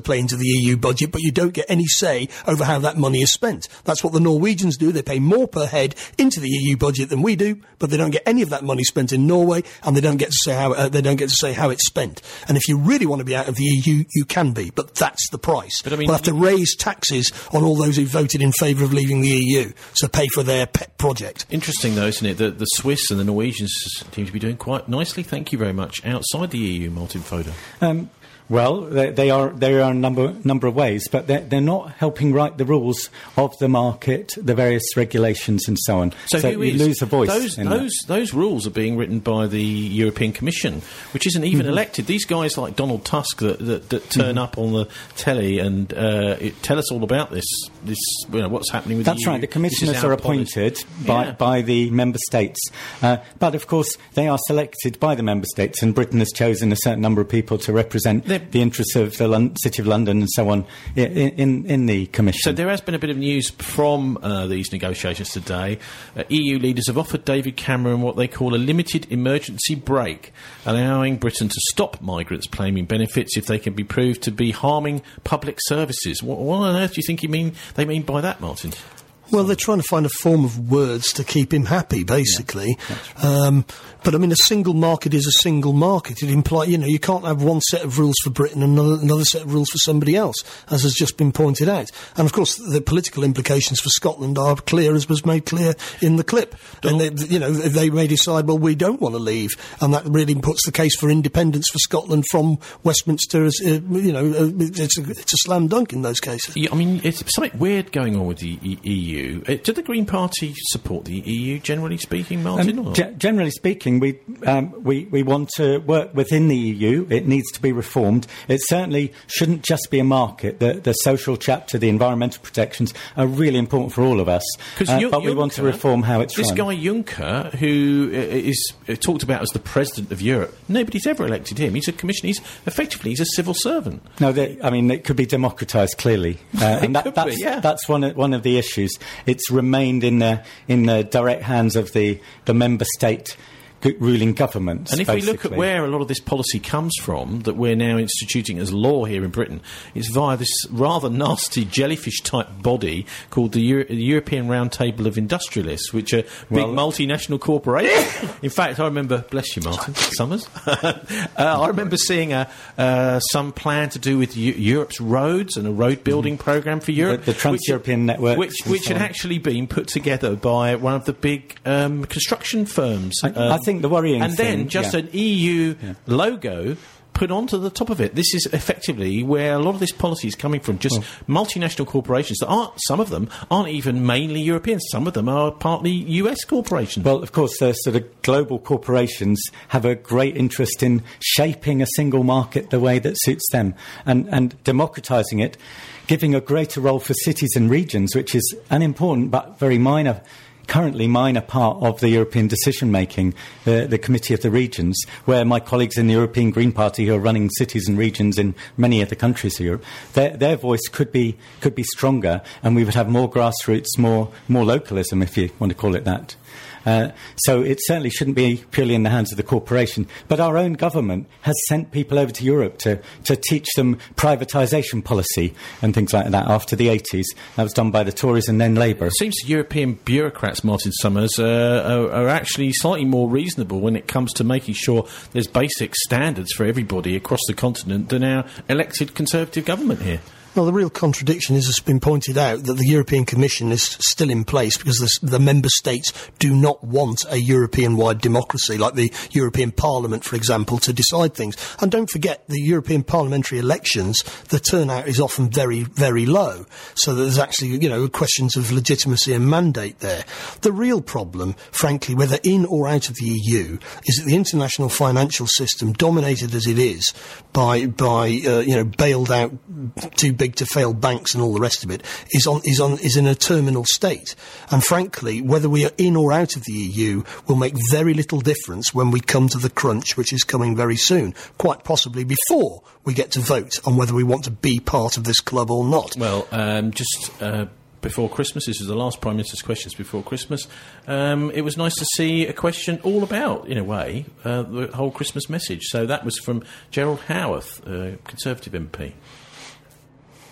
E U budget, but you don't get any say over how that money is spent. That's what the Norwegians do. They pay more per head into the E U budget than we do, but they don't get any of that money spent in Norway, and they don't get to say how uh, they don't get to say how it's spent. And if you really want to be out of the E U, you can be, but that's the price. But I mean, we'll have to raise taxes on all those who voted in favour of leaving the E U, so pay for their pet project. Interesting, though, isn't it, that the Swiss and the Norwegians seem to be doing quite nicely, thank you very much, outside the E U, Martin Foda. Um, Well, they, they are there are a number number of ways, but they're, they're not helping write the rules of the market, the various regulations, and so on. So, so who you is? lose a voice. Those in those that. those rules are being written by the European Commission, which isn't even Mhm. elected. These guys like Donald Tusk that that, that turn Mhm. up on the telly and uh, it, tell us all about this. This you know what's happening with That's the E U. right. The This is commissioners our are policy. appointed by, Yeah. by the member states, uh, but of course they are selected by the member states, and Britain has chosen a certain number of people to represent They're the interests of the Lon- City of London and so on in, in, in the commission. So there has been a bit of news from uh, these negotiations today. Uh, E U leaders have offered David Cameron what they call a limited emergency break, allowing Britain to stop migrants claiming benefits if they can be proved to be harming public services. What, what on earth do you think you mean? They mean by that, Martin? Well, they're trying to find a form of words to keep him happy, basically. Yeah, um, but, I mean, a single market is a single market. It implies, you know, you can't have one set of rules for Britain and another, another set of rules for somebody else, as has just been pointed out. And, of course, the political implications for Scotland are clear, as was made clear in the clip. And, they, you know, they may decide, well, we don't want to leave. And that really puts the case for independence for Scotland from Westminster as, uh, you know, uh, it's, a, it's a slam dunk in those cases. Yeah, I mean, it's something weird going on with the E U. Uh, do the Green Party support the E U, generally speaking, Martin? Um, or? ge- generally speaking, we, um, we we want to work within the E U. It needs to be reformed. It certainly shouldn't just be a market. The, the social chapter, the environmental protections are really important for all of us. Uh, Ju- but we Juncker, want to reform how it's this run. guy Juncker, who uh, is uh, talked about as the president of Europe, nobody's ever elected him. He's a commissioner. He's effectively he's a civil servant. No, they, I mean it could be democratised clearly, uh, and that, could that's be, yeah. that's one of, one of the issues. It's remained in the in the direct hands of the the member state g- ruling governments. And if basically. we look at where a lot of this policy comes from, that we're now instituting as law here in Britain, it's via this rather nasty jellyfish-type body called the, Euro- the European Roundtable of Industrialists, which are Well- big multinational corporations. In fact, I remember, bless you, Martin Summers, uh, I remember seeing a, uh, some plan to do with U- Europe's roads and a road building programme for Europe. The- the Trans-European which, networks Which, and which so had on. actually been put together by one of the big um, construction firms. I, Um, I think the worrying and thing, then just yeah. an E U logo put onto the top of it. This is effectively where a lot of this policy is coming from, just multinational corporations that aren't, some of them aren't even mainly European, some of them are partly U S corporations. Well, of course, the sort of global corporations have a great interest in shaping a single market the way that suits them and, and democratising it, giving a greater role for cities and regions, which is an important but very minor currently minor part of the European decision-making, uh, the Committee of the Regions, where my colleagues in the European Green Party who are running cities and regions in many of the countries of Europe, their, their voice could be could be stronger, and we would have more grassroots, more more localism, if you want to call it that. Uh, so it certainly shouldn't be purely in the hands of the corporation. But our own government has sent people over to Europe to, to teach them privatisation policy and things like that after the eighties. That was done by the Tories and then Labour. It seems European bureaucrats, Martin Summers, uh, are, are actually slightly more reasonable when it comes to making sure there's basic standards for everybody across the continent than our elected Conservative government here. Well, the real contradiction is, as has been pointed out, that the European Commission is still in place because the, the member states do not want a European-wide democracy, like the European Parliament, for example, to decide things. And don't forget, the European parliamentary elections, the turnout is often very, very low. So that there's actually, you know, questions of legitimacy and mandate there. The real problem, frankly, whether in or out of the E U, is that the international financial system, dominated as it is by, by uh, you know, bailed out too big to fail banks and all the rest of it, is on is on is in a terminal state. And frankly, whether we are in or out of the E U will make very little difference when we come to the crunch, which is coming very soon, quite possibly before we get to vote on whether we want to be part of this club or not. Well, um, just uh, before Christmas, this is the last Prime Minister's questions before Christmas, um, it was nice to see a question all about, in a way, uh, the whole Christmas message. So that was from Gerald Howarth, uh, Conservative M P.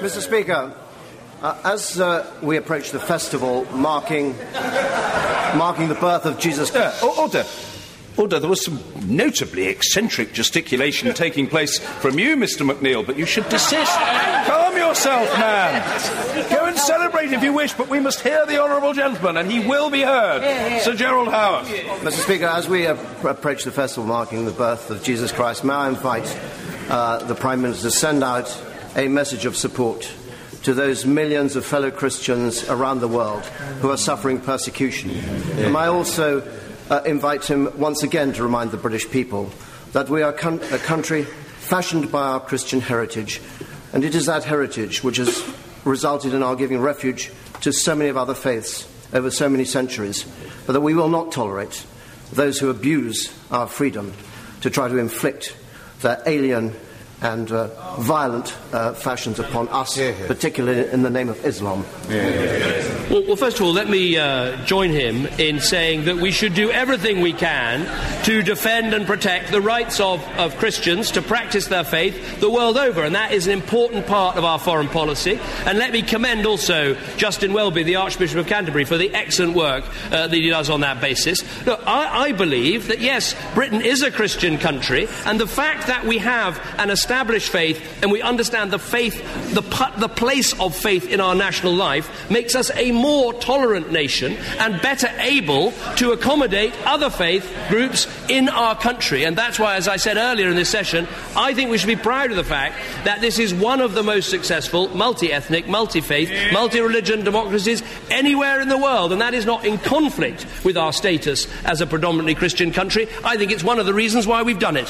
Mister Speaker, uh, as uh, we approach the festival marking marking the birth of Jesus Christ... Uh, order. Order. There was some notably eccentric gesticulation taking place from you, Mister McNeill, but you should desist. Calm yourself, man. Go and celebrate if you wish, but we must hear the honourable gentleman, and he will be heard. Sir Gerald Howard. Mister Speaker, as we uh, approach the festival marking the birth of Jesus Christ, may I invite uh, the Prime Minister to send out a message of support to those millions of fellow Christians around the world who are suffering persecution. Yeah. And I also uh, invite him once again to remind the British people that we are con- a country fashioned by our Christian heritage, and it is that heritage which has resulted in our giving refuge to so many of other faiths over so many centuries, but that we will not tolerate those who abuse our freedom to try to inflict their alien and uh, violent uh, fashions upon us, yeah, yeah. particularly in the name of Islam. Yeah, yeah, yeah. Well, well, first of all, let me uh, join him in saying that we should do everything we can to defend and protect the rights of, of Christians to practice their faith the world over, and that is an important part of our foreign policy. And let me commend also Justin Welby, the Archbishop of Canterbury, for the excellent work uh, that he does on that basis. Look, I, I believe that, yes, Britain is a Christian country, and the fact that we have an established faith and we understand the faith, the, the place of faith in our national life makes us a more tolerant nation and better able to accommodate other faith groups in our country. And that's why, as I said earlier in this session, I think we should be proud of the fact that this is one of the most successful multi-ethnic, multi-faith, multi-religion democracies anywhere in the world, and that is not in conflict with our status as a predominantly Christian country. I think it's one of the reasons why we've done it.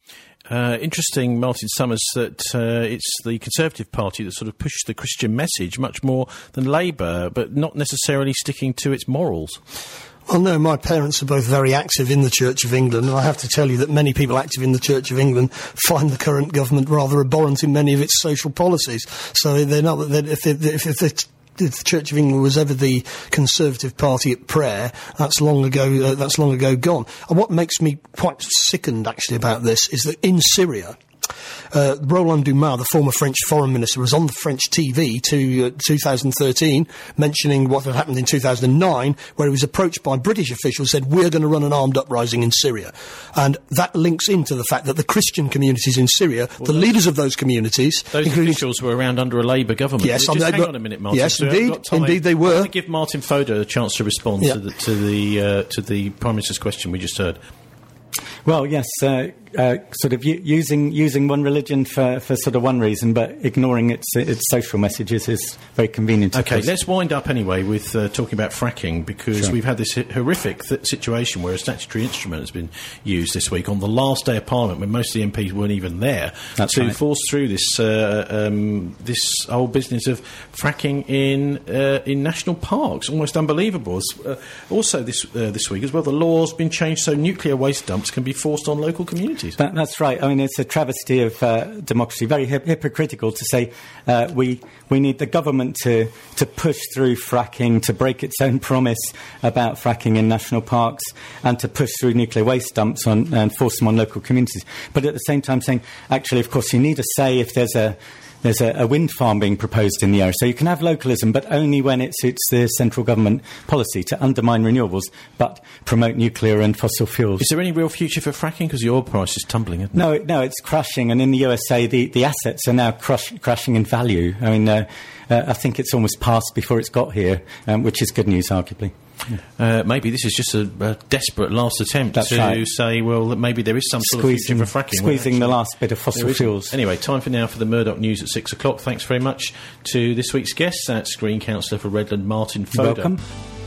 Uh, interesting, Martin Summers, that uh, it's the Conservative Party that sort of pushed the Christian message much more than Labour, but not necessarily sticking to its morals. Well, no, my parents are both very active in the Church of England, and I have to tell you that many people active in the Church of England find the current government rather abhorrent in many of its social policies. So they're not, they're, if, they, if, if it's if the Church of England was ever the Conservative Party at prayer, that's long ago. Uh, that's long ago gone. And what makes me quite sickened, actually, about this is that in Syria, Uh, Roland Dumas, the former French foreign minister, was on the French T V to uh, two thousand thirteen, mentioning what had happened in two thousand nine, where he was approached by British officials, said, we're going to run an armed uprising in Syria. And that links into the fact that the Christian communities in Syria, well, the leaders of those communities... Those officials were around under a Labour government. Yes, Just I hang got, on a minute, Martin. Yes, so indeed, indeed they were. I'm going to give Martin Fodor a chance to respond yeah. to the, to, the, uh, to the Prime Minister's question we just heard. Well, yes, uh, uh, sort of u- using using one religion for, for sort of one reason, but ignoring its its social messages is very convenient. Okay, let's wind up anyway with uh, talking about fracking, because sure. we've had this horrific th- situation where a statutory instrument has been used this week on the last day of Parliament, when most of the M Ps weren't even there, That's to right. force through this uh, um, this whole business of fracking in uh, in national parks. Almost unbelievable. Uh, also, this uh, this week as well, the law's been changed so nuclear waste dumps can be forced on local communities. That, that's right. I mean, it's a travesty of uh, democracy. Very hip- hypocritical to say uh, we we need the government to to push through fracking, to break its own promise about fracking in national parks, and to push through nuclear waste dumps on and force them on local communities. But at the same time, saying actually, of course, you need a say if there's a There's a, a wind farm being proposed in the area. So you can have localism, but only when it suits the central government policy to undermine renewables, but promote nuclear and fossil fuels. Is there any real future for fracking? Because the oil price is tumbling, isn't it? No, no, it's crashing. And in the U S A, the, the assets are now crush, crashing in value. I mean, uh, uh, I think it's almost passed before it's got here, um, which is good news, arguably. Uh, maybe this is just a, a desperate last attempt That's to right. say, well, that maybe there is some sort squeezing, of future for fracking. Squeezing the last bit of fossil fuels. Anyway, time for now for the Murdoch News at six o'clock. Thanks very much to this week's guests. That's Green Councillor for Redland, Martin Fodor. Welcome.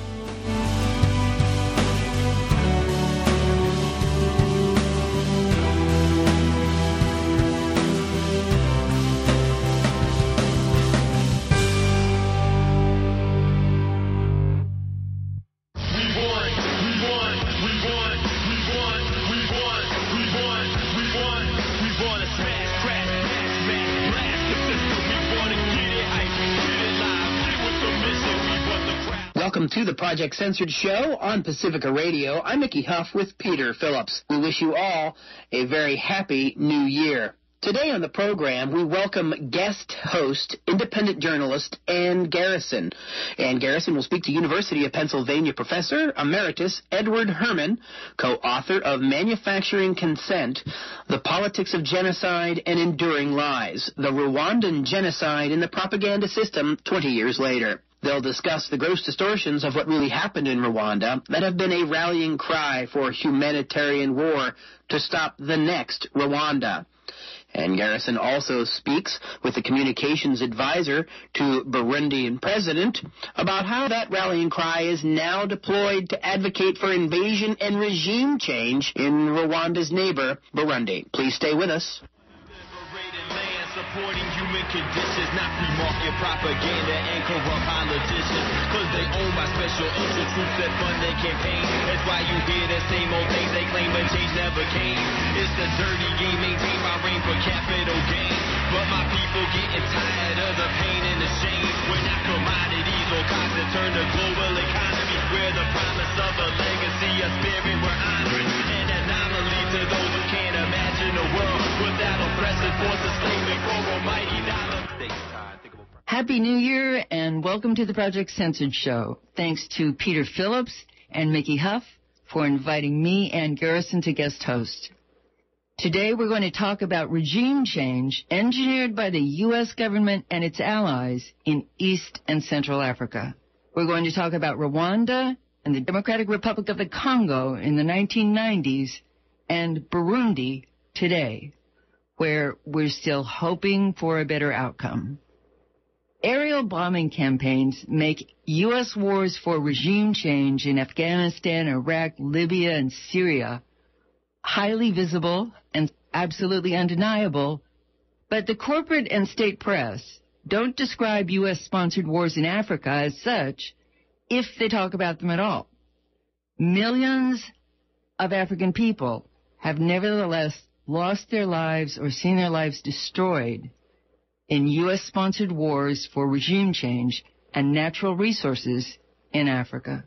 Welcome to the Project Censored Show on Pacifica Radio. I'm Mickey Huff with Peter Phillips. We wish you all a very happy new year. Today on the program, we welcome guest host, independent journalist Ann Garrison. Ann Garrison will speak to University of Pennsylvania professor emeritus Edward Herman, co-author of Manufacturing Consent, The Politics of Genocide and Enduring Lies, the Rwandan Genocide in the Propaganda System twenty years later. They'll discuss the gross distortions of what really happened in Rwanda that have been a rallying cry for humanitarian war to stop the next Rwanda. And Garrison also speaks with the communications advisor to Burundian president about how that rallying cry is now deployed to advocate for invasion and regime change in Rwanda's neighbor, Burundi. Please stay with us. Supporting human conditions, not free market propaganda and corrupt politicians, cause they own my special interest groups that fund their campaign. That's why you hear the same old things they claim, but change never came. It's a dirty game maintained by reign for capital gain, but my people getting tired of the pain and the shame. We're not commodities or cogs that turn the global economy. We're the promise of a legacy, a spirit we're honoring, an anomaly to those who can't imagine a world without oppressive forces slaving. Happy New Year and welcome to the Project Censored Show. Thanks to Peter Phillips and Mickey Huff for inviting me and Garrison to guest host. Today we're going to talk about regime change engineered by the U S government and its allies in East and Central Africa. We're going to talk about Rwanda and the Democratic Republic of the Congo in the nineteen nineties and Burundi today, where we're still hoping for a better outcome. Aerial bombing campaigns make U S wars for regime change in Afghanistan, Iraq, Libya, and Syria highly visible and absolutely undeniable, but the corporate and state press don't describe U S-sponsored wars in Africa as such if they talk about them at all. Millions of African people have nevertheless lost their lives or seen their lives destroyed in U S-sponsored wars for regime change and natural resources in Africa.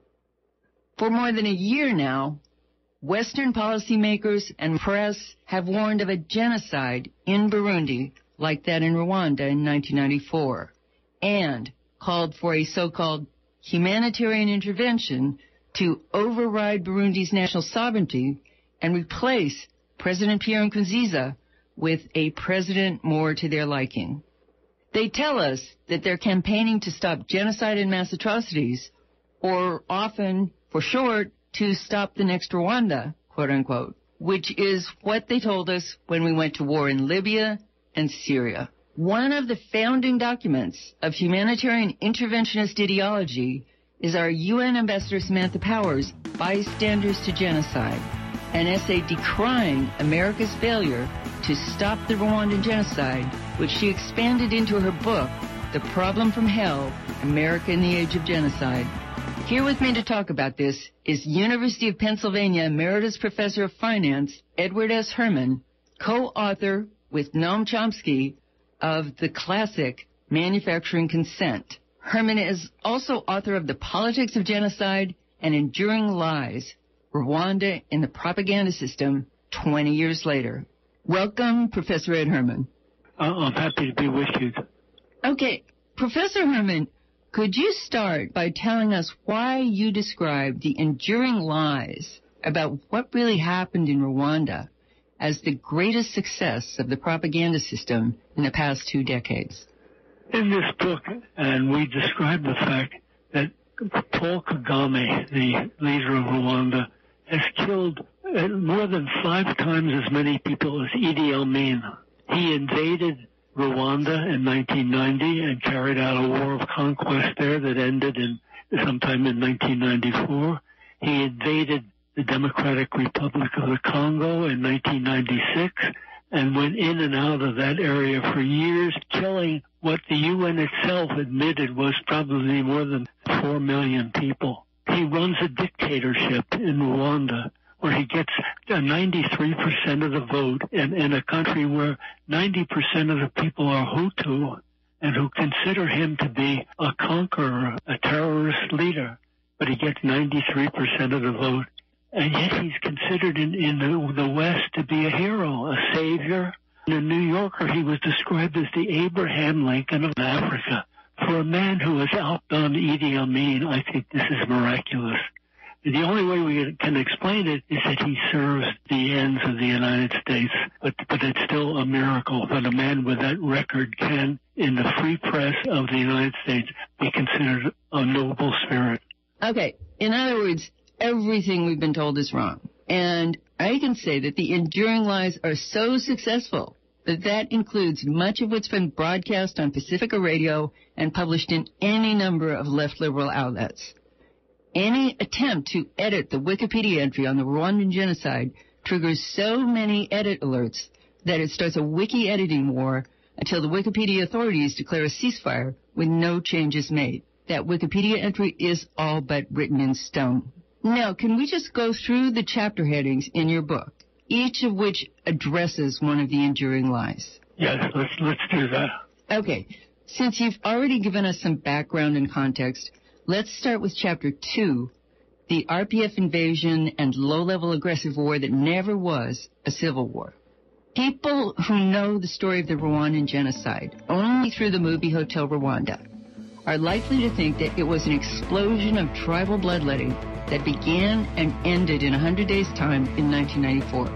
For more than a year now, Western policymakers and press have warned of a genocide in Burundi like that in Rwanda in nineteen ninety-four, and called for a so-called humanitarian intervention to override Burundi's national sovereignty and replace President Pierre Nkurunziza with a president more to their liking. They tell us that they're campaigning to stop genocide and mass atrocities, or often, for short, to stop the next Rwanda, quote unquote, which is what they told us when we went to war in Libya and Syria. One of the founding documents of humanitarian interventionist ideology is our U N Ambassador Samantha Power's Bystanders to Genocide, an essay decrying America's failure to stop the Rwandan genocide, which she expanded into her book, The Problem from Hell, America in the Age of Genocide. Here with me to talk about this is University of Pennsylvania Emeritus Professor of Finance, Edward S. Herman, co-author with Noam Chomsky of the classic Manufacturing Consent. Herman is also author of The Politics of Genocide and Enduring Lies, Rwanda in the Propaganda System twenty years later. Welcome, Professor Ed Herman. Uh, I'm happy to be with you. Okay, Professor Herman, could you start by telling us why you describe the enduring lies about what really happened in Rwanda as the greatest success of the propaganda system in the past two decades? In this book, and we describe the fact that Paul Kagame, the leader of Rwanda, has killed more than five times as many people as Idi Amin. He invaded Rwanda in nineteen ninety and carried out a war of conquest there that ended in sometime in nineteen ninety-four. He invaded the Democratic Republic of the Congo in nineteen ninety-six and went in and out of that area for years, killing what the U N itself admitted was probably more than four million people. He runs a dictatorship in Rwanda where he gets ninety-three percent of the vote in, in a country where ninety percent of the people are Hutu and who consider him to be a conqueror, a terrorist leader. But he gets ninety-three percent of the vote. And yet he's considered in, in the, the West to be a hero, a savior, In the New Yorker, he was described as the Abraham Lincoln of Africa. For a man who has outdone Idi Amin, I think this is miraculous. The only way we can explain it is that he serves the ends of the United States, but, but it's still a miracle that a man with that record can, in the free press of the United States, be considered a noble spirit. Okay, in other words, everything we've been told is wrong. And I can say that the Enduring Lies are so successful that that includes much of what's been broadcast on Pacifica Radio and published in any number of left liberal outlets. Any attempt to edit the Wikipedia entry on the Rwandan genocide triggers so many edit alerts that it starts a wiki editing war until the Wikipedia authorities declare a ceasefire with no changes made. That Wikipedia entry is all but written in stone. Now, can we just go through the chapter headings in your book, each of which addresses one of the enduring lies? Yes, let's, let's do that. Okay. Since you've already given us some background and context, let's start with Chapter two, the R P F invasion and low-level aggressive war that never was a civil war. People who know the story of the Rwandan genocide only through the movie Hotel Rwanda are likely to think that it was an explosion of tribal bloodletting that began and ended in one hundred days' time in nineteen ninety-four.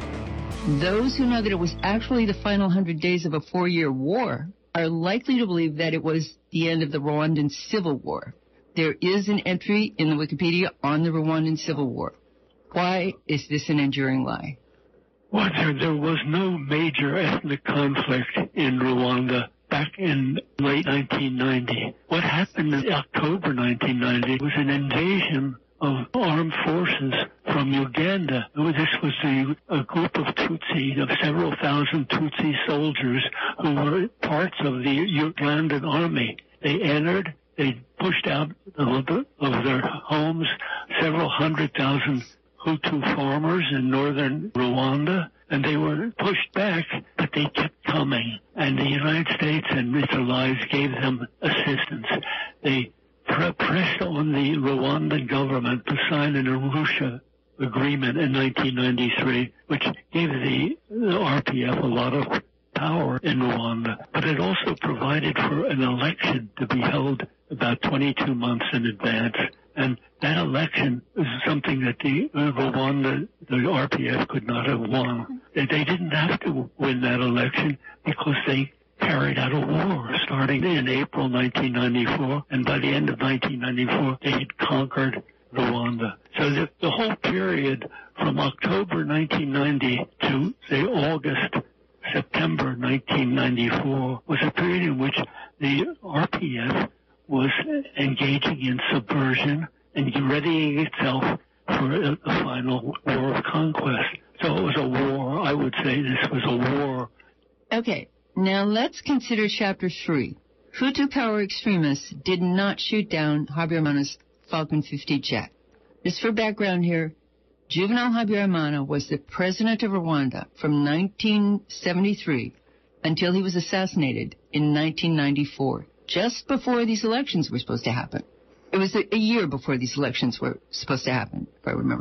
Those who know that it was actually the final one hundred days of a four-year war are likely to believe that it was the end of the Rwandan Civil War. There is an entry in the Wikipedia on the Rwandan Civil War. Why is this an enduring lie? Well, there, there was no major ethnic conflict in Rwanda back in late nineteen ninety. What happened in October nineteen ninety was an invasion of armed forces from Uganda. This was the, a group of Tutsi, of several thousand Tutsi soldiers who were parts of the Ugandan army. They entered. They pushed out of their homes several hundred thousand Hutu farmers in northern Rwanda, and they were pushed back, but they kept coming. And the United States and its allies gave them assistance. They pressed on the Rwandan government to sign an Arusha agreement in nineteen ninety-three, which gave the, the R P F a lot of power in Rwanda. But it also provided for an election to be held about twenty-two months in advance. And that election is something that the uh, Rwanda, the R P F could not have won. They, they didn't have to win that election because they carried out a war starting in April nineteen ninety-four, and by the end of nineteen ninety-four, they had conquered Rwanda. So the, the whole period from October nineteen ninety to, say, August, September nineteen ninety-four was a period in which the R P F was engaging in subversion and readying itself for a, a final war of conquest. So it was a war. I would say this was a war. Okay, now let's consider Chapter three. Hutu power extremists did not shoot down Habyarimana's Falcon fifty jet. Just for background here, Juvenal Habyarimana was the president of Rwanda from nineteen seventy-three until he was assassinated in nineteen ninety-four. Just before these elections were supposed to happen. It was a, a year before these elections were supposed to happen, if I remember.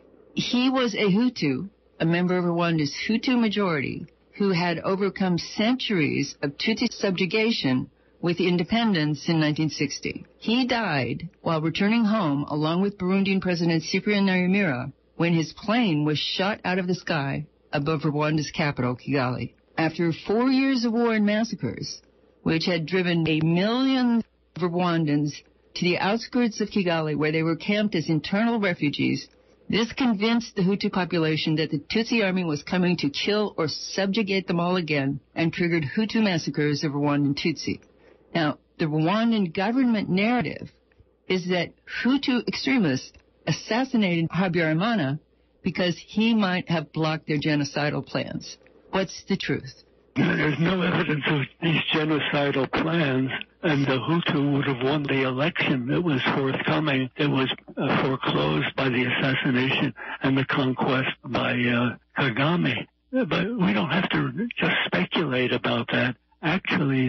He was a Hutu, a member of Rwanda's Hutu majority, who had overcome centuries of Tutsi subjugation with independence in nineteen sixty. He died while returning home along with Burundian President Cyprien Ntaryamira when his plane was shot out of the sky above Rwanda's capital, Kigali. After four years of war and massacres, which had driven a million Rwandans to the outskirts of Kigali, where they were camped as internal refugees, this convinced the Hutu population that the Tutsi army was coming to kill or subjugate them all again, and triggered Hutu massacres of Rwandan Tutsi. Now, the Rwandan government narrative is that Hutu extremists assassinated Habyarimana because he might have blocked their genocidal plans. What's the truth? There's no evidence of these genocidal plans, and the Hutu would have won the election that was forthcoming. It was uh, foreclosed by the assassination and the conquest by uh, Kagame. But we don't have to just speculate about that. Actually, the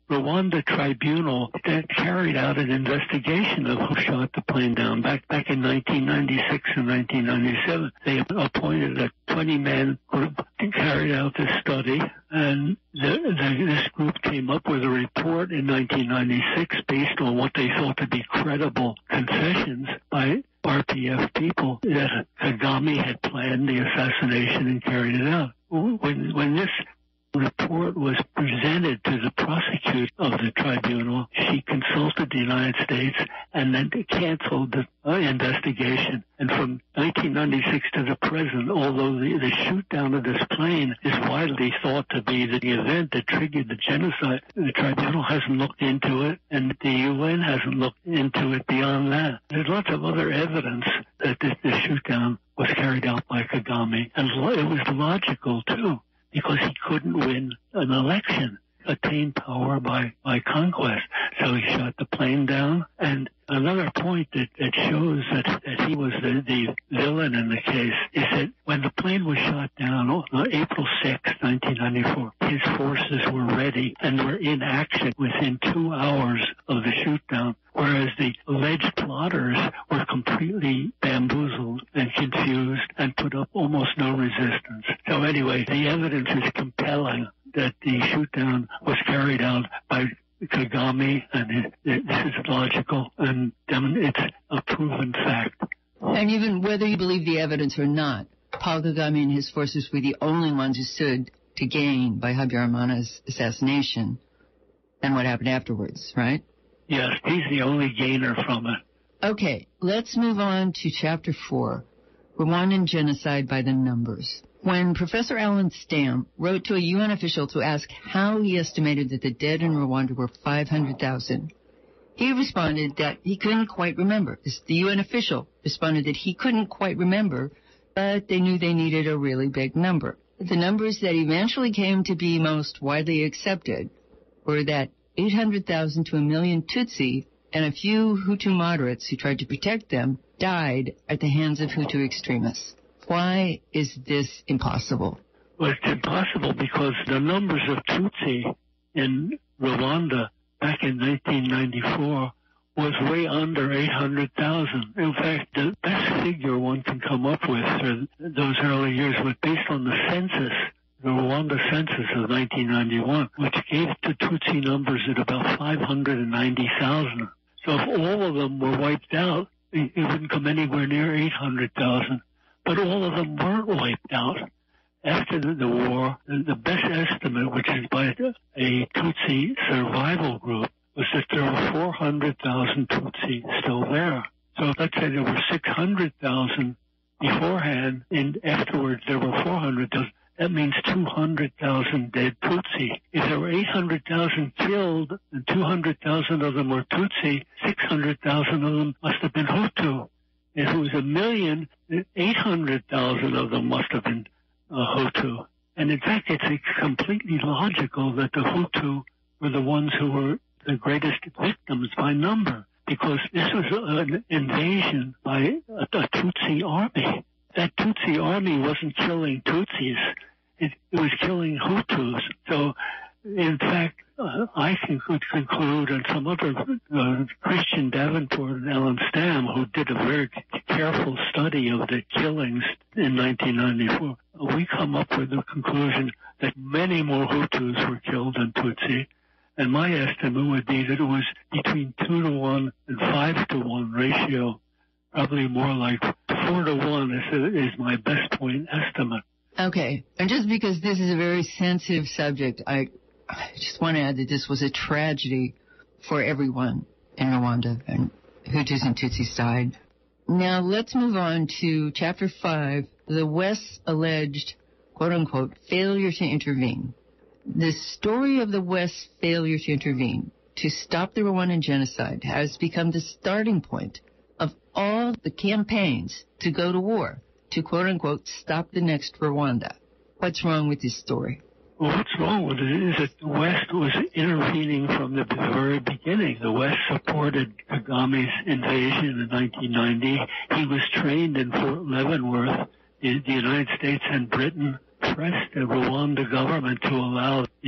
Rwanda tribunal that carried out an investigation of who shot the plane down back back in nineteen ninety-six and nineteen ninety-seven. They appointed a twenty-man group and carried out this study, and the, the, this group came up with a report in nineteen ninety-six based on what they thought to be credible confessions by R P F people that Kagame had planned the assassination and carried it out. When, when this report was presented to the prosecutor of the tribunal, she consulted the United States and then canceled the uh, investigation. And from nineteen ninety-six to the present, although the, the shoot down of this plane is widely thought to be the event that triggered the genocide, the tribunal hasn't looked into it, and the U N hasn't looked into it beyond that. There's lots of other evidence that the, the shoot down was carried out by Kagame, and it was logical too, because he couldn't win an election, attain power by, by conquest. So he shot the plane down. And another point that, that shows that, that he was the, the villain in the case is that when the plane was shot down on April sixth, nineteen ninety-four, his forces were ready and were in action within two hours of the shoot down, whereas the alleged plotters were completely bamboozled and confused and put up almost no resistance. So anyway, the evidence is compelling that the shoot-down was carried out by Kagame, and it, it, this is logical, and um, it's a proven fact. And even whether you believe the evidence or not, Paul Kagame and his forces were the only ones who stood to gain by Habyarimana's assassination and what happened afterwards, right? Yes, he's the only gainer from it. Okay, let's move on to Chapter four, Rwandan Genocide by the Numbers. When Professor Alan Stam wrote to a U N official to ask how he estimated that the dead in Rwanda were five hundred thousand, he responded that he couldn't quite remember. The U N official responded that he couldn't quite remember, but they knew they needed a really big number. The numbers that eventually came to be most widely accepted were that eight hundred thousand to a million Tutsi and a few Hutu moderates who tried to protect them died at the hands of Hutu extremists. Why is this impossible? Well, it's impossible because the numbers of Tutsi in Rwanda back in nineteen ninety-four was way under eight hundred thousand. In fact, the best figure one can come up with for those early years was based on the census, the Rwanda census of nineteen ninety-one, which gave the Tutsi numbers at about five hundred ninety thousand. So if all of them were wiped out, it wouldn't come anywhere near eight hundred thousand. But all of them weren't wiped out. After the, the war, the, the best estimate, which is by a Tutsi survival group, was that there were four hundred thousand Tutsi still there. So let's say there were six hundred thousand beforehand, and afterwards there were four hundred thousand. That means two hundred thousand dead Tutsi. If there were eight hundred thousand killed and two hundred thousand of them were Tutsi, six hundred thousand of them must have been Hutu. If it was a million, eight hundred thousand of them must have been uh, Hutu. And in fact, it's completely logical that the Hutu were the ones who were the greatest victims by number, because this was an invasion by a, a Tutsi army. That Tutsi army wasn't killing Tutsis. It, it was killing Hutus. So, in fact, uh, I can, could conclude, and some other, uh, Christian Davenport and Alan Stam, who did a very careful study of the killings in nineteen ninety-four, we come up with the conclusion that many more Hutus were killed than Tutsi. And my estimate would be that it was between two to one and five to one ratio. Probably more like four to one is, is my best point estimate. Okay. And just because this is a very sensitive subject, I, I just want to add that this was a tragedy for everyone in Rwanda, and Hutus and Tutsis died. Now let's move on to Chapter five, the West's alleged, quote-unquote, failure to intervene. The story of the West's failure to intervene to stop the Rwandan genocide has become the starting point of all the campaigns to go to war, to quote-unquote stop the next Rwanda. What's wrong with this story? Well, what's wrong with it is that the West was intervening from the very beginning. The West supported Kagame's invasion in nineteen ninety. He was trained in Fort Leavenworth. The, the United States and Britain pressed the Rwanda government to allow the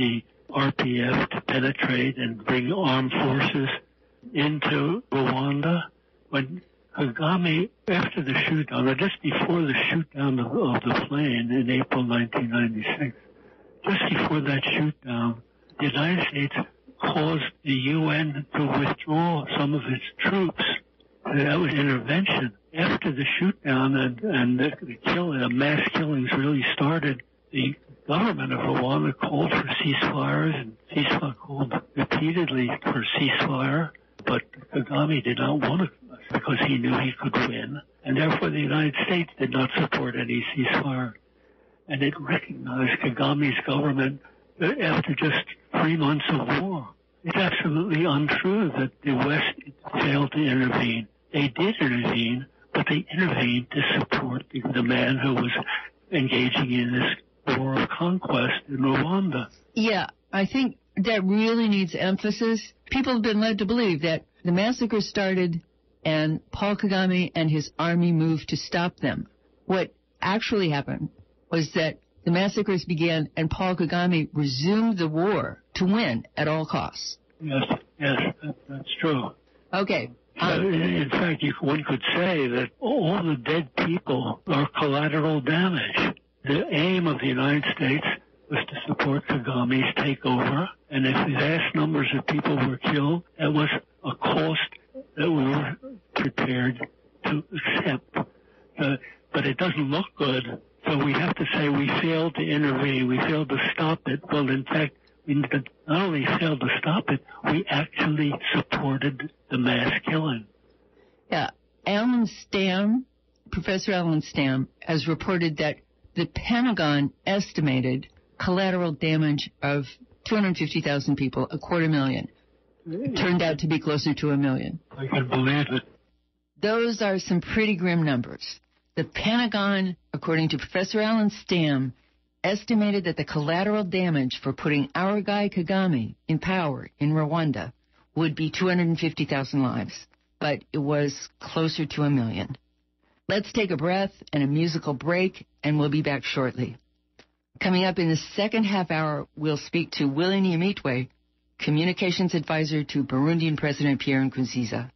R P F to penetrate and bring armed forces into Rwanda. When Kagame, after the shoot-down, or just before the shoot-down of, of the plane in April nineteen ninety-six, just before that shoot-down, the United States caused the U N to withdraw some of its troops. That was intervention. After the shoot-down and, and the, the killing, the mass killings really started, the government of Rwanda called for ceasefires, and ceasefire called repeatedly for ceasefire, but Kagame did not want it because he knew he could win, and therefore the United States did not support any ceasefire. And it recognized Kagame's government after just three months of war. It's absolutely untrue that the West failed to intervene. They did intervene, but they intervened to support the, the man who was engaging in this war of conquest in Rwanda. Yeah, I think that really needs emphasis. People have been led to believe that the massacre started and Paul Kagame and his army moved to stop them. What actually happened was that the massacres began and Paul Kagame resumed the war to win at all costs. Yes, yes, that, that's true. Okay. Uh, in fact, you, one could say that all the dead people are collateral damage. The aim of the United States was to support Kagame's takeover, and if vast numbers of people were killed, that was a cost that we were prepared to accept. Uh, but it doesn't look good, so we have to say we failed to intervene, we failed to stop it. Well, in fact, we not only failed to stop it, we actually supported the mass killing. Yeah, Alan Stam, Professor Alan Stam, has reported that the Pentagon estimated collateral damage of two hundred fifty thousand people, a quarter million. It turned out to be closer to a million. I can believe it. Those are some pretty grim numbers. The Pentagon, according to Professor Alan Stam, estimated that the collateral damage for putting our guy Kagame in power in Rwanda would be two hundred fifty thousand lives, but it was closer to a million. Let's take a breath and a musical break, and we'll be back shortly. Coming up in the second half hour, we'll speak to Willie Nyamitwe, Communications Advisor to Burundian President Pierre Nkurunziza.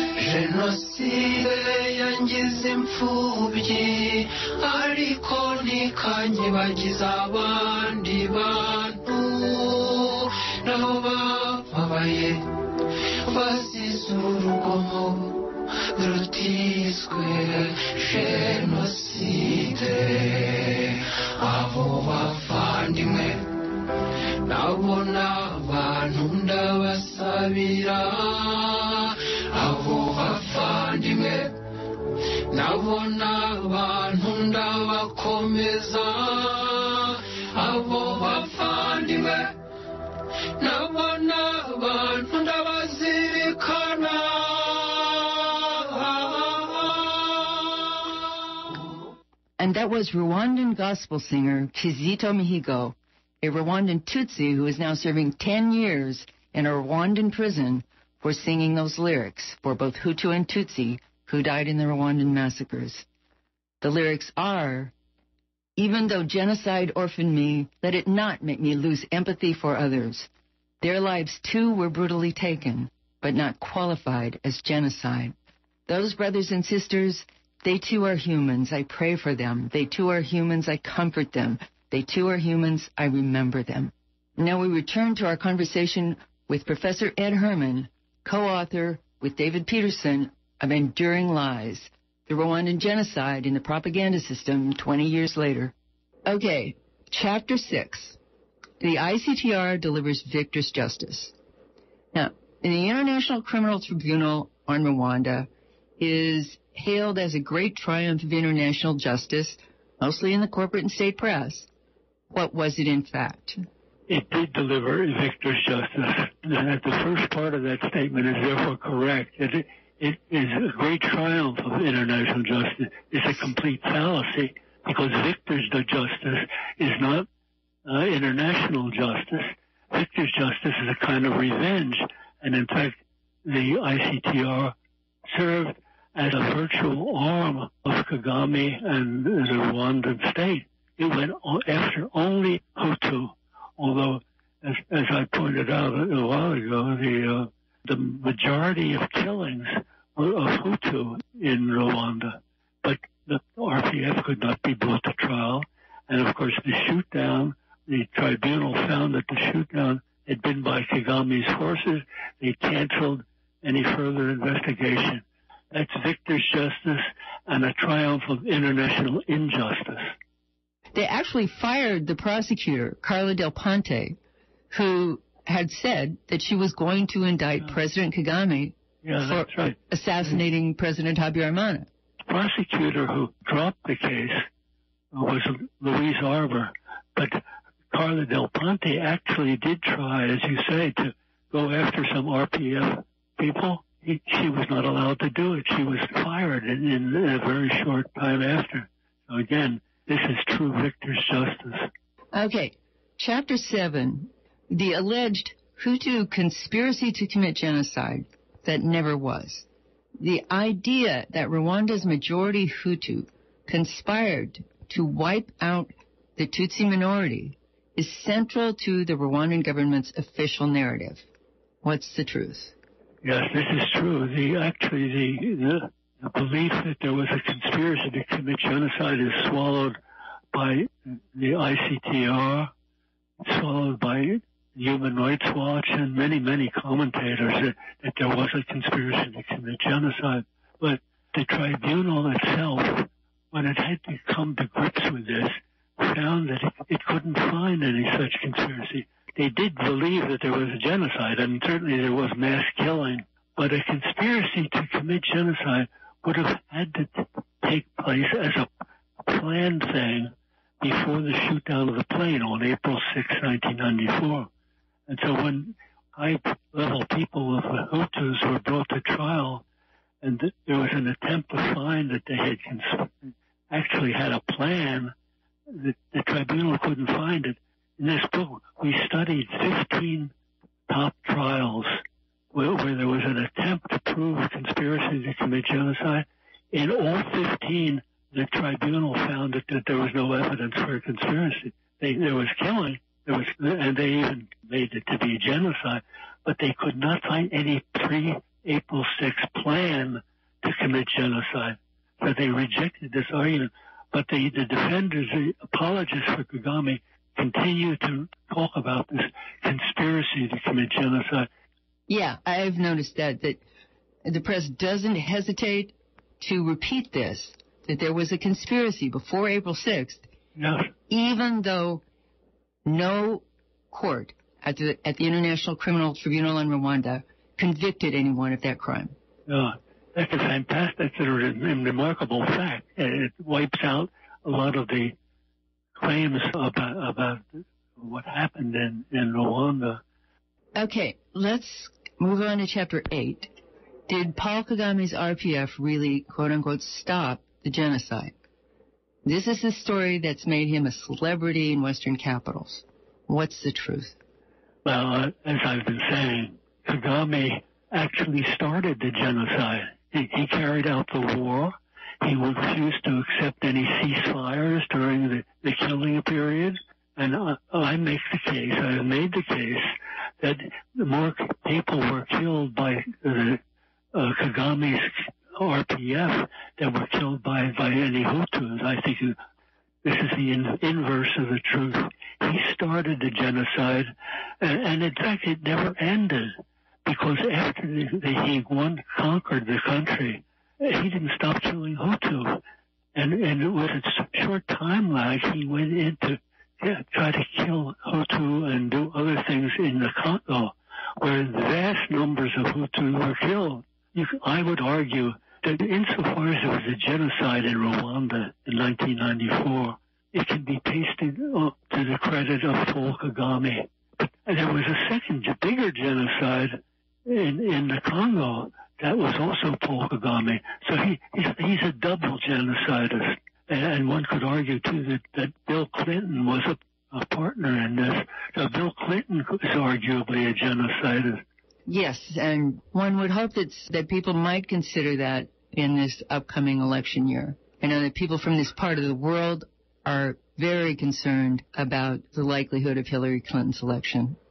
Jenoside yangize imfubyi ariko ntikanyibagiza abandi bantu nabo bababaye basize urugomo rutiswe jenoside abo bavandimwe nabona abantu ndabasabira abo bavandimwe nabona abantu ndabakomeza abo bavandimwe nabona abantu ndabazirikana. And that was Rwandan gospel singer Kizito Mihigo, a Rwandan Tutsi who is now serving ten years in a Rwandan prison for singing those lyrics for both Hutu and Tutsi who died in the Rwandan massacres. The lyrics are, "Even though genocide orphaned me, let it not make me lose empathy for others. Their lives too were brutally taken, but not qualified as genocide. Those brothers and sisters, they too are humans. I pray for them. They too are humans. I comfort them. They too are humans. I remember them." Now we return to our conversation with Professor Ed Herman, co-author with David Peterson of Enduring Lies, the Rwandan Genocide in the Propaganda System twenty years later. Okay, Chapter six. The I C T R delivers victor's justice. Now, the International Criminal Tribunal on Rwanda is hailed as a great triumph of international justice, mostly in the corporate and state press. What was it in fact? It did deliver victor's justice. And that the first part of that statement is therefore correct. It, it is a great triumph of international justice. It's a complete fallacy because victor's justice is not uh, international justice. Victor's justice is a kind of revenge. And in fact, the I C T R served as a virtual arm of Kagame and the Rwandan state. It went after only Hutu, although as, as I pointed out a while ago, the uh, the majority of killings were of Hutu in Rwanda, but the R P F could not be brought to trial. And of course, the shoot-down, the tribunal found that the shoot-down had been by Kagame's forces. They canceled any further investigation. That's victor's justice and a triumph of international injustice. They actually fired the prosecutor, Carla Del Ponte, who had said that she was going to indict yeah. President Kagame yeah, for that's right. assassinating mm-hmm. President Habyarimana. The prosecutor who dropped the case was Louise Arbour, but Carla Del Ponte actually did try, as you say, to go after some R P F people. He, she was not allowed to do it. She was fired in, in a very short time after. So again, this is true victor's justice. Okay, Chapter seven, the alleged Hutu conspiracy to commit genocide that never was. The idea that Rwanda's majority Hutu conspired to wipe out the Tutsi minority is central to the Rwandan government's official narrative. What's the truth? Yes, this is true. The actually the, the the belief that there was a conspiracy to commit genocide is swallowed by the I C T R, swallowed by Human Rights Watch, and many, many commentators that, that there was a conspiracy to commit genocide. But the tribunal itself, when it had to come to grips with this, found that it, it couldn't find any such conspiracy. They did believe that there was a genocide, and certainly there was mass killing, but a conspiracy to commit genocide would have had to t- take place as a planned thing before the shoot-down of the plane on April sixth, nineteen ninety-four. And so when high-level people of the Hutus were brought to trial, and th- there was an attempt to find that they had cons- actually had a plan, the, the tribunal couldn't find it. In this book, we studied fifteen top trials where, where there was an attempt to prove a conspiracy to commit genocide. In all fifteen, the tribunal found that, that there was no evidence for a conspiracy. They, there was killing, there was, and they even made it to be genocide, but they could not find any pre-April sixth plan to commit genocide. So they rejected this argument. But the, the defenders, the apologists for Kagame, continue to talk about this conspiracy to commit genocide. Yeah, I've noticed that, that the press doesn't hesitate to repeat this, that there was a conspiracy before April sixth, yes. even though no court at the, at the International Criminal Tribunal in Rwanda convicted anyone of that crime. Yeah, that's a fantastic, that's a remarkable fact. It wipes out a lot of the claims about about what happened in, in Rwanda. Okay, let's move on to Chapter eight. Did Paul Kagame's R P F really, quote-unquote, stop the genocide? This is the story that's made him a celebrity in Western capitals. What's the truth? Well, uh, as I've been saying, Kagame actually started the genocide. He, he carried out the war. He refused to accept any ceasefires during the, the killing period. And uh, I make the case, I have made the case, that more people were killed by uh, uh, Kagame's R P F than were killed by, by any Hutus. I think this is the in, inverse of the truth. He started the genocide, and, and in fact it never ended, because after the, the, he won, conquered the country, he didn't stop killing Hutu. And, and with a short time lag, he went in to yeah, try to kill Hutu and do other things in the Congo, where vast numbers of Hutu were killed. You, I would argue that insofar as there was a genocide in Rwanda in nineteen ninety-four, it can be pasted to the credit of Paul Kagame. But there was a second, bigger genocide in, in the Congo. That was also Paul Kagame. So he, he's, he's a double genocidist. And, and one could argue, too, that, that Bill Clinton was a, a partner in this. So Bill Clinton is arguably a genocidist. Yes, and one would hope that, that people might consider that in this upcoming election year. I know that people from this part of the world are very concerned about the likelihood of Hillary Clinton's election.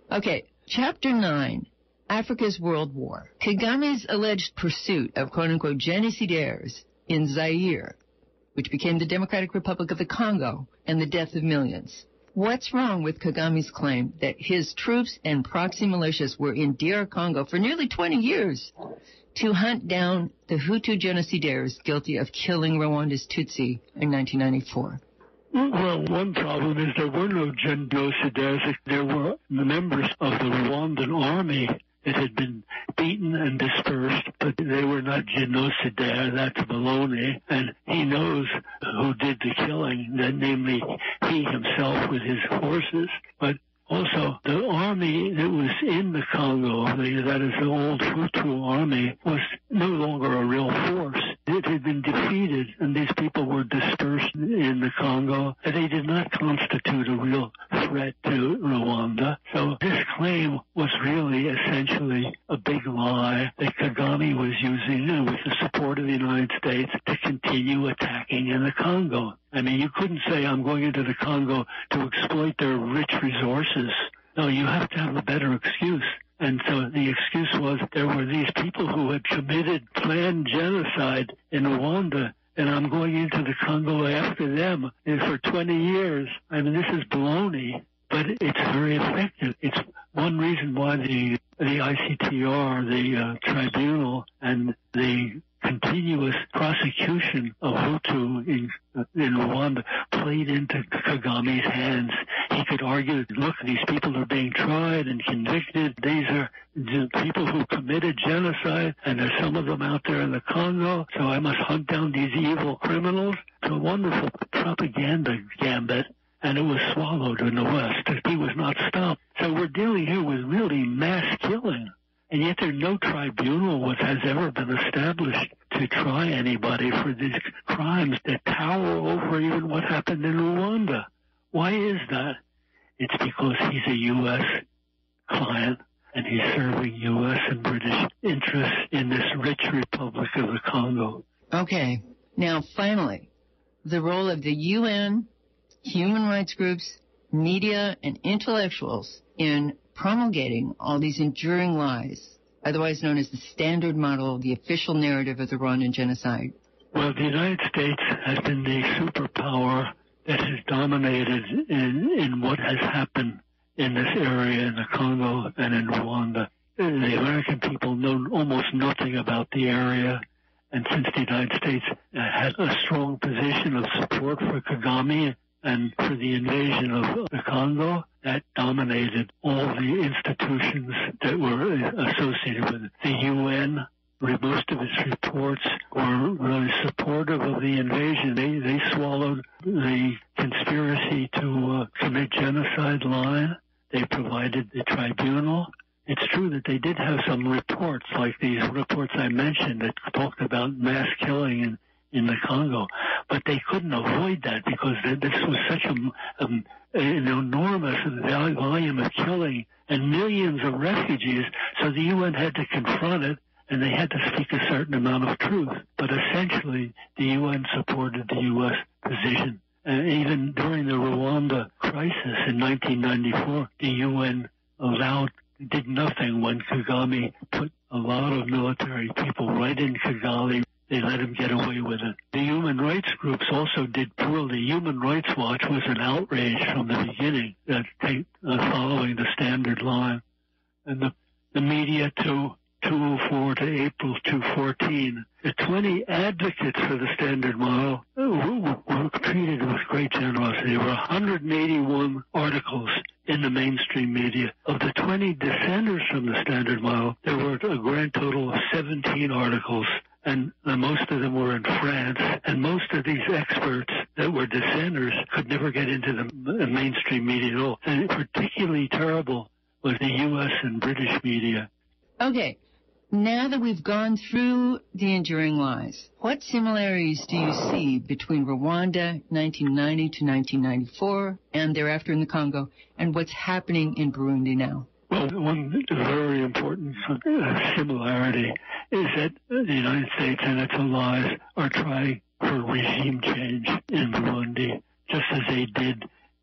Okay, Chapter nine, Africa's World War. Kagame's alleged pursuit of quote-unquote genocidaires in Zaire, which became the Democratic Republic of the Congo, and the death of millions. What's wrong with Kagame's claim that his troops and proxy militias were in D R Congo for nearly twenty years to hunt down the Hutu genocidaires guilty of killing Rwanda's Tutsi in nineteen ninety-four? Well, one problem is there were no genocidaires. There were members of the Rwandan army that had been beaten and dispersed, but they were not genocidaires. That's baloney. And he knows who did the killing, that namely he himself with his forces. But also, the army that was in the Congo, the, that is the old Hutu army, was no longer a real force. It had been defeated, and these people were dispersed in the Congo, and they did not constitute a real threat to Rwanda. So this claim was really essentially a big lie that Kagame was using, uh, with the support of the United States, to continue attacking in the Congo. I mean, you couldn't say, I'm going into the Congo to exploit their rich resources. No, you have to have a better excuse. And so the excuse was there were these people who had committed planned genocide in Rwanda, and I'm going into the Congo after them and for twenty years. I mean, this is baloney, but it's very effective. It's one reason why the the I C T R, the uh, tribunal, and the continuous prosecution of Hutu in, in Rwanda played into Kagame's hands. He could argue, look, these people are being tried and convicted. These are the people who committed genocide, and there's some of them out there in the Congo, so I must hunt down these evil criminals. It's a wonderful propaganda gambit, and it was swallowed in the West. He was not stopped. So we're dealing here with really mass killing. And yet there's no tribunal that has ever been established to try anybody for these crimes that tower over even what happened in Rwanda. Why is that? It's because he's a U S client, and he's serving U S and British interests in this rich Republic of the Congo. Okay. Now, finally, the role of the U N, human rights groups, media, and intellectuals in promulgating all these enduring lies, otherwise known as the standard model, the official narrative of the Rwandan genocide. Well, the United States has been the superpower that has dominated in, in what has happened in this area, in the Congo and in Rwanda. The American people know almost nothing about the area, and since the United States had a strong position of support for Kagame and for the invasion of the Congo, that dominated all the institutions that were associated with it. The U N, most of its reports were really supportive of the invasion. They, they swallowed the conspiracy to uh, commit genocide line. They provided the tribunal. It's true that they did have some reports, like these reports I mentioned, that talked about mass killing in, in the Congo. But they couldn't avoid that because this was such a, um, an enormous volume of killing and millions of refugees, so the U N had to confront it, and they had to speak a certain amount of truth. But essentially, the U N supported the U S position. And even during the Rwanda crisis in nineteen ninety-four, the U N allowed, did nothing when Kagame put a lot of military people right in Kigali. They let him get away with it. The human rights groups also did poorly. Human Rights Watch was an outrage from the beginning, that they, uh, following the standard line. And the, the media, too, two oh four to April two fourteen, the twenty advocates for the standard model were, were treated with great generosity. There were one hundred eighty-one articles in the mainstream media. Of the twenty dissenters from the standard model, there were a grand total of seventeen articles, and uh, most of them were in France, and most of these experts that were dissenters could never get into the mainstream media at all. And particularly terrible was the U S and British media. Okay. Now that we've gone through the enduring lies, what similarities do you see between Rwanda, nineteen ninety to nineteen ninety-four, and thereafter in the Congo, and what's happening in Burundi now? Well, one very important similarity is that the United States and its allies are trying for regime change in Burundi, just as they did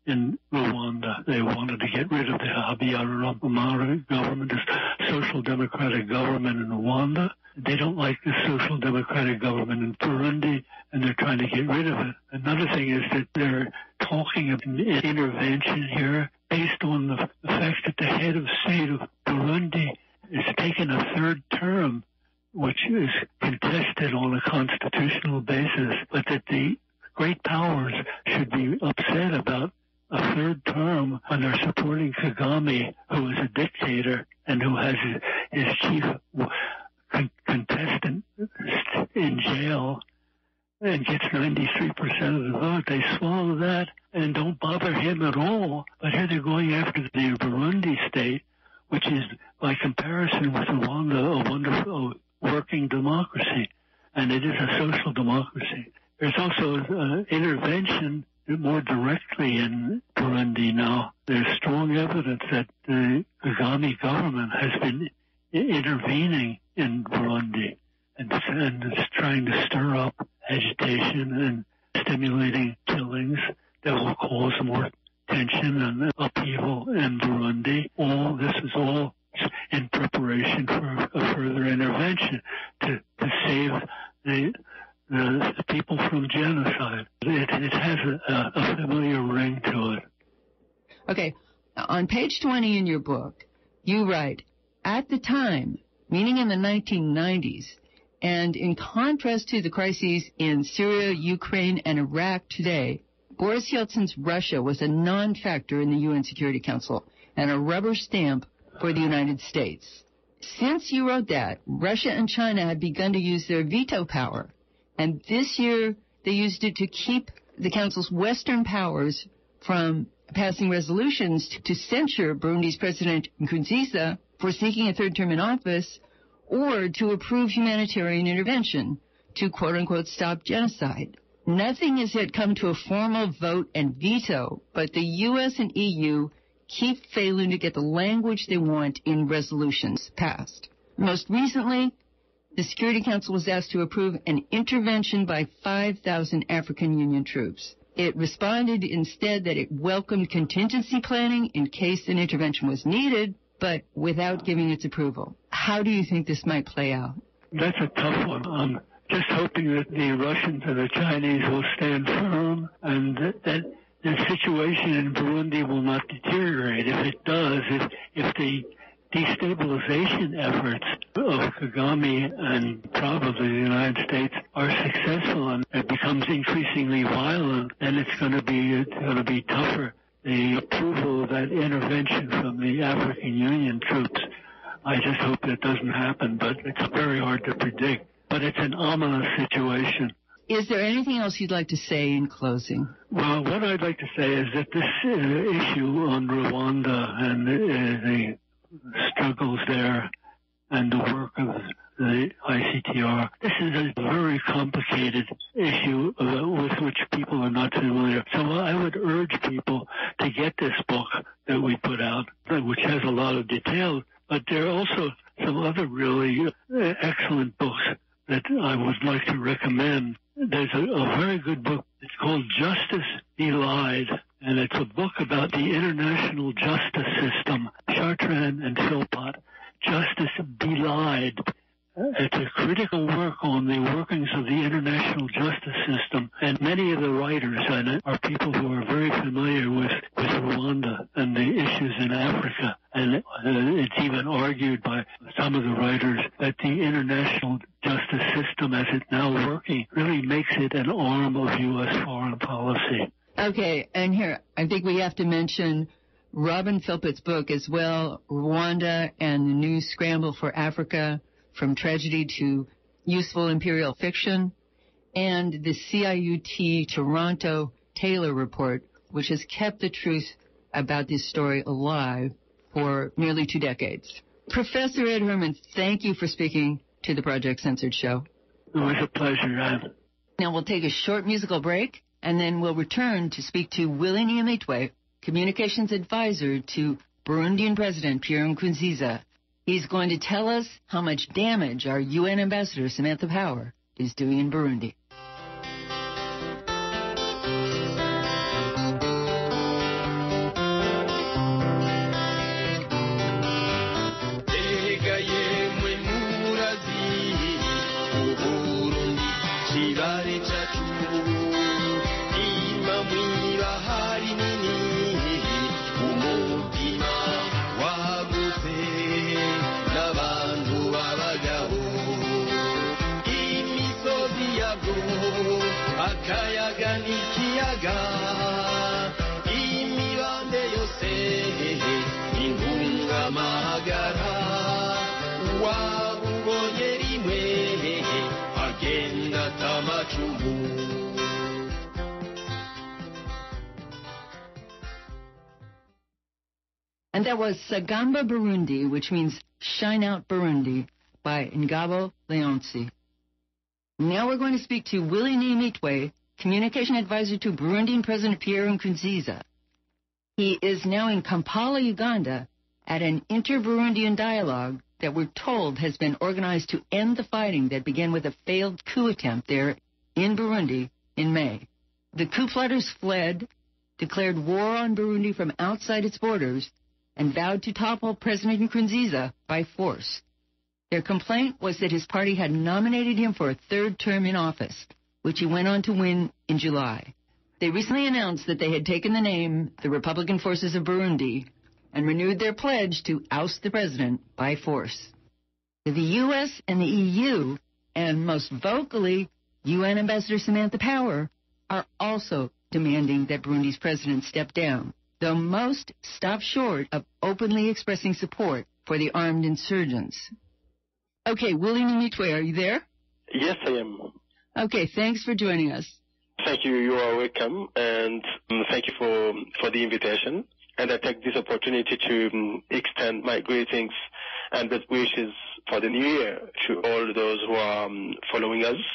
in Rwanda. They wanted to get rid of the Habyarimana government, this social democratic government in Rwanda. They don't like the social democratic government in Burundi, and they're trying to get rid of it. Another thing is that they're talking of an intervention here based on the, the fact that the head of state of Burundi is taking a third term, which is contested on a constitutional basis, but that the great powers should be upset about a third term when they're supporting Kagame, who is a dictator and who has his, his chief con- contestant in jail and gets ninety-three percent of the vote. They swallow that and don't bother him at all. But here they're going after the Burundi state, which is, by comparison with Rwanda, a wonderful working democracy. And it is a social democracy. There's also uh, intervention more directly in Burundi now. There's strong evidence that the Kagame government has been intervening in Burundi and, and is trying to stir up agitation and stimulating killings that will cause more tension and upheaval in Burundi. All this is all in preparation for a further intervention to, to save the, the, the people from genocide. It, it has a, a familiar ring to it. Okay, on page twenty in your book, you write, at the time, meaning in the nineteen nineties, and in contrast to the crises in Syria, Ukraine, and Iraq today, Boris Yeltsin's Russia was a non-factor in the U N Security Council and a rubber stamp for the United States. Since you wrote that, Russia and China had begun to use their veto power, and this year they used it to keep the Council's Western powers from passing resolutions to censure Burundi's President Nkurunziza for seeking a third term in office or to approve humanitarian intervention to quote-unquote stop genocide. Nothing has yet come to a formal vote and veto, but the U S and E U keep failing to get the language they want in resolutions passed. Most recently, the Security Council was asked to approve an intervention by five thousand African Union troops. It responded instead that it welcomed contingency planning in case an intervention was needed, but without giving its approval. How do you think this might play out? That's a tough one. I'm just hoping that the Russians and the Chinese will stand firm and that, that the situation in Burundi will not deteriorate. If it does, if, if the destabilization efforts of Kagame and probably the United States are successful and it becomes increasingly violent, then it's going to be it's going to be tougher. The approval of that intervention from the African Union troops, I just hope that doesn't happen, but it's very hard to predict. But it's an ominous situation. Is there anything else you'd like to say in closing? Well, what I'd like to say is that this uh, issue on Rwanda and uh, the struggles there and the work of the I C T R, this is a very complicated issue uh, with which people are not familiar. So I would urge people to get this book that we put out, which has a lot of detail, but there are also some other really uh, excellent books that I would like to recommend. There's a, a very good book. It's called Justice Belied, and it's a book about the international justice system. Chartrand and Philpott, Justice Belied. It's a critical work on the workings of the international justice system, and many of the writers in it are people who are very familiar with, with Rwanda and the issues in Africa. And uh, it's even argued by some of the writers that the international justice system as it's now working really makes it an arm of U S foreign policy. Okay, and here, I think we have to mention Robin Philpott's book as well, Rwanda and the New Scramble for Africa, From Tragedy to Useful Imperial Fiction, and the C I U T Toronto Taylor Report, which has kept the truth about this story alive for nearly two decades. Professor Ed Herman, thank you for speaking to the Project Censored show. It was a pleasure, Anne. Now we'll take a short musical break, and then we'll return to speak to Willie Niamitwe, communications advisor to Burundian President Pierre Nkurunziza. He's going to tell us how much damage our U N ambassador, Samantha Power, is doing in Burundi. akayaga n'ikiyaga imibande yose intungamahagara wabubonye rimwe agenda atamacumu. And that was Sagamba Burundi, which means Shine Out Burundi, by Ngabo Leonsi. Now we're going to speak to Willie Nimitwe, Communication Advisor to Burundian President Pierre Nkurunziza. He is now in Kampala, Uganda, at an inter-Burundian dialogue that we're told has been organized to end the fighting that began with a failed coup attempt there in Burundi in May. The coup plotters fled, declared war on Burundi from outside its borders, and vowed to topple President Nkurunziza by force. Their complaint was that his party had nominated him for a third term in office, which he went on to win in July. They recently announced that they had taken the name the Republican Forces of Burundi and renewed their pledge to oust the president by force. The U S and the E U, and most vocally U N Ambassador Samantha Power, are also demanding that Burundi's president step down, though most stop short of openly expressing support for the armed insurgents. Okay, Willie Nimitwe, are you there? Yes, I am. Okay, thanks for joining us. Thank you. You are welcome, and um, thank you for for the invitation. And I take this opportunity to um, extend my greetings and best wishes for the new year to all those who are um, following us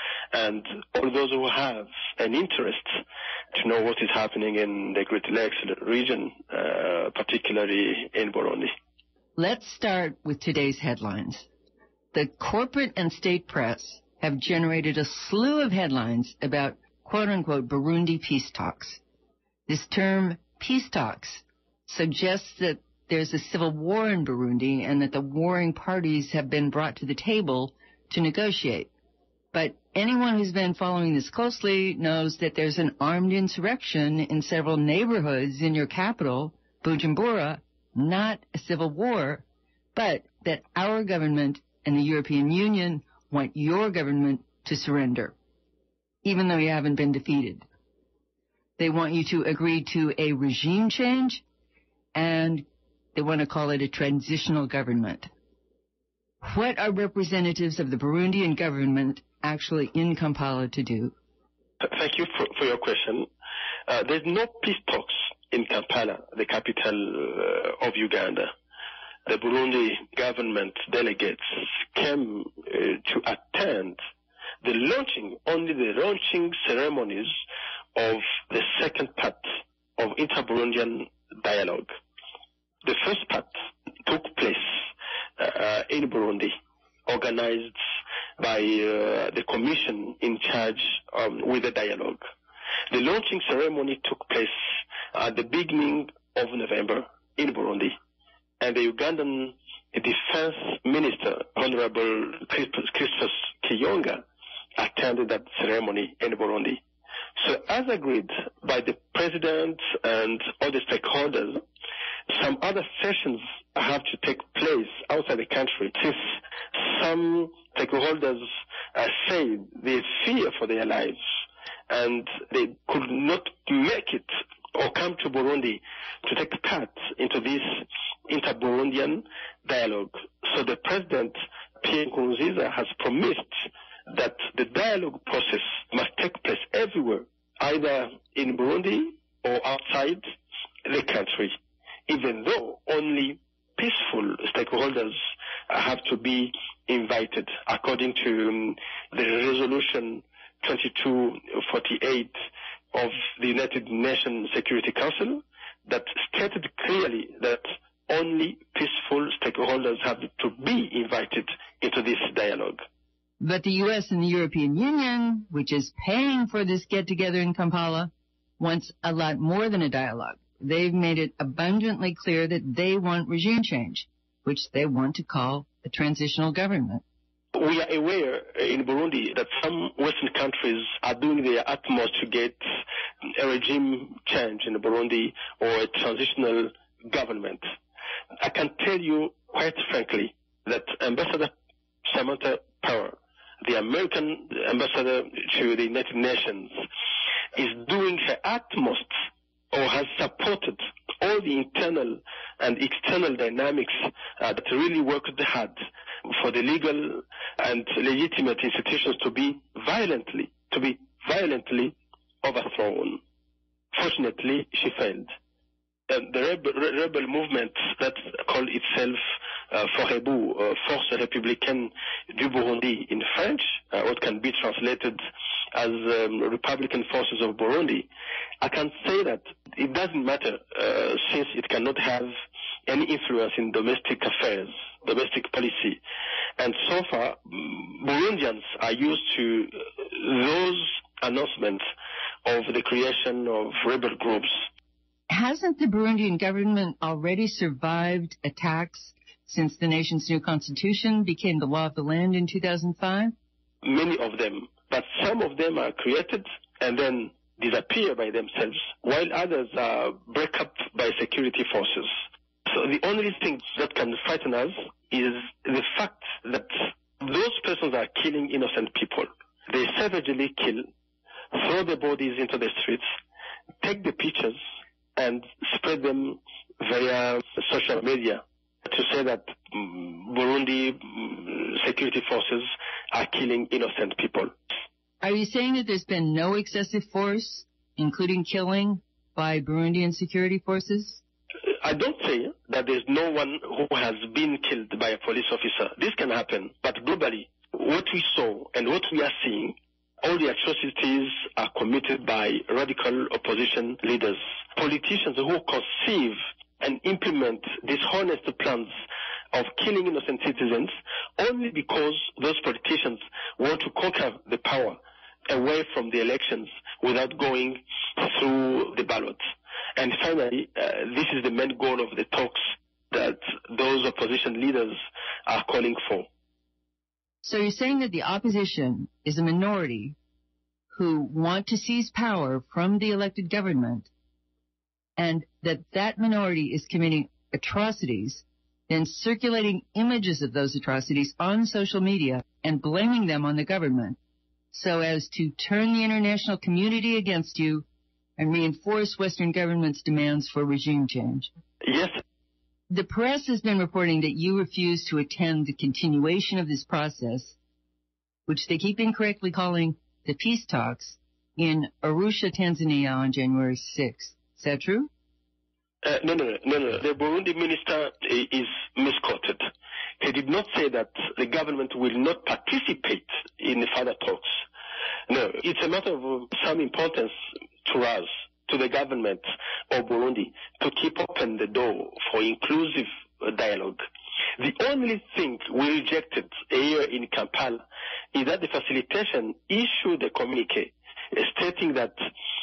and all those who have an interest to know what is happening in the Great Lakes region, uh, particularly in Burundi. Let's start with today's headlines. The corporate and state press have generated a slew of headlines about quote-unquote Burundi peace talks. This term, peace talks, suggests that there's a civil war in Burundi and that the warring parties have been brought to the table to negotiate. But anyone who's been following this closely knows that there's an armed insurrection in several neighborhoods in your capital, Bujumbura, not a civil war, but that our government and the European Union want your government to surrender, even though you haven't been defeated. They want you to agree to a regime change, and they want to call it a transitional government. What are representatives of the Burundian government actually in Kampala to do? Thank you for, for your question. Uh, there's no peace talks in Kampala, the capital uh, of Uganda. The Burundi government delegates came uh, to attend the launching, only the launching ceremonies of the second part of inter-Burundian dialogue. The first part took place uh, in Burundi, organized by uh, the commission in charge um, with the dialogue. The launching ceremony took place at the beginning of November in Burundi, and the Ugandan Defense Minister, Honorable Christos Kiyonga, attended that ceremony in Burundi. So as agreed by the President and all the stakeholders, some other sessions have to take place outside the country, since some stakeholders uh, say they fear for their lives and they could not make it or come to Burundi to take part into this inter-Burundian dialogue. So the President, Pierre Nkurunziza, has promised that the dialogue process must take place everywhere, either in Burundi or outside the country, even though only peaceful stakeholders have to be invited, according to um, the resolution twenty-two forty-eight of the United Nations Security Council that stated clearly that only peaceful stakeholders have to be invited into this dialogue. But the U S and the European Union, which is paying for this get-together in Kampala, wants a lot more than a dialogue. They've made it abundantly clear that they want regime change, which they want to call a transitional government. We are aware in Burundi that some Western countries are doing their utmost to get a regime change in Burundi or a transitional government. I can tell you quite frankly that Ambassador Samantha Power, the American ambassador to the United Nations, is doing her utmost or has supported all the internal and external dynamics uh, that really worked hard for the legal and legitimate institutions to be violently, to be violently overthrown. Fortunately, she failed. And the rebel, rebel movement that called itself uh, Forebu, uh, Force Républicaine du Burundi in French, uh, what can be translated as um, Republican Forces of Burundi, I can say that it doesn't matter uh, since it cannot have any influence in domestic affairs, domestic policy. And so far, Burundians are used to those announcements of the creation of rebel groups. Hasn't the Burundian government already survived attacks since the nation's new constitution became the law of the land in two thousand five? Many of them, but some of them are created and then disappear by themselves, while others are break up by security forces. So the only thing that can frighten us is the fact that those persons are killing innocent people. They savagely kill, throw the bodies into the streets, take the pictures, and spread them via social media to say that um, Burundi um, security forces are killing innocent people. Are you saying that there's been no excessive force, including killing, by Burundian security forces? I don't say that there's no one who has been killed by a police officer. This can happen, but globally, what we saw and what we are seeing, all the atrocities are committed by radical opposition leaders, politicians who conceive and implement dishonest plans of killing innocent citizens only because those politicians want to conquer the power away from the elections without going through the ballot. And finally, uh, this is the main goal of the talks that those opposition leaders are calling for. So you're saying that the opposition is a minority who want to seize power from the elected government, and that that minority is committing atrocities, then circulating images of those atrocities on social media and blaming them on the government so as to turn the international community against you and reinforce Western government's demands for regime change? Yes. The press has been reporting that you refuse to attend the continuation of this process, which they keep incorrectly calling the peace talks, in Arusha, Tanzania on January sixth. Is that true? Uh, no, no, no, no. The Burundi minister is misquoted. He did not say that the government will not participate in the further talks. No, it's a matter of some importance to us, to the government of Burundi, to keep open the door for inclusive dialogue. The only thing we rejected here in Kampala is that the facilitation issued a communique stating that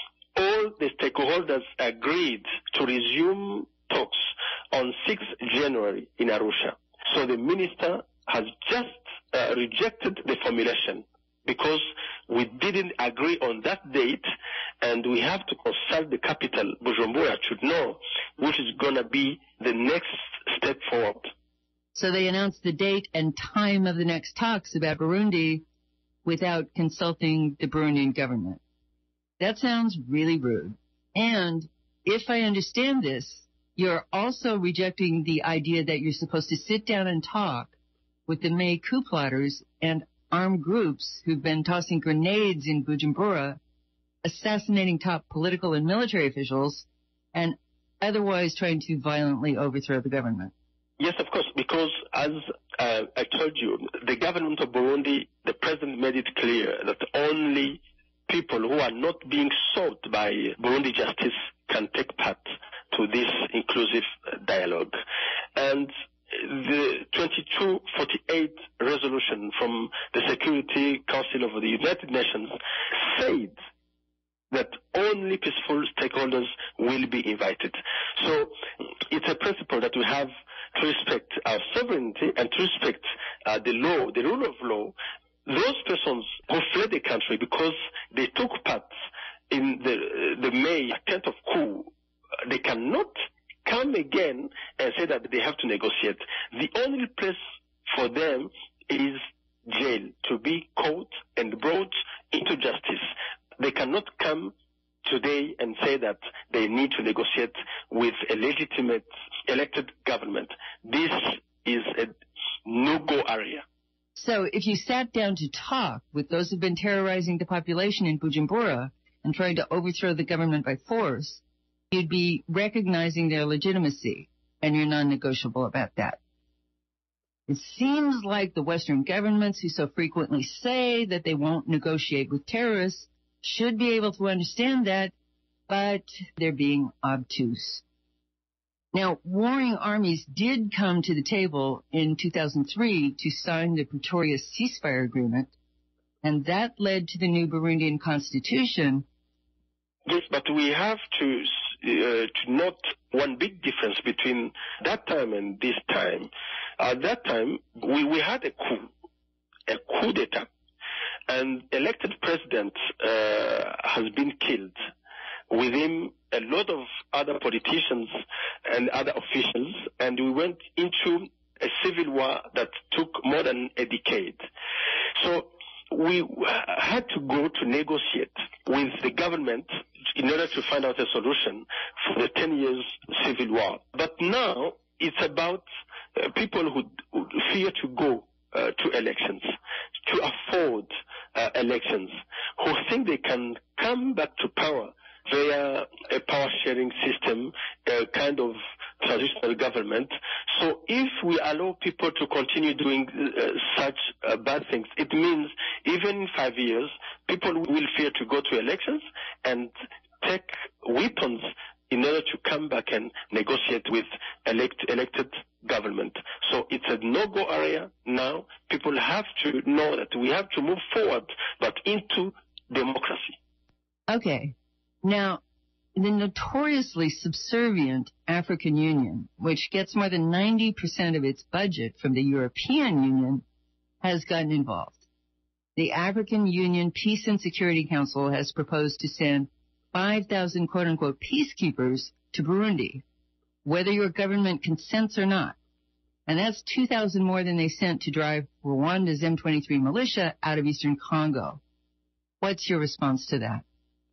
all the stakeholders agreed to resume talks on sixth of January in Arusha. So the minister has just uh, rejected the formulation because we didn't agree on that date, and we have to consult the capital, Bujumbura, to know which is going to be the next step forward. So they announced the date and time of the next talks about Burundi without consulting the Burundian government. That sounds really rude. And if I understand this, you're also rejecting the idea that you're supposed to sit down and talk with the May coup plotters and armed groups who've been tossing grenades in Bujumbura, assassinating top political and military officials, and otherwise trying to violently overthrow the government. Yes, of course, because as uh, I told you, the government of Burundi, the president made it clear that only people who are not being sought by Burundi justice can take part to this inclusive dialogue. And the twenty-two forty-eight resolution from the Security Council of the United Nations said that only peaceful stakeholders will be invited. So it's a principle that we have to respect our sovereignty and to respect uh, the law, the rule of law. Those persons who fled the country because they took part in the, the May attempt of coup, they cannot come again and say that they have to negotiate. The only place for them is jail, to be caught and brought into justice. They cannot come today and say that they need to negotiate with a legitimate elected government. This is a no-go area. So if you sat down to talk with those who've been terrorizing the population in Bujumbura and trying to overthrow the government by force, you'd be recognizing their legitimacy, and you're non-negotiable about that. It seems like the Western governments who so frequently say that they won't negotiate with terrorists should be able to understand that, but they're being obtuse. Now, warring armies did come to the table in two thousand three to sign the Pretoria ceasefire agreement, and that led to the new Burundian constitution. Yes, but we have to, uh, to note one big difference between that time and this time. At that time, we, we had a coup, a coup d'etat, and elected president uh, has been killed. With him, a lot of other politicians and other officials, and we went into a civil war that took more than a decade. So we had to go to negotiate with the government in order to find out a solution for the ten years civil war. But now it's about uh, people who, who fear to go uh, to elections, to afford uh, elections, who think they can come back to power via a power-sharing system, a kind of transitional government. So if we allow people to continue doing uh, such uh, bad things, it means even in five years, people will fear to go to elections and take weapons in order to come back and negotiate with elect, elected government. So it's a no-go area now. People have to know that we have to move forward, but into democracy. Okay. Now, the notoriously subservient African Union, which gets more than ninety percent of its budget from the European Union, has gotten involved. The African Union Peace and Security Council has proposed to send five thousand quote-unquote peacekeepers to Burundi, whether your government consents or not. And that's two thousand more than they sent to drive Rwanda's M twenty-three militia out of eastern Congo. What's your response to that?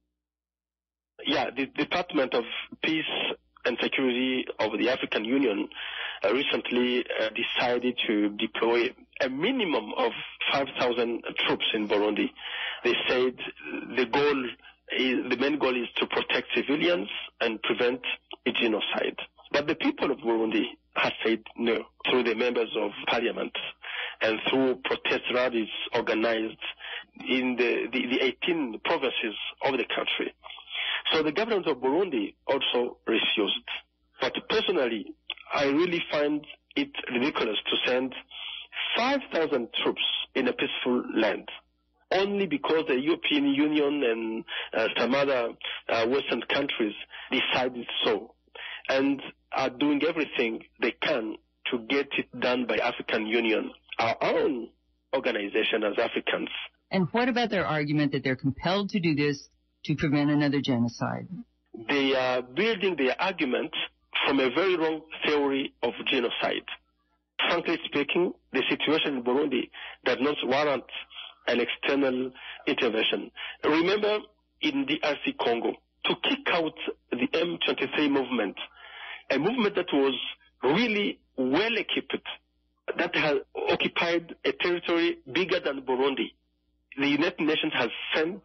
Yeah, the Department of Peace and Security of the African Union uh, recently uh, decided to deploy a minimum of five thousand troops in Burundi. They said the goal is, the main goal is to protect civilians and prevent a genocide. But the people of Burundi have said no through the members of parliament and through protest rallies organized in the, the, the eighteen provinces of the country. So the government of Burundi also refused. But personally, I really find it ridiculous to send five thousand troops in a peaceful land only because the European Union and uh, some other uh, Western countries decided so and are doing everything they can to get it done by African Union, our own organization as Africans. And what about their argument that they're compelled to do this to prevent another genocide? They are building their argument from a very wrong theory of genocide. Frankly speaking, the situation in Burundi does not warrant an external intervention. Remember, in D R C Congo, to kick out the M twenty-three movement, a movement that was really well equipped, that has occupied a territory bigger than Burundi, the United Nations has sent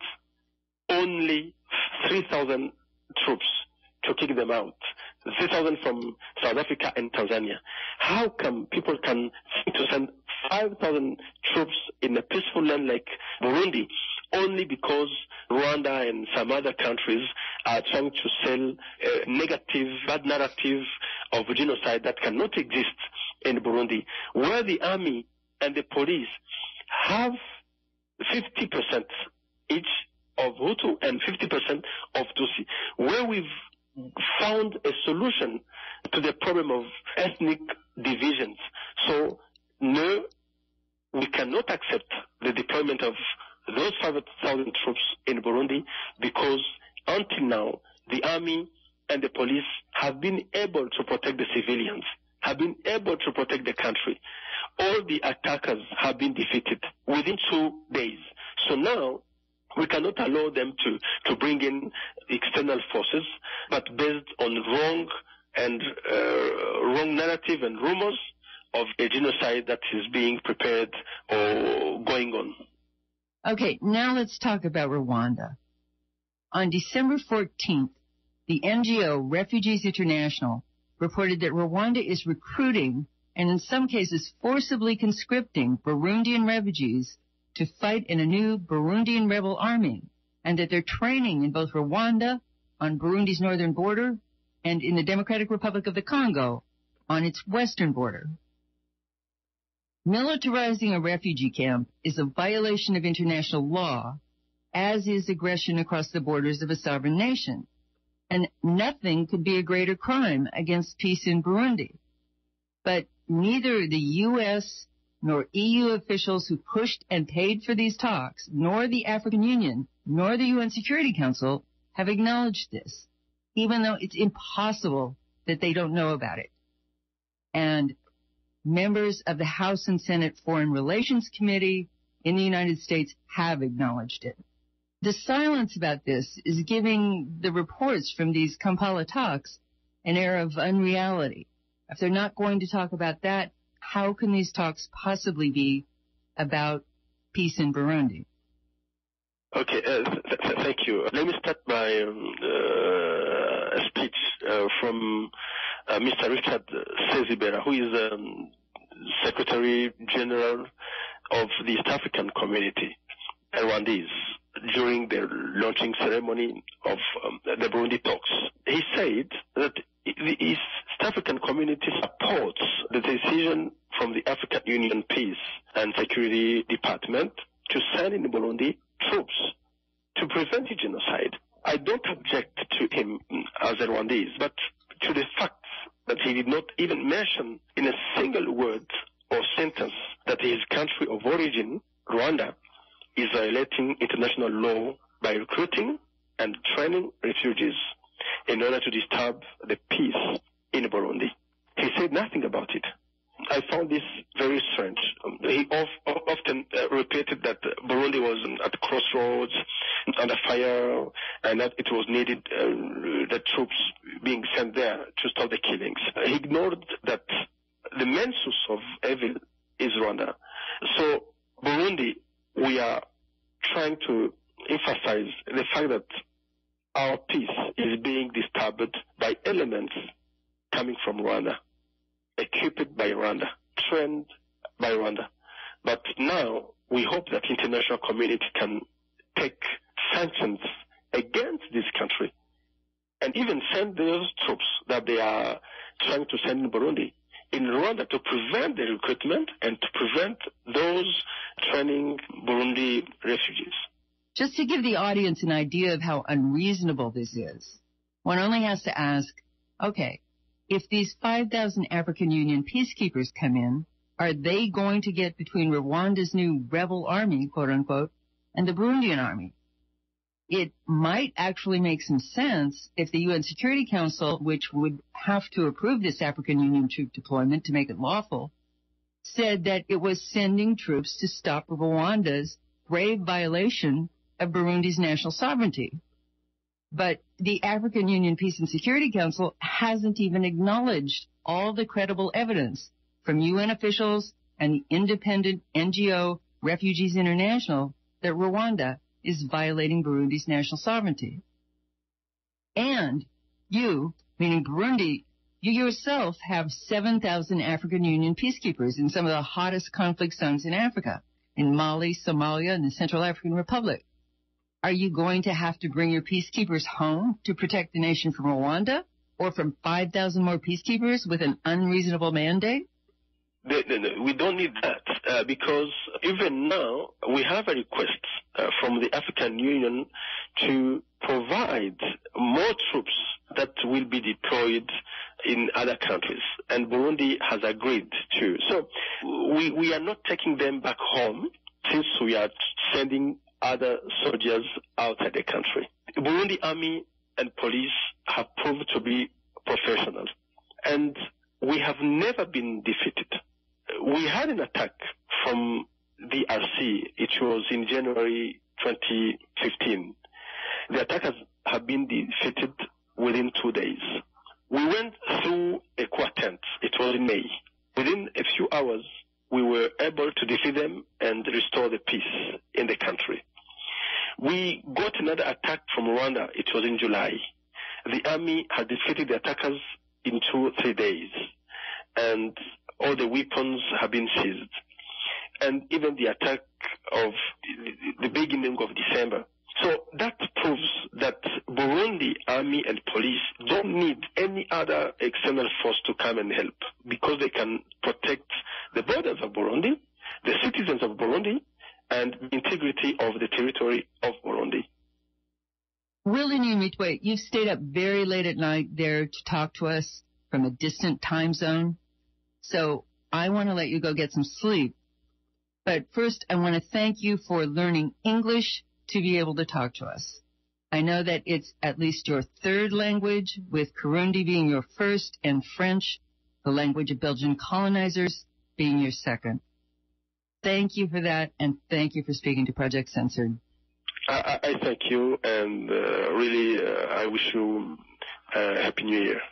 only three thousand troops to kick them out. three thousand from South Africa and Tanzania. How come people can think to send five thousand troops in a peaceful land like Burundi only because Rwanda and some other countries are trying to sell a negative, bad narrative of genocide that cannot exist in Burundi, where the army and the police have fifty percent each of Hutu and fifty percent of Tutsi, where we've found a solution to the problem of ethnic divisions. So, no, we cannot accept the deployment of those five thousand troops in Burundi because until now, the army and the police have been able to protect the civilians, have been able to protect the country. all the attackers have been defeated within two days. So now we cannot allow them to, to bring in external forces, but based on wrong and uh, wrong narrative and rumors of a genocide that is being prepared or going on. Okay, now let's talk about Rwanda. On December fourteenth, the N G O Refugees International reported that Rwanda is recruiting and in some cases forcibly conscripting Burundian refugees to fight in a new Burundian rebel army, and that they're training in both Rwanda on Burundi's northern border and in the Democratic Republic of the Congo on its western border. Militarizing a refugee camp is a violation of international law, as is aggression across the borders of a sovereign nation. And nothing could be a greater crime against peace in Burundi. But neither the U S nor E U officials who pushed and paid for these talks, nor the African Union, nor the U N Security Council have acknowledged this, even though it's impossible that they don't know about it. And members of the House and Senate Foreign Relations Committee in the United States have acknowledged it. The silence about this is giving the reports from these Kampala talks an air of unreality. If they're not going to talk about that, how can these talks possibly be about peace in Burundi? Okay, uh, th- th- thank you. Let me start by um, uh, a speech uh, from uh, Mister Richard Sezibera, who is um, Secretary General of the East African Community, Rwandese, during the launching ceremony of um, the Burundi talks. He said that the East African Community supports the decision from the African Union Peace and Security Department to send in Burundi troops to prevent the genocide. I don't object to him as a Rwandese, but to the fact that he did not even mention in a single word or sentence that his country of origin, Rwanda, is violating international law by recruiting and training refugees in order to disturb the peace in Burundi. He said nothing about it. I found this very strange. He of, often uh, repeated that Burundi was at crossroads, under fire, and that it was needed uh, the troops being sent there to stop the killings. He ignored that the main source of evil is Rwanda. So Burundi, we are trying to emphasize the fact that our peace is being disturbed by elements coming from Rwanda, equipped by Rwanda, trained by Rwanda. But now we hope that international community can take sanctions against this country and even send those troops that they are trying to send in Burundi in Rwanda to prevent the recruitment and to prevent those training Burundi refugees. Just to give the audience an idea of how unreasonable this is, one only has to ask, okay, if these five thousand African Union peacekeepers come in, are they going to get between Rwanda's new rebel army, quote unquote, and the Burundian army? It might actually make some sense if the U N Security Council, which would have to approve this African Union troop deployment to make it lawful, said that it was sending troops to stop Rwanda's grave violation of Burundi's national sovereignty. But the African Union Peace and Security Council hasn't even acknowledged all the credible evidence from U N officials and the independent N G O Refugees International that Rwanda is violating Burundi's national sovereignty. And you, meaning Burundi, you yourself have seven thousand African Union peacekeepers in some of the hottest conflict zones in Africa, in Mali, Somalia, and the Central African Republic. Are you going to have to bring your peacekeepers home to protect the nation from Rwanda, or from five thousand more peacekeepers with an unreasonable mandate? No, no, no, we don't need that uh, because even now we have a request uh, from the African Union to provide more troops that will be deployed in other countries, and Burundi has agreed to. So we, we are not taking them back home since we are sending other soldiers outside the country. The Burundi army and police have proved to be professional, and we have never been defeated. we had an attack from the R C. It was in January twenty fifteen. The attackers have been defeated within two days. We went through a quartet. It was in May. Within a few hours, we were able to defeat them and restore the peace in the country. We got another attack from Rwanda. It was in July. The army had defeated the attackers in two or three days, and all the weapons have been seized. And even the attack of the beginning of December. So that proves that Burundi army and police don't need any other external force to come and help, because they can protect the borders of Burundi, the citizens of Burundi, and the integrity of the territory of Burundi. Willie Nyamitwe, you've stayed up very late at night there to talk to us from a distant time zone. So I want to let you go get some sleep. But first, I want to thank you for learning English to be able to talk to us. I know that it's at least your third language, with Kirundi being your first and French, the language of Belgian colonizers, being your second. Thank you for that, and thank you for speaking to Project Censored. I, I thank you, and uh, really, uh, I wish you a Happy New Year.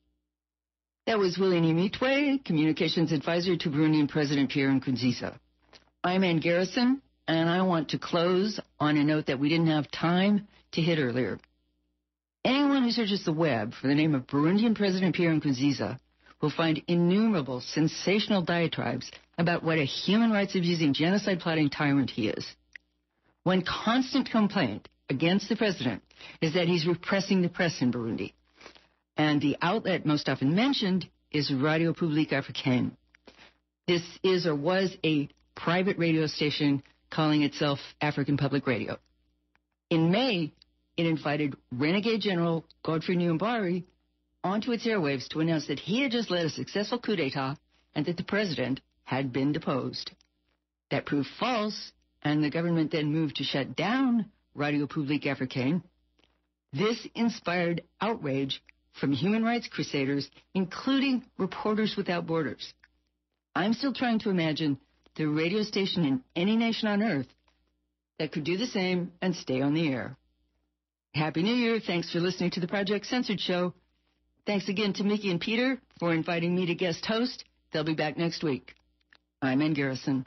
That was Willie Nyamitwe, Communications Advisor to Burundian President Pierre Nkurunziza. I'm Ann Garrison, and I want to close on a note that we didn't have time to hit earlier. Anyone who searches the web for the name of Burundian President Pierre Nkurunziza will find innumerable sensational diatribes about what a human rights abusing, genocide plotting tyrant he is. One constant complaint against the president is that he's repressing the press in Burundi. And the outlet most often mentioned is Radio Publique Africaine. This is or was a private radio station calling itself African Public Radio. In May, it invited Renegade General Godfrey Niyombare onto its airwaves to announce that he had just led a successful coup d'etat and that the president had been deposed. That proved false, and the government then moved to shut down Radio Publique Africaine. This inspired outrage from human rights crusaders, including Reporters Without Borders. I'm still trying to imagine the radio station in any nation on earth that could do the same and stay on the air. Happy New Year. Thanks for listening to the Project Censored Show. Thanks again to Mickey and Peter for inviting me to guest host. They'll be back next week. I'm Ann Garrison.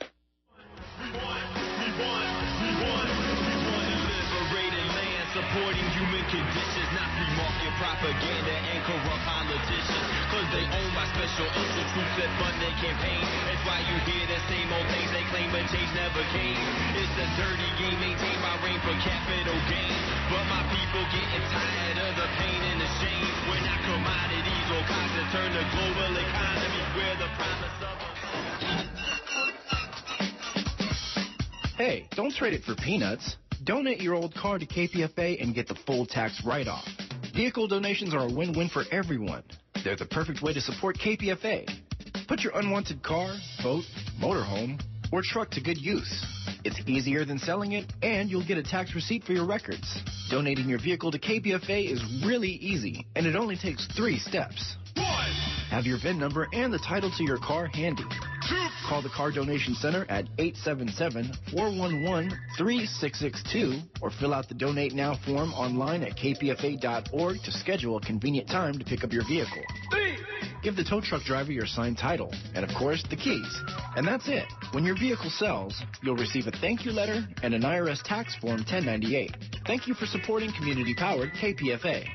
Supporting human conditions, not free market propaganda and corrupt politicians. Cause they own by special interest groups that fund their campaign. That's why you hear the same old things they claim, but change never came. It's a dirty game maintained by rain for capital gain. But my people getting tired of the pain and the shame. We're not commodities or cogs that turn the global economy. We're the promise of a... Hey, don't trade it for peanuts. Donate your old car to K P F A and get the full tax write-off. Vehicle donations are a win-win for everyone. They're the perfect way to support K P F A. Put your unwanted car, boat, motorhome, or truck to good use. It's easier than selling it, and you'll get a tax receipt for your records. Donating your vehicle to K P F A is really easy, and it only takes three steps. One. Have your V I N number and the title to your car handy. Two. Call the Car Donation Center at eight seven seven, four one one, three six six two or fill out the Donate Now form online at k p f a dot org to schedule a convenient time to pick up your vehicle. Three. Give the tow truck driver your signed title and, of course, the keys. And that's it. When your vehicle sells, you'll receive a thank you letter and an I R S tax form ten ninety-eight. Thank you for supporting community-powered K P F A.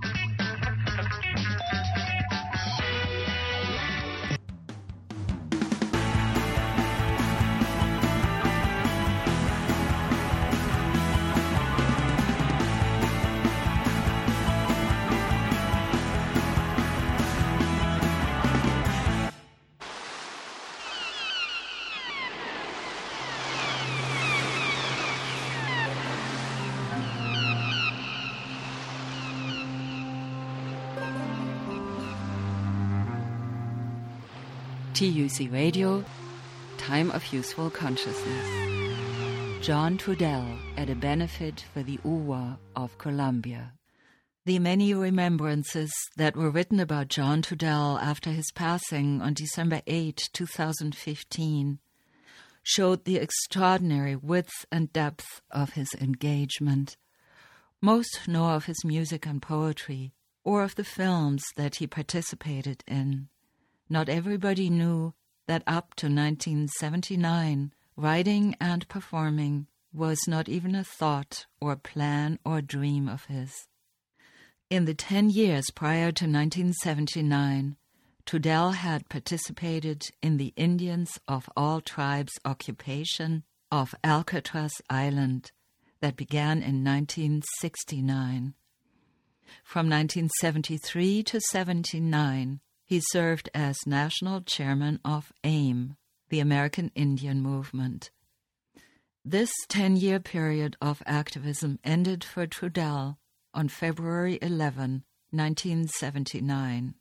T U C Radio, Time of Useful Consciousness. John Trudell at a benefit for the U W A of Columbia. The many remembrances that were written about John Tudell after his passing on December eighth, two thousand fifteen, showed the extraordinary width and depth of his engagement. Most know of his music and poetry, or of the films that he participated in. Not everybody knew that up to nineteen seventy-nine, writing and performing was not even a thought or plan or dream of his. In the ten years prior to nineteen seventy-nine, Tudell had participated in the Indians of all tribes occupation of Alcatraz Island that began in nineteen sixty-nine. From nineteen seventy-three to seventy-nine, he served as national chairman of AIM, the American Indian Movement. This ten-year period of activism ended for Tudell on February eleventh, nineteen seventy-nine.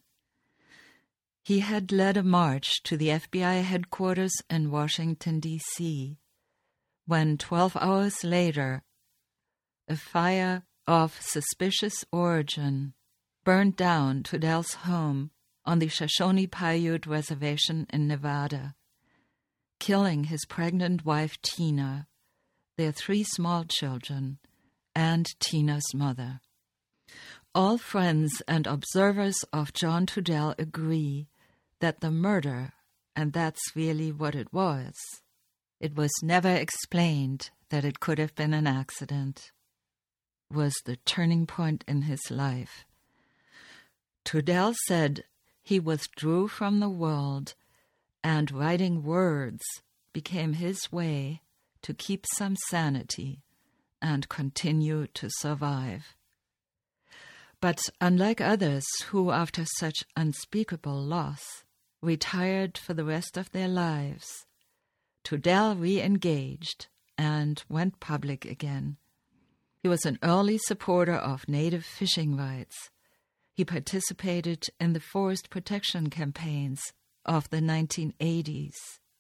He had led a march to the F B I headquarters in Washington, D C, when twelve hours later, a fire of suspicious origin burned down Tudell's home on the Shoshone-Paiute Reservation in Nevada, killing his pregnant wife Tina, their three small children, and Tina's mother. All friends and observers of John Tudell agree that the murder, and that's really what it was, it was never explained that it could have been an accident, was the turning point in his life. Tudell said he withdrew from the world, and writing words became his way to keep some sanity and continue to survive. But unlike others who, after such unspeakable loss, retired for the rest of their lives, Tudell re-engaged and went public again. He was an early supporter of native fishing rights. He participated in the forest protection campaigns of the nineteen eighties.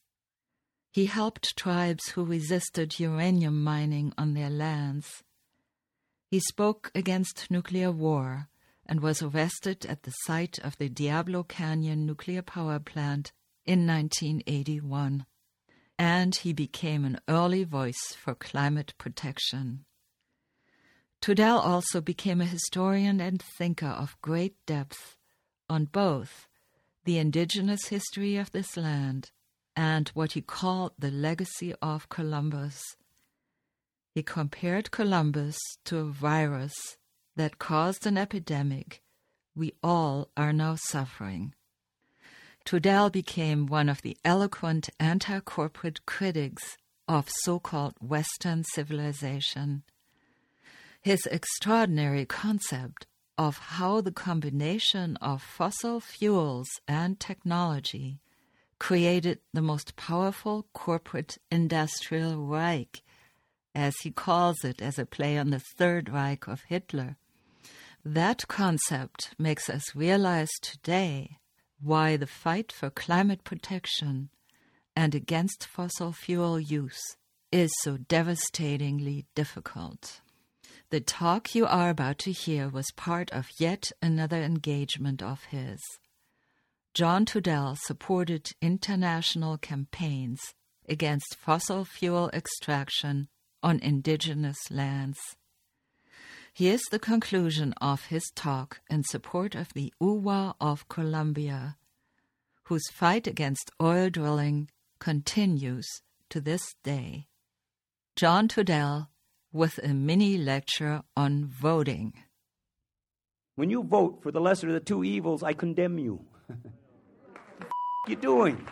He helped tribes who resisted uranium mining on their lands. He spoke against nuclear war and was arrested at the site of the Diablo Canyon nuclear power plant in nineteen eighty-one. And he became an early voice for climate protection. Tudell also became a historian and thinker of great depth on both the indigenous history of this land and what he called the legacy of Columbus. He compared Columbus to a virus that caused an epidemic we all are now suffering. Tudell became one of the eloquent anti-corporate critics of so-called Western civilization. His extraordinary concept of how the combination of fossil fuels and technology created the most powerful corporate industrial Reich, as he calls it as a play on the Third Reich of Hitler. That concept makes us realize today why the fight for climate protection and against fossil fuel use is so devastatingly difficult. The talk you are about to hear was part of yet another engagement of his. John Tudell supported international campaigns against fossil fuel extraction on indigenous lands. Here's the conclusion of his talk in support of the U W A of Colombia, whose fight against oil drilling continues to this day. John Tudell with a mini lecture on voting. When you vote for the lesser of the two evils, I condemn you. What the f*** are you doing?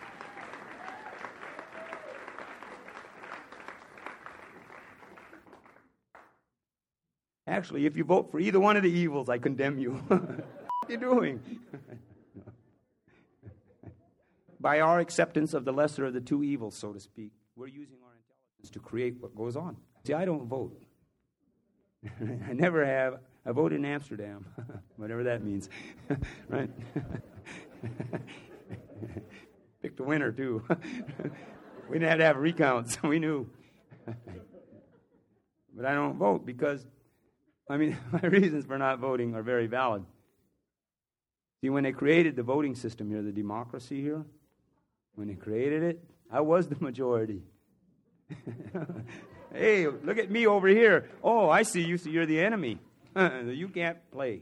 Actually, if you vote for either one of the evils, I condemn you. What are you doing? By our acceptance of the lesser of the two evils, so to speak, we're using our intelligence to create what goes on. See, I don't vote. I never have. I vote in Amsterdam, whatever that means, right? Picked a winner, too. We didn't have to have recounts, we knew. But I don't vote because I mean, my reasons for not voting are very valid. See, when they created the voting system here, the democracy here, when they created it, I was the majority. Hey, look at me over here. Oh, I see you, so you're the enemy. You can't play.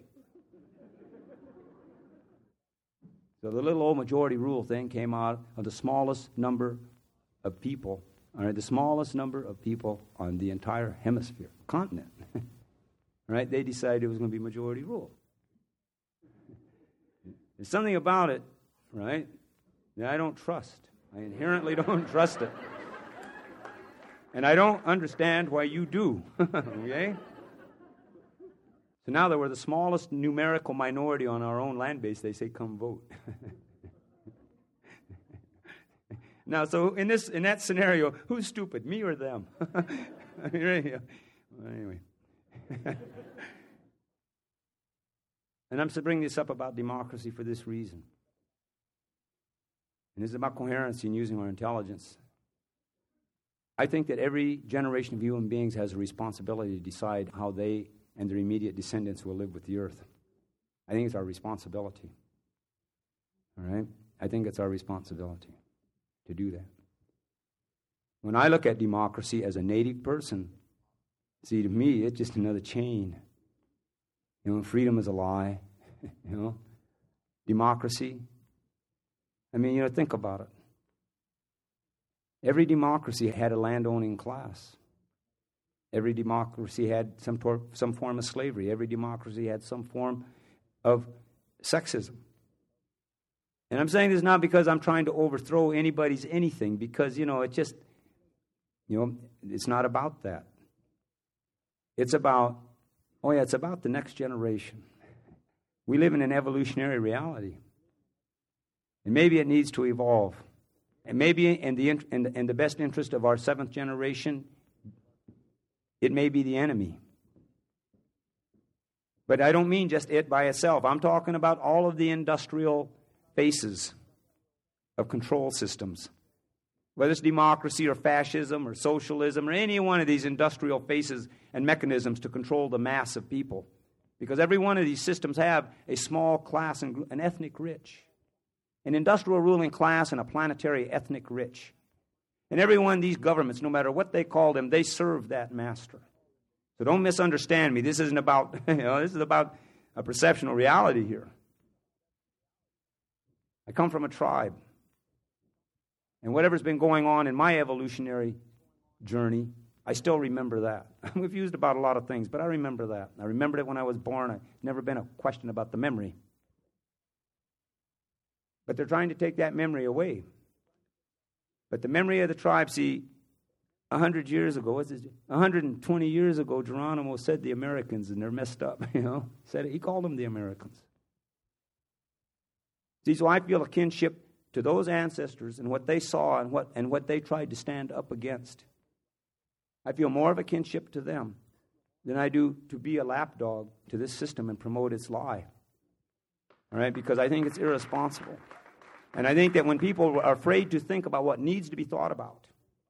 So the little old majority rule thing came out of the smallest number of people, all right, the smallest number of people on the entire hemisphere, continent. All right, they decided it was going to be majority rule. There's something about it, right, that I don't trust. I inherently don't trust it. And I don't understand why you do, okay? So now that we're the smallest numerical minority on our own land base, they say, come vote. Now, so in this in that scenario, who's stupid, me or them? Anyway. And I'm bringing this up about democracy for this reason. And it's about coherency and using our intelligence. I think that every generation of human beings has a responsibility to decide how they and their immediate descendants will live with the earth. I think it's our responsibility. All right? I think it's our responsibility to do that. When I look at democracy as a native person, see, to me, it's just another chain. You know, freedom is a lie. You know, democracy. I mean, you know, think about it. Every democracy had a landowning class. Every democracy had some tor- some form of slavery. Every democracy had some form of sexism. And I'm saying this not because I'm trying to overthrow anybody's anything, because, you know, it just, you know, it's not about that. It's about, oh yeah, it's about the next generation. We live in an evolutionary reality. And maybe it needs to evolve. And maybe in the, in the, in the best interest of our seventh generation, it may be the enemy. But I don't mean just it by itself. I'm talking about all of the industrial faces of control systems. Whether it's democracy or fascism or socialism or any one of these industrial faces and mechanisms to control the mass of people. Because every one of these systems have a small class and an ethnic rich. An industrial ruling class and a planetary ethnic rich. And every one of these governments, no matter what they call them, they serve that master. So don't misunderstand me. This isn't about, you know, this is about a perceptional reality here. I come from a tribe. And whatever's been going on in my evolutionary journey, I still remember that. I'm confused about a lot of things, but I remember that. I remembered it when I was born. I've never been a question about the memory. But they're trying to take that memory away. But the memory of the tribe, see, a hundred years ago, what's it, one hundred twenty years ago, Geronimo said the Americans, and they're messed up, you know. Said it, he called them the Americans. See, so I feel a kinship to those ancestors and what they saw and what and what they tried to stand up against. I feel more of a kinship to them than I do to be a lapdog to this system and promote its lie. All right, because I think it's irresponsible. And I think that when people are afraid to think about what needs to be thought about,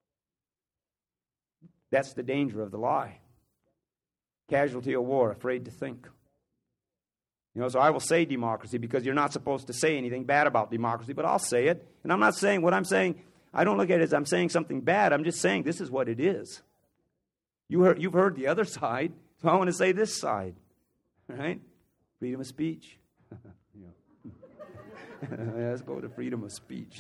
that's the danger of the lie. Casualty of war, afraid to think. You know, so I will say democracy because you're not supposed to say anything bad about democracy, but I'll say it. And I'm not saying what I'm saying, I don't look at it as I'm saying something bad. I'm just saying this is what it is. You heard, you've heard the other side, so I want to say this side. All right? Freedom of speech. Let's go to freedom of speech.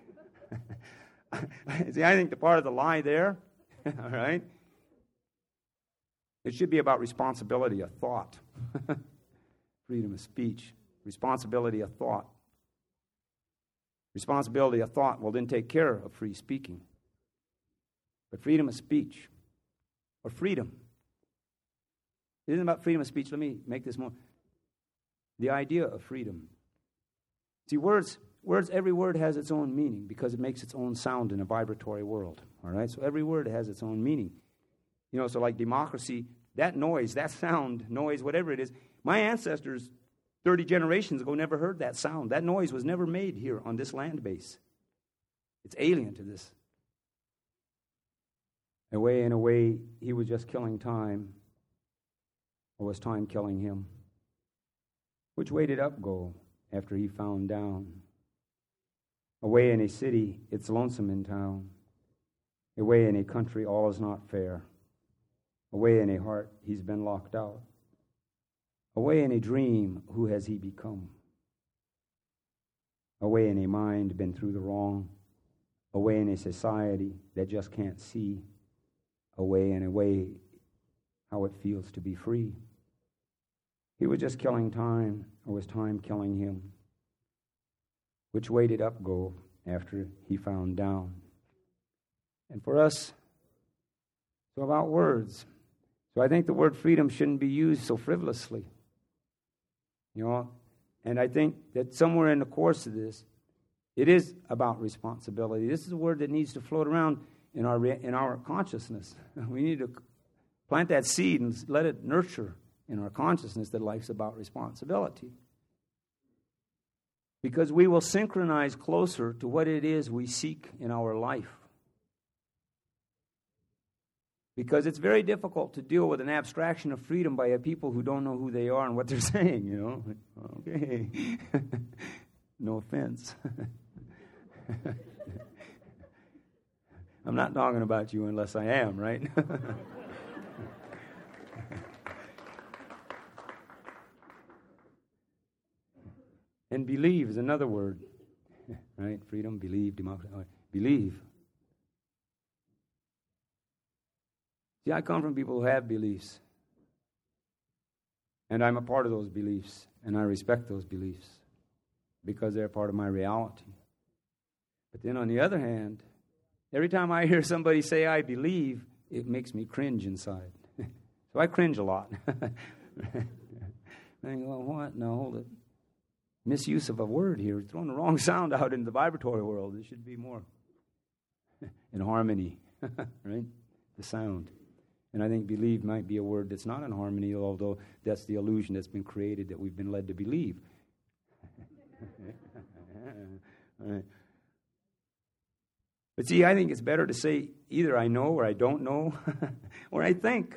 See, I think the part of the lie there, all right, it should be about responsibility of thought. Freedom of speech, responsibility of thought. Responsibility of thought will then take care of free speaking. But freedom of speech, or freedom, it isn't about freedom of speech. Let me make this more. The idea of freedom. See, words, words, every word has its own meaning because it makes its own sound in a vibratory world. All right? So every word has its own meaning. You know, so like democracy, that noise, that sound, noise, whatever it is, my ancestors thirty generations ago never heard that sound. That noise was never made here on this land base. It's alien to this. In a way, in a way, he was just killing time or was time killing him? Which way did up go after he found down? Away in a city, it's lonesome in town. Away in a country, all is not fair. Away in a heart, he's been locked out. Away in a dream, who has he become? Away in a mind, been through the wrong. Away in a society that just can't see. Away in a way, how it feels to be free. He was just killing time, or was time killing him? Which way did up go after he found down? And for us, so about words. So I think the word freedom shouldn't be used so frivolously. You know, and I think that somewhere in the course of this, it is about responsibility. This is a word that needs to float around in our in our consciousness. We need to plant that seed and let it nurture in our consciousness that life's about responsibility. Because we will synchronize closer to what it is we seek in our life. Because it's very difficult to deal with an abstraction of freedom by a people who don't know who they are and what they're saying, you know. Okay. No offense. I'm not talking about you unless I am, right? And believe is another word, right? Freedom, believe, democracy. Believe. See, I come from people who have beliefs. And I'm a part of those beliefs. And I respect those beliefs because they're part of my reality. But then on the other hand, every time I hear somebody say, I believe, it makes me cringe inside. So I cringe a lot. I go, well, what? No, hold it. Misuse of a word here. Throwing the wrong sound out in the vibratory world. It should be more in harmony, right? The sound. And I think believe might be a word that's not in harmony, although that's the illusion that's been created that we've been led to believe. Right. But see, I think it's better to say either I know or I don't know or I think.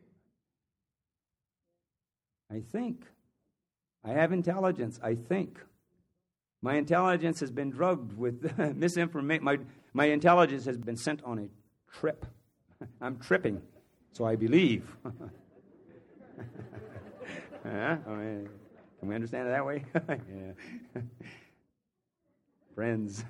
I think. I have intelligence. I think. My intelligence has been drugged with misinformation. My, my intelligence has been sent on a trip. I'm tripping. So I believe. uh, I mean, can we understand it that way? Yeah. Friends.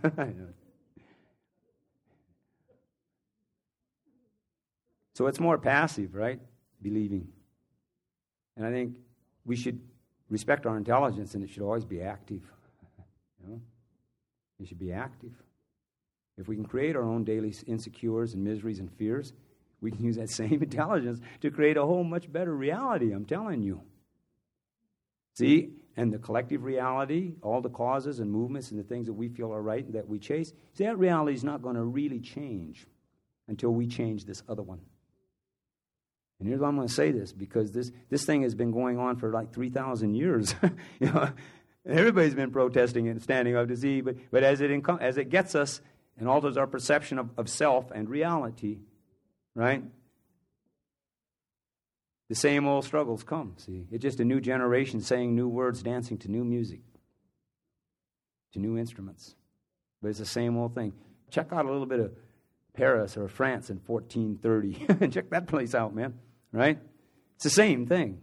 So it's more passive, right? Believing. And I think we should respect our intelligence, and it should always be active. You know? It should be active. If we can create our own daily insecurities and miseries and fears, we can use that same intelligence to create a whole much better reality, I'm telling you. See, and the collective reality, all the causes and movements and the things that we feel are right and that we chase, see, that reality is not going to really change until we change this other one. And here's why I'm going to say this, because this, this thing has been going on for like three thousand years. You know, everybody's been protesting and standing up to see, but, but as, it inco- as it gets us and alters our perception of, of self and reality, right? The same old struggles come, see. It's just a new generation saying new words, dancing to new music, to new instruments. But it's the same old thing. Check out a little bit of Paris or France in fourteen thirty. Check that place out, man, right? It's the same thing.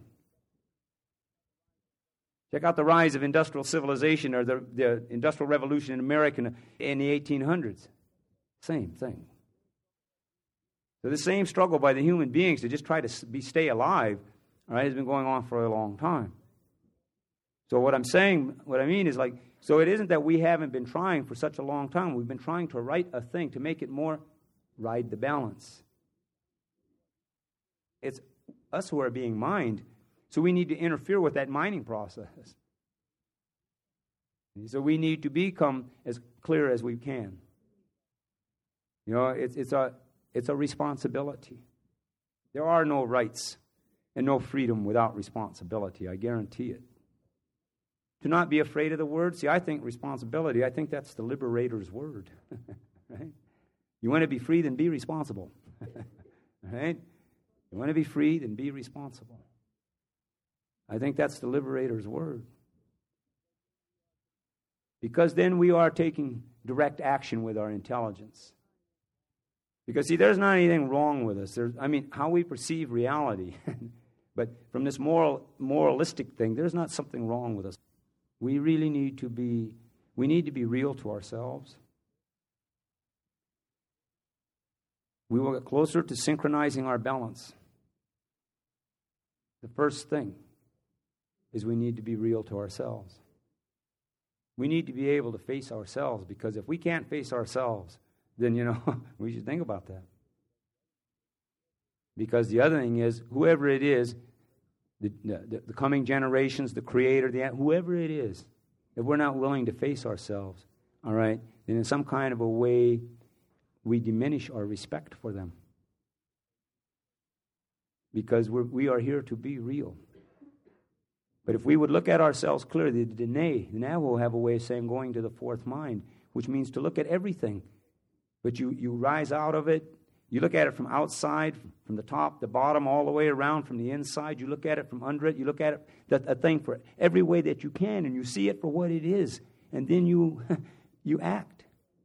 Check out the rise of industrial civilization or the, the Industrial Revolution in America in the eighteen hundreds. Same thing. So the same struggle by the human beings to just try to be stay alive, all right, has been going on for a long time. So what I'm saying, what I mean is like, so it isn't that we haven't been trying for such a long time. We've been trying to write a thing to make it more ride the balance. It's us who are being mined, so we need to interfere with that mining process. So we need to become as clear as we can. You know, it's it's a it's a responsibility. There are no rights and no freedom without responsibility. I guarantee it. To not be afraid of the word. See, I think responsibility, I think that's the liberator's word. Right? You want to be free, then be responsible. Right? You want to be free, then be responsible. I think that's the liberator's word. Because then we are taking direct action with our intelligence. Because, see, there's not anything wrong with us. There's, I mean, how we perceive reality. But from this moral, moralistic thing, there's not something wrong with us. We really need to be, we need to be real to ourselves. We will get closer to synchronizing our balance. The first thing is we need to be real to ourselves. We need to be able to face ourselves, because if we can't face ourselves, then, you know, we should think about that. Because the other thing is, whoever it is, the, the, the coming generations, the Creator, the whoever it is, if we're not willing to face ourselves, all right, then in some kind of a way, we diminish our respect for them. Because we're, we are here to be real. But if we would look at ourselves clearly, the Dene, the Navajo have a way of saying going to the fourth mind, which means to look at everything. But you, you rise out of it. You look at it from outside, from the top, the bottom, all the way around, from the inside. You look at it from under it. You look at it, that, a thing for every way that you can, and you see it for what it is. And then you, you act.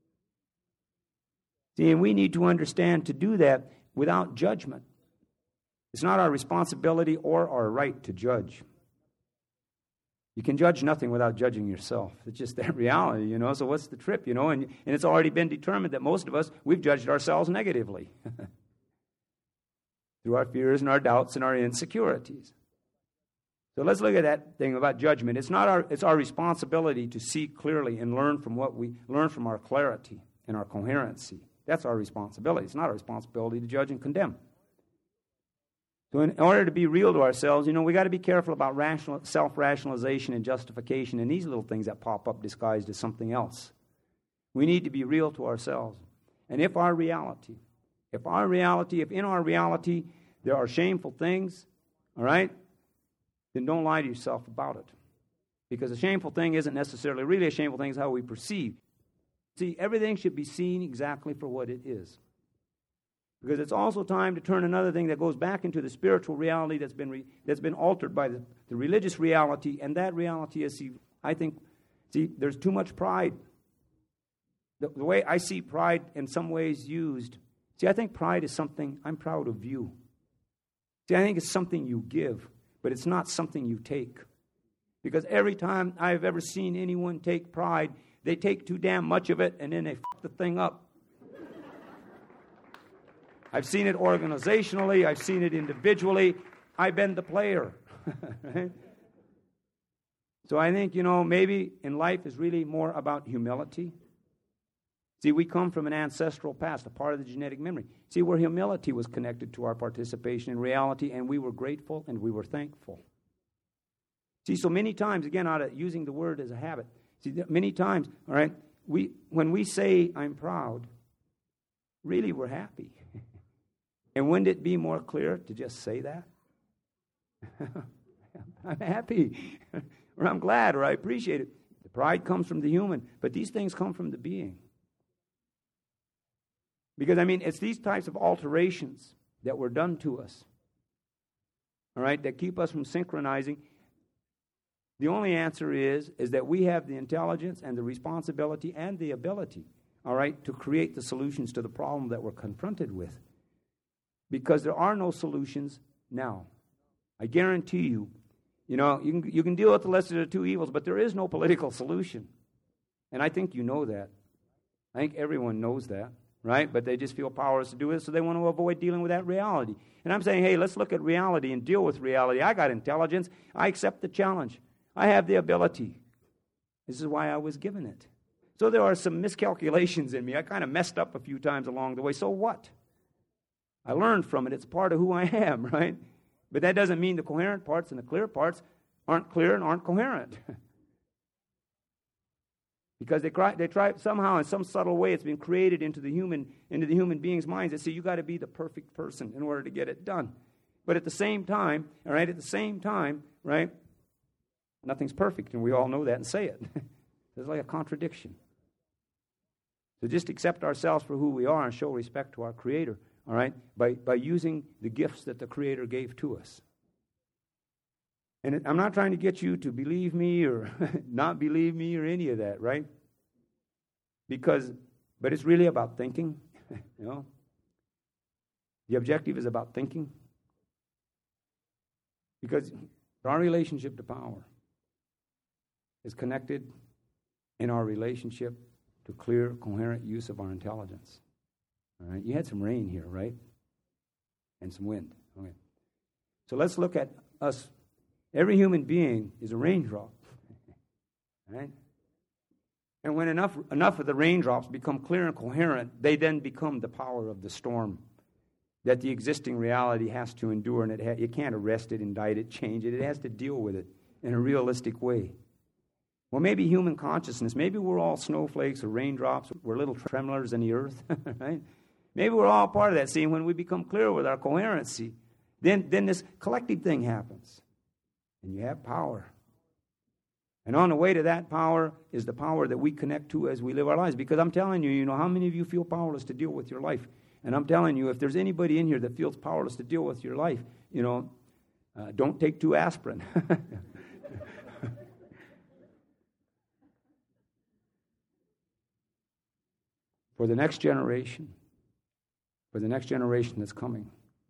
See, and we need to understand to do that without judgment. It's not our responsibility or our right to judge. You can judge nothing without judging yourself. It's just that reality, you know. So what's the trip, you know? And, and it's already been determined that most of us, we've judged ourselves negatively. Through our fears and our doubts and our insecurities. So let's look at that thing about judgment. It's not our, it's our responsibility to see clearly and learn from what we, learn from our clarity and our coherency. That's our responsibility. It's not our responsibility to judge and condemn. So in order to be real to ourselves, you know, we got to be careful about rational, self-rationalization and justification and these little things that pop up disguised as something else. We need to be real to ourselves. And if our reality, if our reality, if in our reality there are shameful things, all right, then don't lie to yourself about it. Because a shameful thing isn't necessarily really a shameful thing, it's how we perceive. See, everything should be seen exactly for what it is. Because it's also time to turn another thing that goes back into the spiritual reality that's been re, that's been altered by the, the religious reality, and that reality is, see, I think, see, there's too much pride. The, the way I see pride in some ways used, see, I think pride is something, I'm proud of you. See, I think it's something you give, but it's not something you take. Because every time I've ever seen anyone take pride, they take too damn much of it, and then they fuck the thing up. I've seen it organizationally. I've seen it individually. I've been the player. Right? So I think, you know, maybe in life is really more about humility. See, we come from an ancestral past, a part of the genetic memory. See, where humility was connected to our participation in reality, and we were grateful and we were thankful. See, so many times, again, out of using the word as a habit, see, many times, all right, we when we say, I'm proud, really we're happy. And wouldn't it be more clear to just say that? I'm happy, or I'm glad, or I appreciate it. The pride comes from the human, but these things come from the being. Because, I mean, it's these types of alterations that were done to us, all right, that keep us from synchronizing. The only answer is, is that we have the intelligence and the responsibility and the ability, all right, to create the solutions to the problem that we're confronted with. Because there are no solutions now. I guarantee you, you know, you can, you can deal with the lesser of the two evils, but there is no political solution. And I think you know that. I think everyone knows that, right? But they just feel powerless to do it, so they want to avoid dealing with that reality. And I'm saying, hey, let's look at reality and deal with reality. I got intelligence. I accept the challenge. I have the ability. This is why I was given it. So there are some miscalculations in me. I kind of messed up a few times along the way. So what? I learned from it. It's part of who I am, right? But that doesn't mean the coherent parts and the clear parts aren't clear and aren't coherent. Because they try, they try somehow in some subtle way it's been created into the human into the human being's minds that say you got to be the perfect person in order to get it done. But at the same time, all right, at the same time, right, nothing's perfect, and we all know that and say it. There's like a contradiction. So just accept ourselves for who we are and show respect to our Creator. All right, by, by using the gifts that the Creator gave to us. And it, I'm not trying to get you to believe me or not believe me or any of that, right? Because, but it's really about thinking, you know. The objective is about thinking. Because our relationship to power is connected in our relationship to clear, coherent use of our intelligence. All right? You had some rain here, right? And some wind. Okay. So let's look at us. Every human being is a raindrop. Right? And when enough enough of the raindrops become clear and coherent, they then become the power of the storm that the existing reality has to endure, and it ha- you can't arrest it, indict it, change it. It has to deal with it in a realistic way. Well, maybe human consciousness, maybe we're all snowflakes or raindrops, we're little tremblers in the earth, right? Maybe we're all part of that. See, when we become clear with our coherency, then, then this collective thing happens. And you have power. And on the way to that power is the power that we connect to as we live our lives. Because I'm telling you, you know, how many of you feel powerless to deal with your life? And I'm telling you, if there's anybody in here that feels powerless to deal with your life, you know, uh, don't take two aspirin. For the next generation, for the next generation that's coming,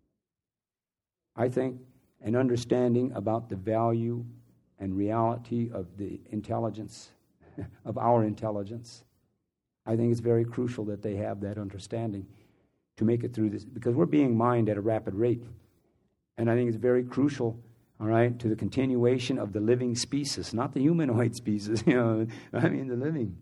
I think an understanding about the value and reality of the intelligence, of our intelligence, I think it's very crucial that they have that understanding to make it through this, because we're being mined at a rapid rate. And I think it's very crucial, all right, to the continuation of the living species, not the humanoid species, you know, I mean the living.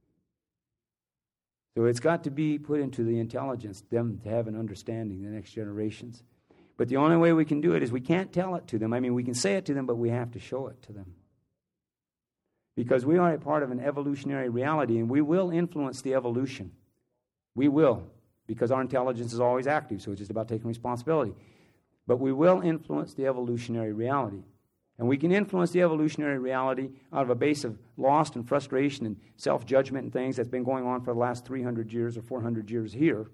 So it's got to be put into the intelligence, them to have an understanding, the next generations. But the only way we can do it is we can't tell it to them. I mean, we can say it to them, but we have to show it to them. Because we are a part of an evolutionary reality, and we will influence the evolution. We will, because our intelligence is always active, so it's just about taking responsibility. But we will influence the evolutionary reality. And we can influence the evolutionary reality out of a base of loss and frustration and self-judgment and things that's been going on for the last three hundred years or four hundred years here,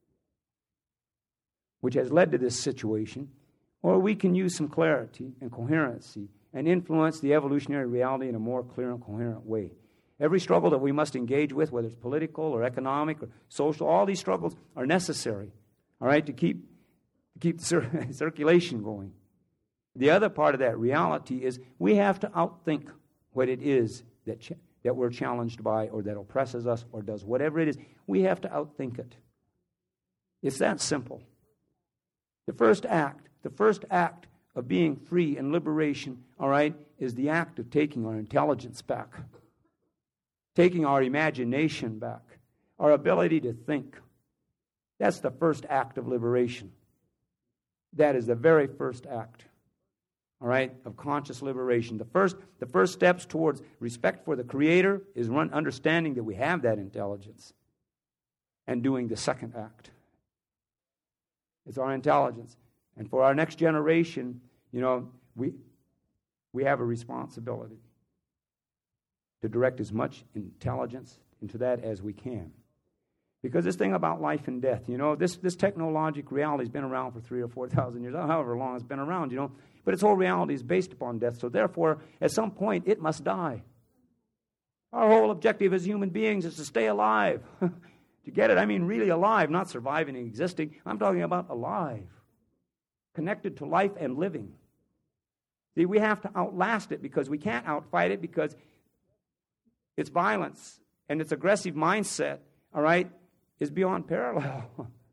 which has led to this situation. Or we can use some clarity and coherency and influence the evolutionary reality in a more clear and coherent way. Every struggle that we must engage with, whether it's political or economic or social, all these struggles are necessary, all right, to keep, to keep the cir- circulation going. The other part of that reality is we have to outthink what it is that ch- that we're challenged by or that oppresses us or does whatever it is. We have to outthink it. It's that simple. The first act, the first act of being free and liberation, all right, is the act of taking our intelligence back, taking our imagination back, our ability to think. That's the first act of liberation. That is the very first act. All right, of conscious liberation. The first, the first steps towards respect for the Creator is run, understanding that we have that intelligence and doing the second act. It's our intelligence. And for our next generation, you know, we, we have a responsibility to direct as much intelligence into that as we can. Because this thing about life and death, you know, this, this technologic reality has been around for three or four thousand years, however long it's been around, you know. But its whole reality is based upon death. So therefore, at some point, it must die. Our whole objective as human beings is to stay alive. To get it, I mean really alive, not surviving and existing. I'm talking about alive, connected to life and living. See, we have to outlast it because we can't outfight it because its violence and its aggressive mindset, all right, is beyond parallel.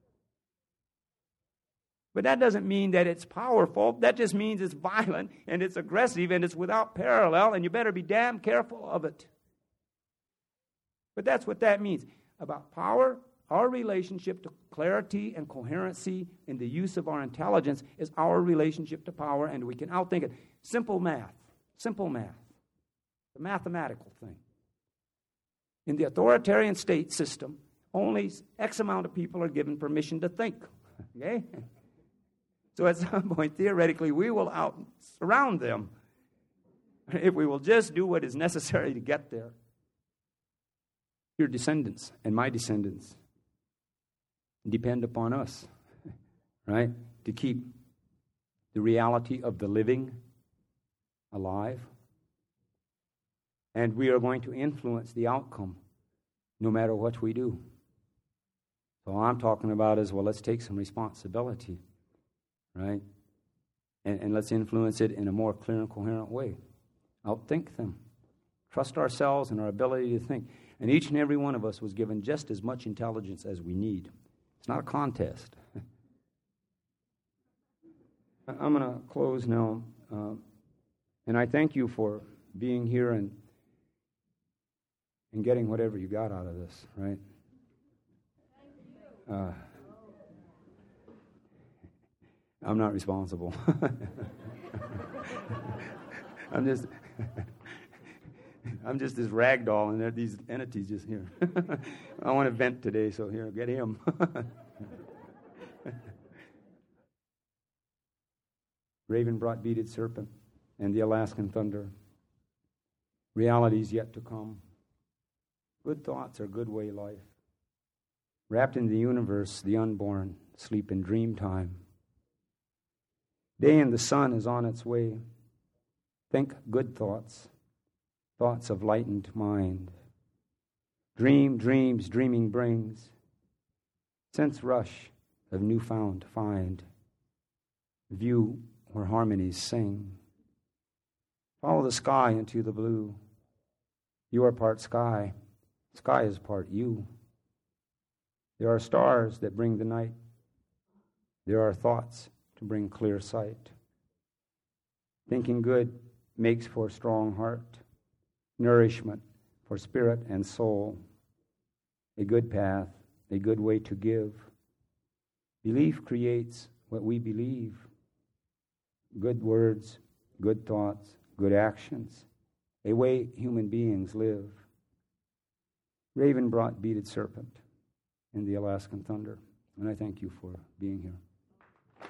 But that doesn't mean that it's powerful. That just means it's violent and it's aggressive and it's without parallel, and you better be damn careful of it. But that's what that means. About power, our relationship to clarity and coherency in the use of our intelligence is our relationship to power, and we can outthink it. Simple math. Simple math. The mathematical thing. In the authoritarian state system, only X amount of people are given permission to think. Okay? So at some point, theoretically, we will out surround them if we will just do what is necessary to get there. Your descendants and my descendants depend upon us, right, to keep the reality of the living alive. And we are going to influence the outcome no matter what we do. So all I'm talking about is, well, let's take some responsibility, right? And, and let's influence it in a more clear and coherent way. Outthink them. Trust ourselves and our ability to think. And each and every one of us was given just as much intelligence as we need. It's not a contest. I'm going to close now. Uh, and I thank you for being here and and getting whatever you got out of this, right? Uh, I'm not responsible. I'm just, I'm just this rag doll, and there are these entities just here. I want to vent today, so here, get him. Raven brought beaded serpent and the Alaskan thunder. Realities yet to come. Good thoughts are good way life. Wrapped in the universe, the unborn sleep in dream time. Day and the sun is on its way. Think good thoughts, thoughts of lightened mind. Dream dreams dreaming brings. Sense rush of newfound find. View where harmonies sing. Follow the sky into the blue. You are part sky. Sky is part you. There are stars that bring the night. There are thoughts to bring clear sight. Thinking good makes for strong heart, nourishment for spirit and soul, a good path, a good way to give. Belief creates what we believe. Good words, good thoughts, good actions, a way human beings live. Raven brought beaded serpent in the Alaskan thunder, and I thank you for being here.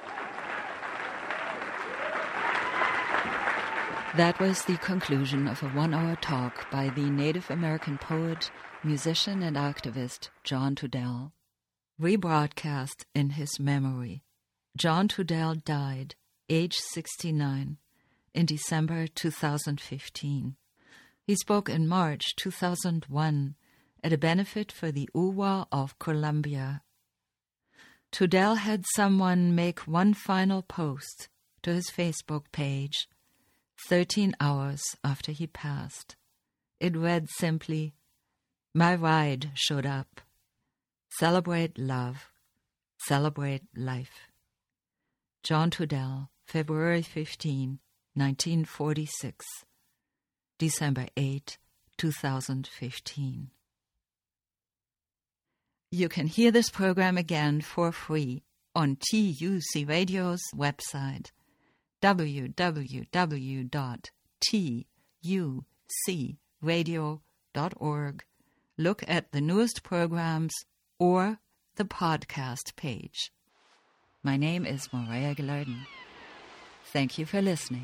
That was the conclusion of a one-hour talk by the Native American poet, musician, and activist John Tudell. Rebroadcast in his memory. John Tudell died, age sixty-nine, in December two thousand fifteen. He spoke in March two thousand one at a benefit for the U W A of Columbia. Tudell had someone make one final post to his Facebook page thirteen hours after he passed. It read simply, "My ride showed up. Celebrate love. Celebrate life." John Tudell, February fifteenth, nineteen forty-six. December eighth, two thousand fifteen. You can hear this program again for free on T U C Radio's website, w w w dot t u c radio dot org. Look at the newest programs or the podcast page. My name is Mariah Gilardin. Thank you for listening.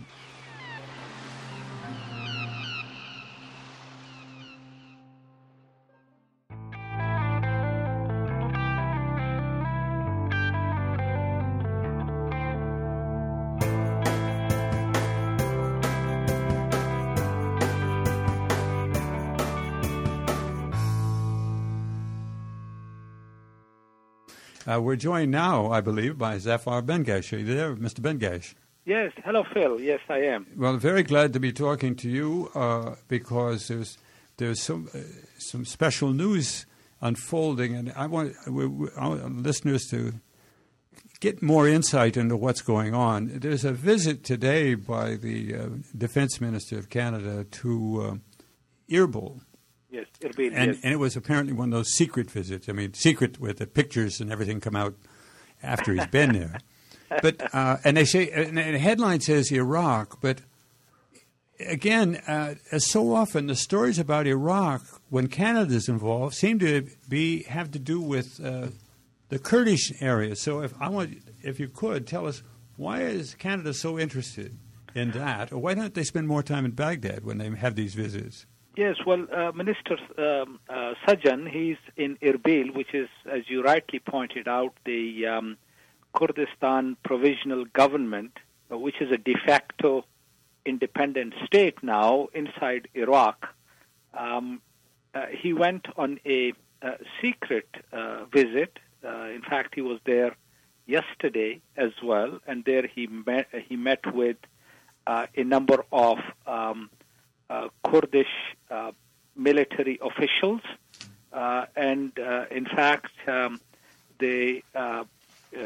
Uh, we're joined now, I believe, by Zafar Bengash. Are you there, Mister Bengash? Yes. Hello, Phil. Yes, I am. Well, very glad to be talking to you uh, because there's there's some uh, some special news unfolding, and I want we, we, our listeners to get more insight into what's going on. There's a visit today by the uh, Defense Minister of Canada to uh, Erbil. Yes, Erbil, and, yes. and it was apparently one of those secret visits. I mean, secret with the pictures and everything come out after he's been there. But uh, and they say, and the headline says Iraq, but again, uh, as so often, the stories about Iraq, when Canada's involved, seem to be have to do with uh, the Kurdish area. So, if I want, if you could tell us, why is Canada so interested in that, or why don't they spend more time in Baghdad when they have these visits? Yes, well, uh, Minister um, uh, Sajjan, he's in Erbil, which is, as you rightly pointed out, the um, Kurdistan Provisional Government, uh, which is a de facto independent state now inside Iraq. Um, uh, he went on a, a secret uh, visit. Uh, in fact, he was there yesterday as well, and there he met, he met with uh, a number of um, uh, Kurdish uh, military officials, uh, and uh, in fact, um, the uh, uh,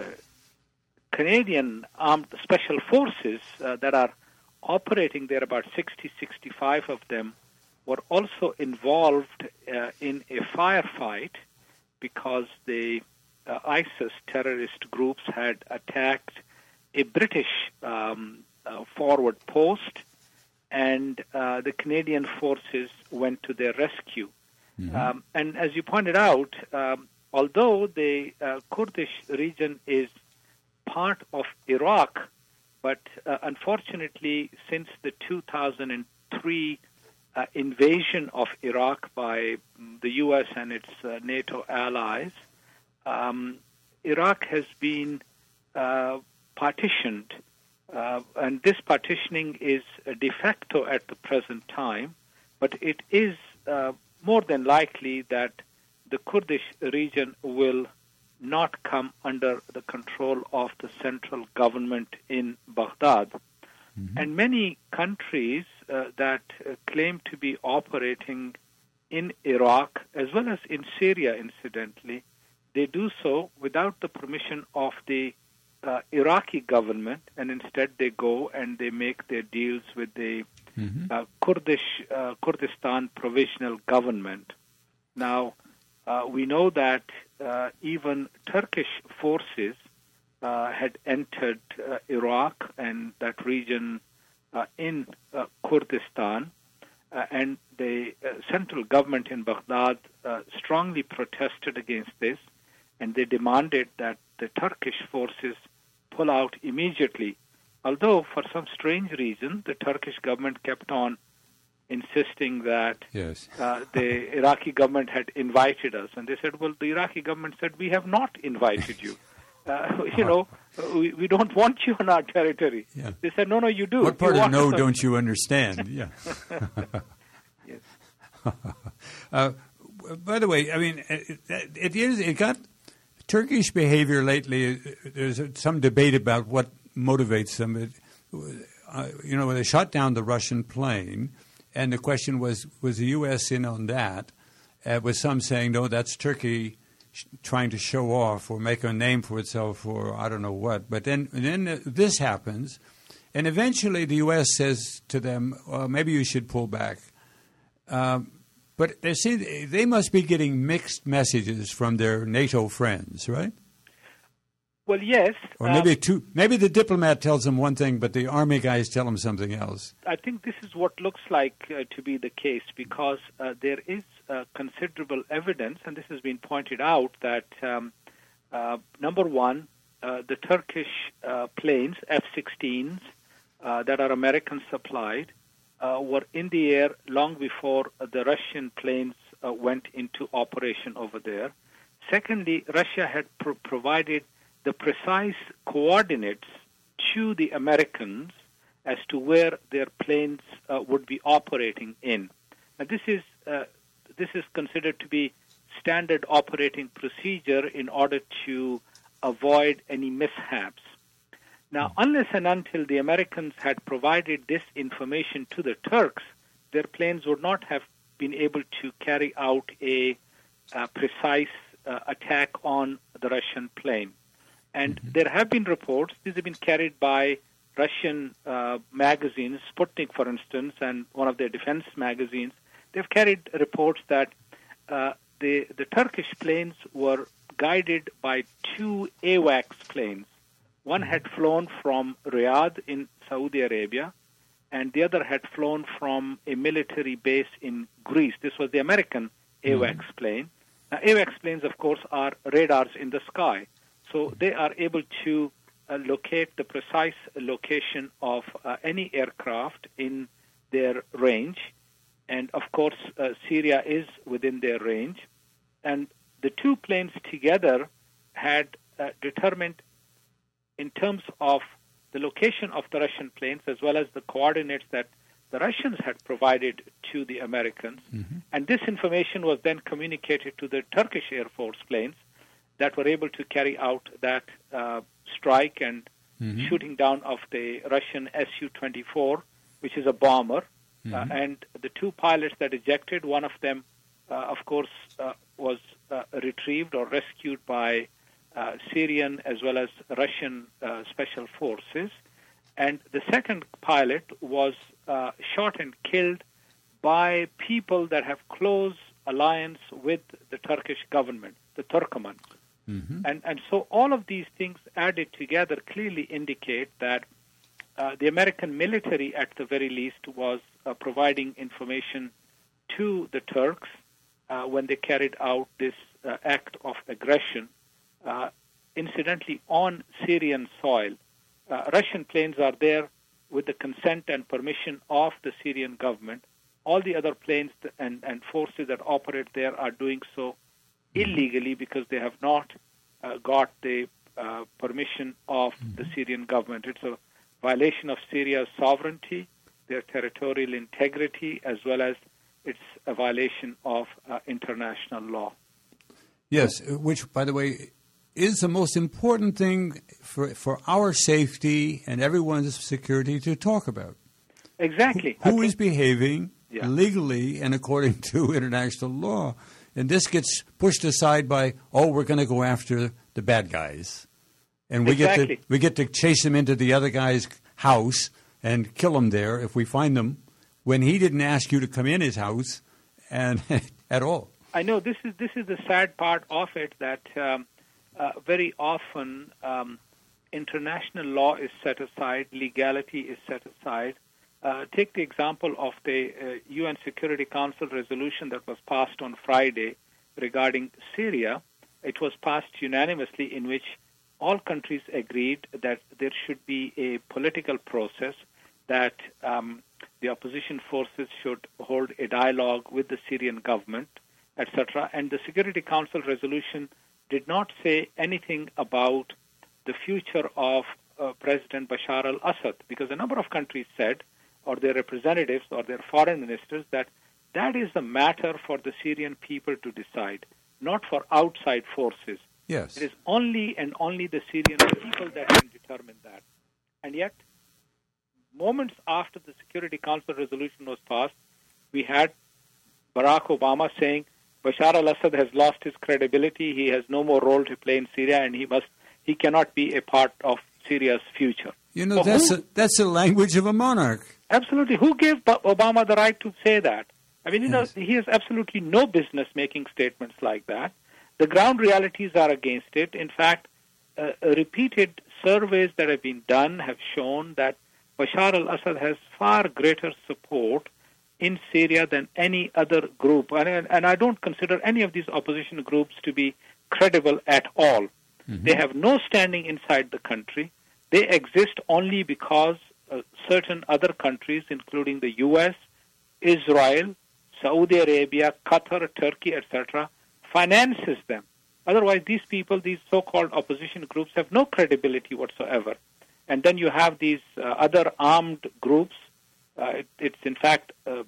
Canadian Armed Special Forces uh, that are operating there, about sixty, sixty-five of them, were also involved uh, in a firefight because the uh, ISIS terrorist groups had attacked a British um, uh, forward post, and uh, the Canadian forces went to their rescue. Mm-hmm. Um, and as you pointed out, um, although the uh, Kurdish region is part of Iraq, but uh, unfortunately, since the two thousand three uh, invasion of Iraq by the U S and its uh, NATO allies, um, Iraq has been uh, partitioned, uh, and this partitioning is de facto at the present time, but it is uh, more than likely that the Kurdish region will not come under the control of the central government in Baghdad. Mm-hmm. And many countries uh, that uh, claim to be operating in Iraq, as well as in Syria, incidentally, they do so without the permission of the uh, Iraqi government, and instead they go and they make their deals with the mm-hmm. uh, Kurdish uh, Kurdistan Provisional Government. Now, uh, we know that uh, even Turkish forces uh, had entered uh, Iraq and that region uh, in uh, Kurdistan, uh, and the uh, central government in Baghdad uh, strongly protested against this, and they demanded that the Turkish forces pull out immediately. Although, for some strange reason, the Turkish government kept on insisting that yes. uh, the Iraqi government had invited us. And they said, well, the Iraqi government said, we have not invited you. Uh, you know, we, we don't want you on our territory. Yeah. They said, no, no, you do. What part you of no us. don't you understand? Yeah. Yes. uh, by the way, I mean, it, it, is, it got Turkish behavior lately. There's some debate about what motivates them. It, uh, you know, they shot down the Russian plane, and the question was, was the U S in on that? Uh, with some saying, no, that's Turkey sh- trying to show off or make a name for itself or I don't know what. But then, then uh, this happens, and eventually the U S says to them, well, maybe you should pull back. Um, but they see they must be getting mixed messages from their NATO friends, right? Well, yes. Or maybe um, two, maybe the diplomat tells them one thing, but the army guys tell them something else. I think this is what looks like uh, to be the case because uh, there is uh, considerable evidence, and this has been pointed out, that um, uh, number one, uh, the Turkish uh, planes, F sixteens, uh, that are American supplied, uh, were in the air long before uh, the Russian planes uh, went into operation over there. Secondly, Russia had pro- provided the precise coordinates to the Americans as to where their planes uh, would be operating in. Now, this is uh, this is considered to be standard operating procedure in order to avoid any mishaps. Now, unless and until the Americans had provided this information to the Turks, their planes would not have been able to carry out a uh, precise uh, attack on the Russian plane. And mm-hmm. there have been reports, these have been carried by Russian uh, magazines, Sputnik, for instance, and one of their defense magazines. They've carried reports that uh, the, the Turkish planes were guided by two AWACS planes. One had flown from Riyadh in Saudi Arabia, and the other had flown from a military base in Greece. This was the American AWACS mm-hmm. plane. Now, AWACS planes, of course, are radars in the sky. So they are able to uh, locate the precise location of uh, any aircraft in their range. And, of course, uh, Syria is within their range. And the two planes together had uh, determined, in terms of the location of the Russian planes as well as the coordinates that the Russians had provided to the Americans. Mm-hmm. And this information was then communicated to the Turkish Air Force planes that were able to carry out that uh, strike and mm-hmm. shooting down of the Russian S U twenty-four, which is a bomber. Mm-hmm. Uh, and the two pilots that ejected, one of them, uh, of course, uh, was uh, retrieved or rescued by uh, Syrian as well as Russian uh, special forces. And the second pilot was uh, shot and killed by people that have close alliance with the Turkish government, the Turkomans. Mm-hmm. And, and so all of these things added together clearly indicate that uh, the American military, at the very least, was uh, providing information to the Turks uh, when they carried out this uh, act of aggression, uh, incidentally, on Syrian soil. Uh, Russian planes are there with the consent and permission of the Syrian government. All the other planes and, and forces that operate there are doing so illegally because they have not uh, got the uh, permission of mm-hmm. the Syrian government. It's a violation of Syria's sovereignty, their territorial integrity, as well as it's a violation of uh, international law. Yes, which, by the way, is the most important thing for for our safety and everyone's security to talk about. Exactly. Who, who is behaving yeah. legally and according to international law. And this gets pushed aside by, oh, we're going to go after the bad guys. And we exactly. get to we get to chase them into the other guy's house and kill them there if we find them, when he didn't ask you to come in his house and at all. I know this is this is the sad part of it, that um, uh, very often um, international law is set aside, legality is set aside. Uh, take the example of the uh, U N Security Council resolution that was passed on Friday regarding Syria. It was passed unanimously, in which all countries agreed that there should be a political process, that um, the opposition forces should hold a dialogue with the Syrian government, et cetera. And the Security Council resolution did not say anything about the future of uh, President Bashar al-Assad, because a number of countries said, or their representatives or their foreign ministers, that that is a matter for the Syrian people to decide, not for outside forces. Yes. It is only and only the Syrian people that can determine that. And yet, moments after the Security Council resolution was passed, we had Barack Obama saying Bashar al-Assad has lost his credibility, he has no more role to play in Syria, and he must he cannot be a part of Syria's future. You know, so that's who, a, that's the language of a monarch. Absolutely. Who gave Obama the right to say that? I mean, you yes. know, he has absolutely no business making statements like that. The ground realities are against it. In fact, uh, repeated surveys that have been done have shown that Bashar al-Assad has far greater support in Syria than any other group. And, and I don't consider any of these opposition groups to be credible at all. Mm-hmm. They have no standing inside the country. They exist only because uh, certain other countries, including the U S, Israel, Saudi Arabia, Qatar, Turkey, et cetera, finances them. Otherwise, these people, these so-called opposition groups, have no credibility whatsoever. And then you have these uh, other armed groups. Uh, it, it's, in fact, uh,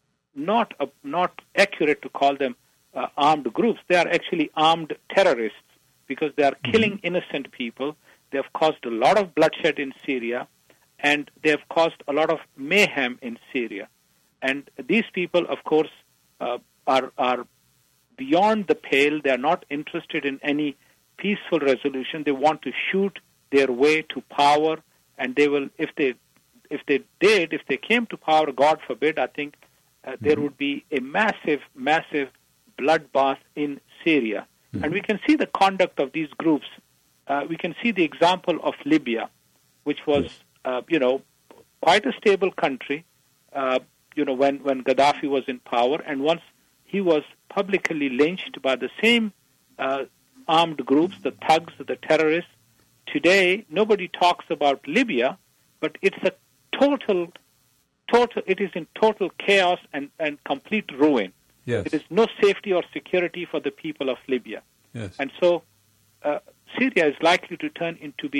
not uh, not accurate to call them uh, armed groups. They are actually armed terrorists, because they are killing mm-hmm. innocent people. They have caused a lot of bloodshed in Syria, and they have caused a lot of mayhem in Syria. And these people, of course, uh, are are beyond the pale. They are not interested in any peaceful resolution. They want to shoot their way to power, and they will, if they if they did, if they came to power, God forbid, I think uh, mm-hmm. there would be a massive, massive bloodbath in Syria. Mm-hmm. And we can see the conduct of these groups. Uh, we can see the example of Libya, which was, yes. uh, you know, quite a stable country, uh, you know, when, when Gaddafi was in power. And once he was publicly lynched by the same uh, armed groups, the thugs, the terrorists, today nobody talks about Libya, but it's a total, total, it is in total chaos and, and complete ruin. Yes. There is no safety or security for the people of Libya. Yes. And so uh, Syria is likely to turn into be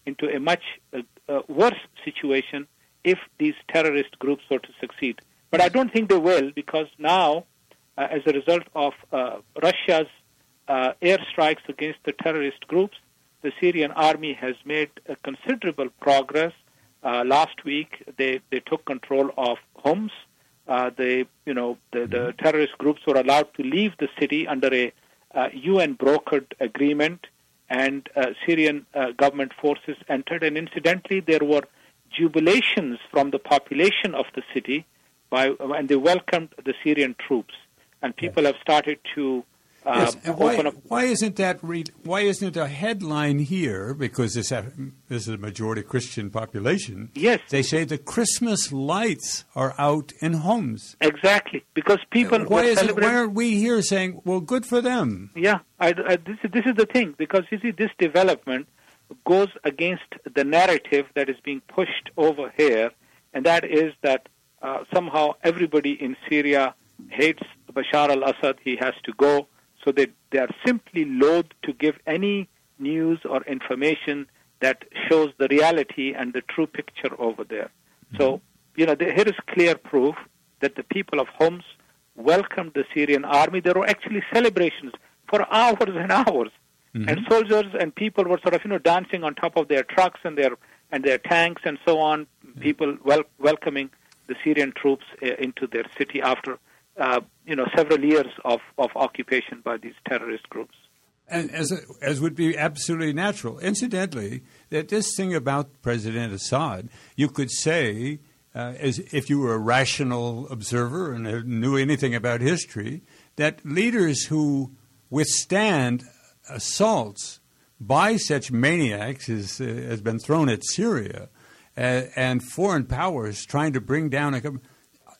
into a much uh, uh, worse situation if these terrorist groups were to succeed. But I don't think they will, because now, uh, as a result of uh, Russia's uh, airstrikes against the terrorist groups, the Syrian army has made uh, considerable progress. Uh, last week, they, they took control of Homs. Uh, they, you know, the, the terrorist groups were allowed to leave the city under a uh, U N brokered agreement, and uh, Syrian uh, government forces entered. And incidentally, there were jubilations from the population of the city, by, and they welcomed the Syrian troops. And people yes. have started to uh, yes. and why, open up. Why isn't that? Re- why isn't it a headline here? Because this, this is a majority Christian population. Yes, they say the Christmas lights are out in Homs. Exactly, because people. Why is it, celebrating... Why aren't we here saying, "Well, good for them"? Yeah, I, I, this is this is the thing, because you see, this development goes against the narrative that is being pushed over here, and that is that uh, somehow everybody in Syria hates Bashar al-Assad. He has to go. So they, they are simply loath to give any news or information that shows the reality and the true picture over there. Mm-hmm. So, you know, the, here is clear proof that the people of Homs welcomed the Syrian army. There were actually celebrations for hours and hours. Mm-hmm. And soldiers and people were sort of, you know, dancing on top of their trucks and their and their tanks and so on, mm-hmm. people wel- welcoming the Syrian troops uh, into their city after Uh, you know, several years of, of occupation by these terrorist groups. And as as would be absolutely natural. Incidentally, that this thing about President Assad, you could say, uh, as if you were a rational observer and knew anything about history, that leaders who withstand assaults by such maniacs as uh, has been thrown at Syria uh, and foreign powers trying to bring down a government,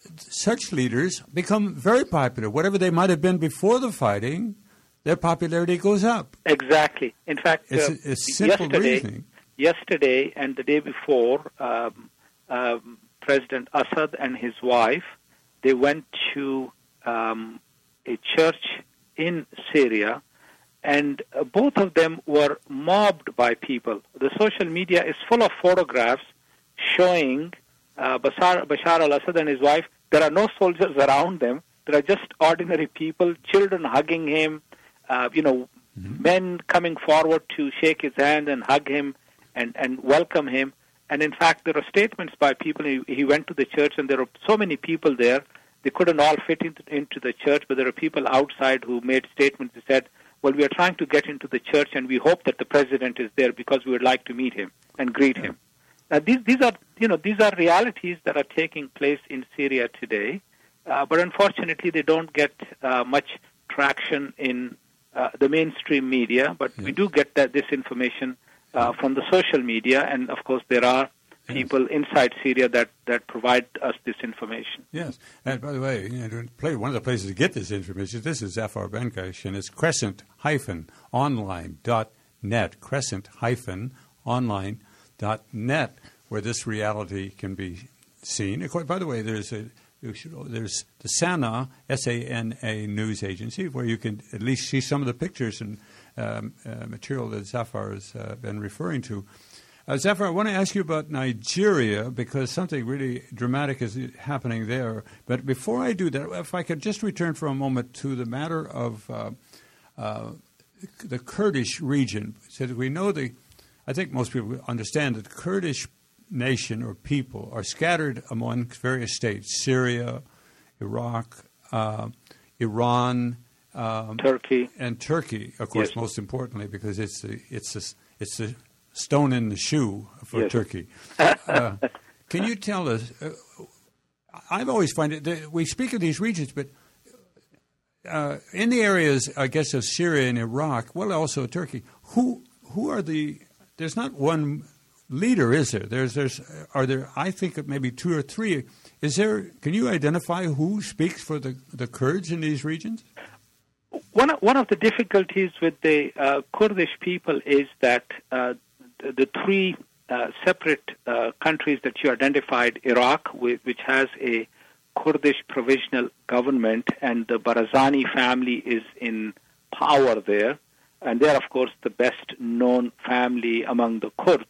such leaders become very popular. Whatever they might have been before the fighting, their popularity goes up. Exactly. In fact, it's uh, a, a simple yesterday, reasoning. Yesterday and the day before, um, um, President Assad and his wife, they went to um, a church in Syria, and uh, both of them were mobbed by people. The social media is full of photographs showing Uh, Bashar, Bashar al-Assad and his wife. There are no soldiers around them. There are just ordinary people, children hugging him, uh, you know, mm-hmm. men coming forward to shake his hand and hug him and, and welcome him. And in fact, there are statements by people. He, he went to the church, and there were so many people there. They couldn't all fit into, into the church, but there are people outside who made statements. They said, well, we are trying to get into the church, and we hope that the president is there because we would like to meet him and greet yeah. him. Uh, these, these are, you know, these are realities that are taking place in Syria today, uh, but unfortunately they don't get uh, much traction in uh, the mainstream media. But yes. we do get that this information uh, from the social media, and of course there are people yes. inside Syria that, that provide us this information. Yes, and by the way, you know, play, one of the places to get this information. This is Zafar Benkash, and it's crescent dash online dot net. Crescent dash online dot net, where this reality can be seen. By the way, there's a there's the SANA, S A N A news agency, where you can at least see some of the pictures and um, uh, material that Zafar has uh, been referring to. Uh, Zafar, I want to ask you about Nigeria, because something really dramatic is happening there. But before I do that, if I could just return for a moment to the matter of uh, uh, the Kurdish region. So that we know the I think most people understand that the Kurdish nation or people are scattered among various states: Syria, Iraq, uh, Iran, um, Turkey, and Turkey. Of course, yes. most importantly, because it's the it's the, it's the stone in the shoe for yes. Turkey. Uh, can you tell us? Uh, I've always found it that we speak of these regions, but uh, in the areas, I guess, of Syria and Iraq, well, also Turkey. Who who are the There's not one leader, is there? There's, there's, are there? I think maybe two or three. Is there? Can you identify who speaks for the, the Kurds in these regions? One of, one of the difficulties with the uh, Kurdish people is that uh, the, the three uh, separate uh, countries that you identified, Iraq, which has a Kurdish provisional government, and the Barzani family is in power there. And they're, of course, the best-known family among the Kurds.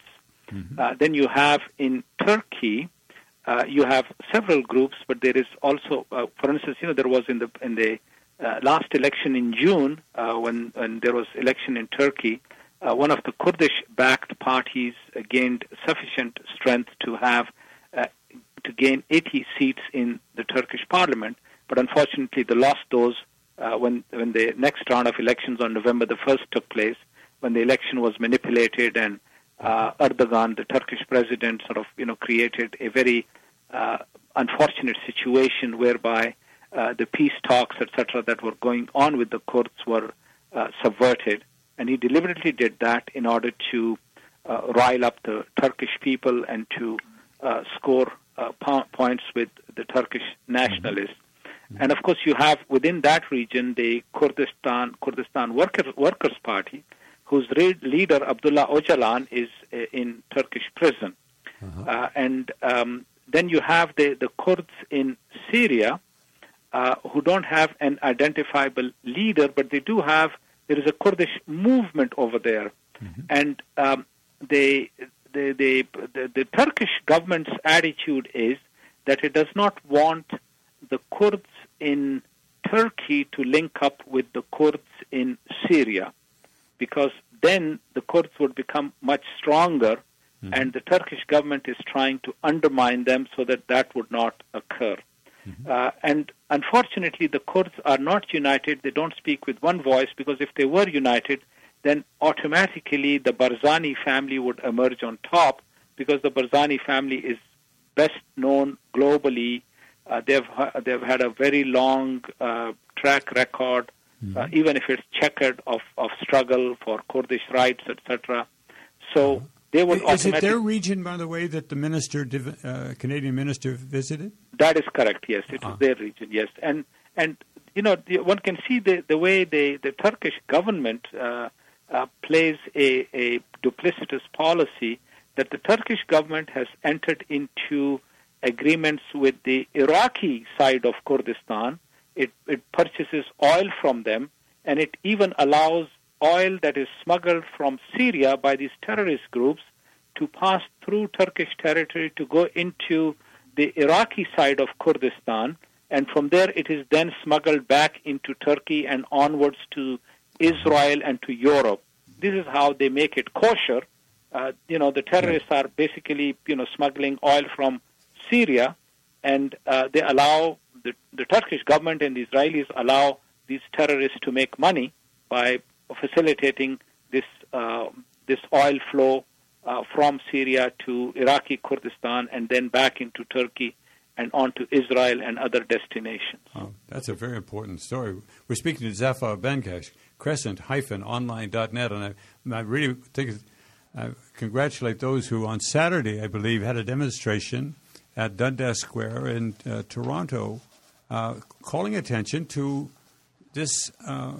Mm-hmm. Uh, then you have in Turkey, uh, you have several groups, but there is also, uh, for instance, you know, there was in the in the uh, last election in June, uh, when, when there was election in Turkey, uh, one of the Kurdish-backed parties uh, gained sufficient strength to have uh, to gain eighty seats in the Turkish parliament, but unfortunately they lost those uh, when when the next round of elections on November the first took place, when the election was manipulated and uh, Erdogan, the Turkish president, sort of you know created a very uh, unfortunate situation whereby uh, the peace talks, et cetera, that were going on with the Kurds were uh, subverted, and he deliberately did that in order to uh, rile up the Turkish people and to uh, score uh, po- points with the Turkish nationalists. Mm-hmm. And of course, you have within that region the Kurdistan Kurdistan Worker, Workers' Party, whose re- leader Abdullah Öcalan is uh, in Turkish prison. Uh-huh. Uh, and um, then you have the, the Kurds in Syria, uh, who don't have an identifiable leader, but they do have, there is a Kurdish movement over there. Mm-hmm. And um, they, the, the, the, the Turkish government's attitude is that it does not want the Kurds in Turkey to link up with the Kurds in Syria, because then the Kurds would become much stronger, mm-hmm. and the Turkish government is trying to undermine them so that that would not occur. Mm-hmm. Uh, and unfortunately, the Kurds are not united. They don't speak with one voice, because if they were united, then automatically the Barzani family would emerge on top, because the Barzani family is best known globally. Uh, they've they've had a very long uh, track record, mm-hmm. uh, even if it's checkered, of, of struggle for Kurdish rights, et cetera. So uh-huh. they would. Is it their region, by the way, that the minister, uh, Canadian minister, visited? That is correct. Yes, it uh-huh. is their region. Yes, and and you know one can see the the way the the Turkish government uh, uh, plays a, a duplicitous policy, that the Turkish government has entered into agreements with the Iraqi side of Kurdistan. It, it purchases oil from them, and it even allows oil that is smuggled from Syria by these terrorist groups to pass through Turkish territory to go into the Iraqi side of Kurdistan, and from there it is then smuggled back into Turkey and onwards to Israel and to Europe. This is how they make it kosher. Uh, you know, the terrorists are basically, you know, smuggling oil from Syria, and uh, they allow the, the Turkish government and the Israelis allow these terrorists to make money by facilitating this uh, this oil flow uh, from Syria to Iraqi Kurdistan and then back into Turkey and on to Israel and other destinations. Oh, that's a very important story. We're speaking to Zafar Benkesh, crescent dash online dot net, and I, I really think I congratulate those who on Saturday, I believe, had a demonstration at Dundas Square in uh, Toronto, uh, calling attention to this uh,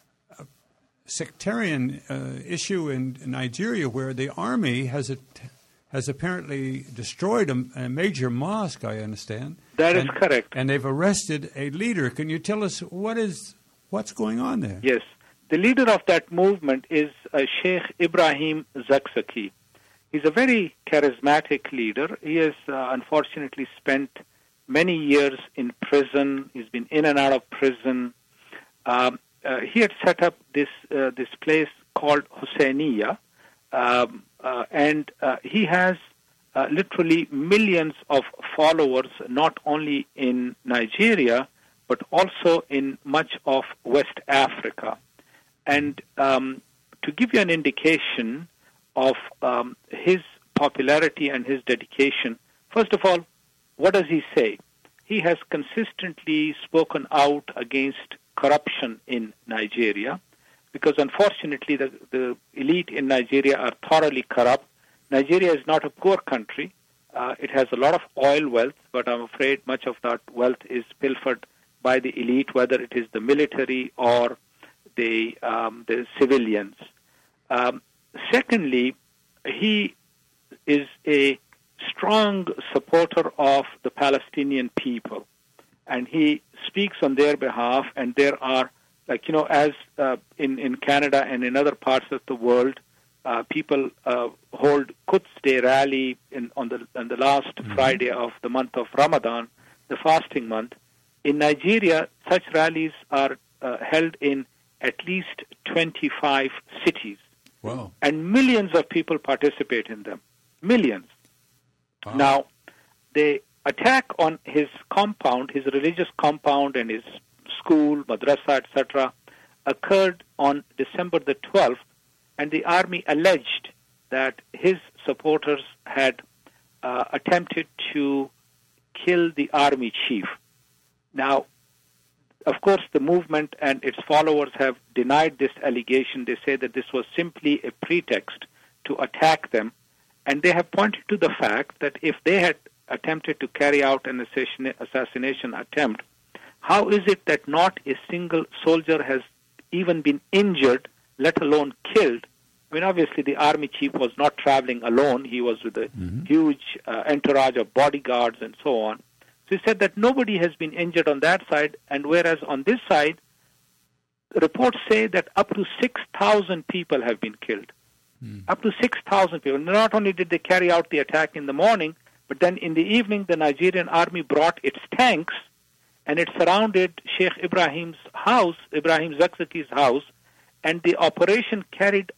sectarian uh, issue in Nigeria, where the army has a, has apparently destroyed a, a major mosque, I understand. That and, is correct. And they've arrested a leader. Can you tell us what is what's going on there? Yes. The leader of that movement is uh, Sheikh Ibrahim Zakzaki. He's a very charismatic leader. He has uh, unfortunately spent many years in prison. He's been in and out of prison. Um, uh, he had set up this uh, this place called Husseiniya, um, uh, and uh, he has uh, literally millions of followers, not only in Nigeria, but also in much of West Africa. And um, to give you an indication of um, his popularity and his dedication, first of all, what does he say? He has consistently spoken out against corruption in Nigeria, because unfortunately the, the elite in Nigeria are thoroughly corrupt. Nigeria is not a poor country. Uh, it has a lot of oil wealth, but I'm afraid much of that wealth is pilfered by the elite, whether it is the military or the, um, the civilians. Um, Secondly, he is a strong supporter of the Palestinian people, and he speaks on their behalf, and there are, like, you know, as uh, in, in Canada and in other parts of the world, Uh, people uh, hold Quds Day rally in, on the on the last mm-hmm. Friday of the month of Ramadan, the fasting month. In Nigeria, such rallies are uh, held in at least twenty-five cities. Wow. And millions of people participate in them. Millions. Wow. Now, the attack on his compound, his religious compound and his school, madrasa, et cetera, occurred on December the twelfth, and the army alleged that his supporters had uh, attempted to kill the army chief. Now, of course, the movement and its followers have denied this allegation. They say that this was simply a pretext to attack them, and they have pointed to the fact that if they had attempted to carry out an assassination attempt, how is it that not a single soldier has even been injured, let alone killed? I mean, obviously, the army chief was not traveling alone. He was with a mm-hmm. huge uh, entourage of bodyguards and so on. So he said that nobody has been injured on that side, and whereas on this side, reports say that up to six thousand people have been killed. Mm. Up to six thousand people. Not only did they carry out the attack in the morning, but then in the evening, the Nigerian army brought its tanks, and it surrounded Sheikh Ibrahim's house, Ibrahim Zakzaki's house, and the operation carried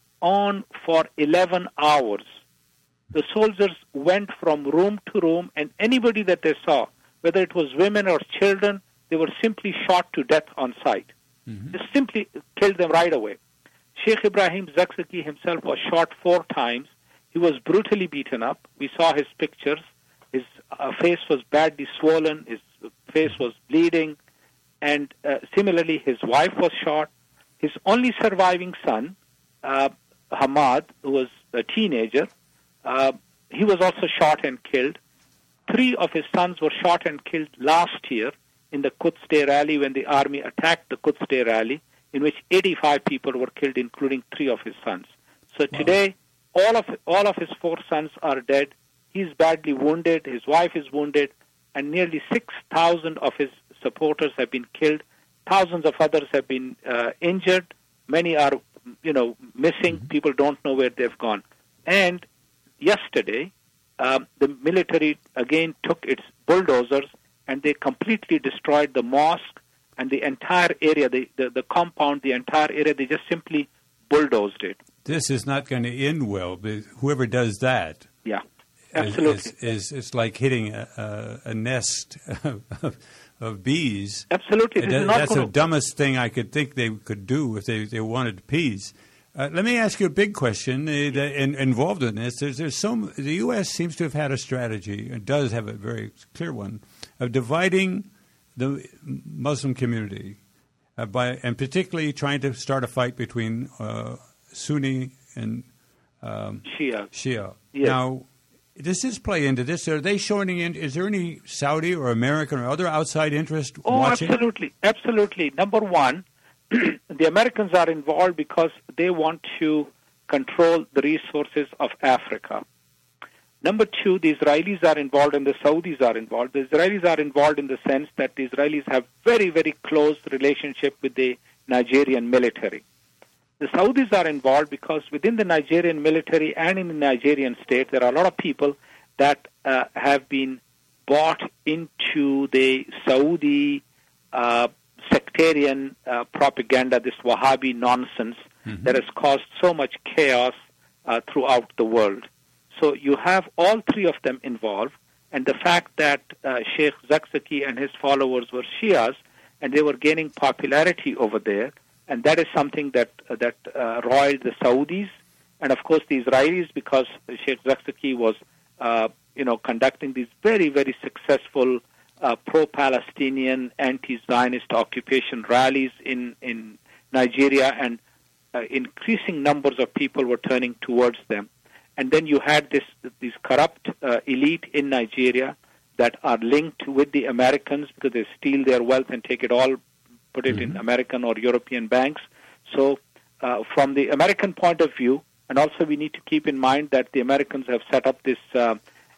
on for eleven hours. The soldiers went from room to room, and anybody that they saw, whether it was women or children, they were simply shot to death on sight. Mm-hmm. They simply killed them right away. Sheikh Ibrahim Zakzaki himself was shot four times. He was brutally beaten up. We saw his pictures. His uh, face was badly swollen. His face was bleeding. And uh, similarly, his wife was shot. His only surviving son, uh, Hamad, who was a teenager, uh, he was also shot and killed. Three of his sons were shot and killed last year in the Quds Day rally when the army attacked the Quds Day rally, in which eighty-five people were killed, including three of his sons. So wow. today, all of all of his four sons are dead. He's badly wounded. His wife is wounded, and nearly six thousand of his supporters have been killed. Thousands of others have been uh, injured. Many are, you know, missing. Mm-hmm. People don't know where they've gone. And yesterday, um, the military again took its bulldozers and they completely destroyed the mosque and the entire area, the, the, the compound, the entire area. They just simply bulldozed it. This is not going to end well. But whoever does that, yeah, absolutely, is, is, is it's like hitting a, a, a nest of, of bees. Absolutely, this that, is not that's gonna... the dumbest thing I could think they could do if they, they wanted peace. Uh, let me ask you a big question uh, that, in, involved in this. There's, there's some, the U S seems to have had a strategy, and does have a very clear one, of dividing the Muslim community, uh, by, and particularly trying to start a fight between uh, Sunni and um, Shia. Shia. Yes. Now, does this play into this? Are they joining in? Is there any Saudi or American or other outside interest oh, watching? Oh, absolutely. Absolutely. Number one, the Americans are involved because they want to control the resources of Africa. Number two, the Israelis are involved and the Saudis are involved. The Israelis are involved in the sense that the Israelis have very, very close relationship with the Nigerian military. The Saudis are involved because within the Nigerian military and in the Nigerian state, there are a lot of people that uh, have been bought into the Saudi uh, sectarian uh, propaganda, this Wahhabi nonsense mm-hmm. that has caused so much chaos uh, throughout the world. So you have all three of them involved, and the fact that uh, Sheikh Zakzaki and his followers were Shias, and they were gaining popularity over there, and that is something that uh, that uh, roiled the Saudis, and of course the Israelis, because Sheikh Zakzaki was, uh, you know, conducting these very, very successful uh, pro-Palestinian, anti-Zionist occupation rallies in in Nigeria, and uh, increasing numbers of people were turning towards them. And then you had this these corrupt uh, elite in Nigeria that are linked with the Americans because they steal their wealth and take it all, put it mm-hmm. in American or European banks. So uh, from the American point of view, and also we need to keep in mind that the Americans have set up this uh,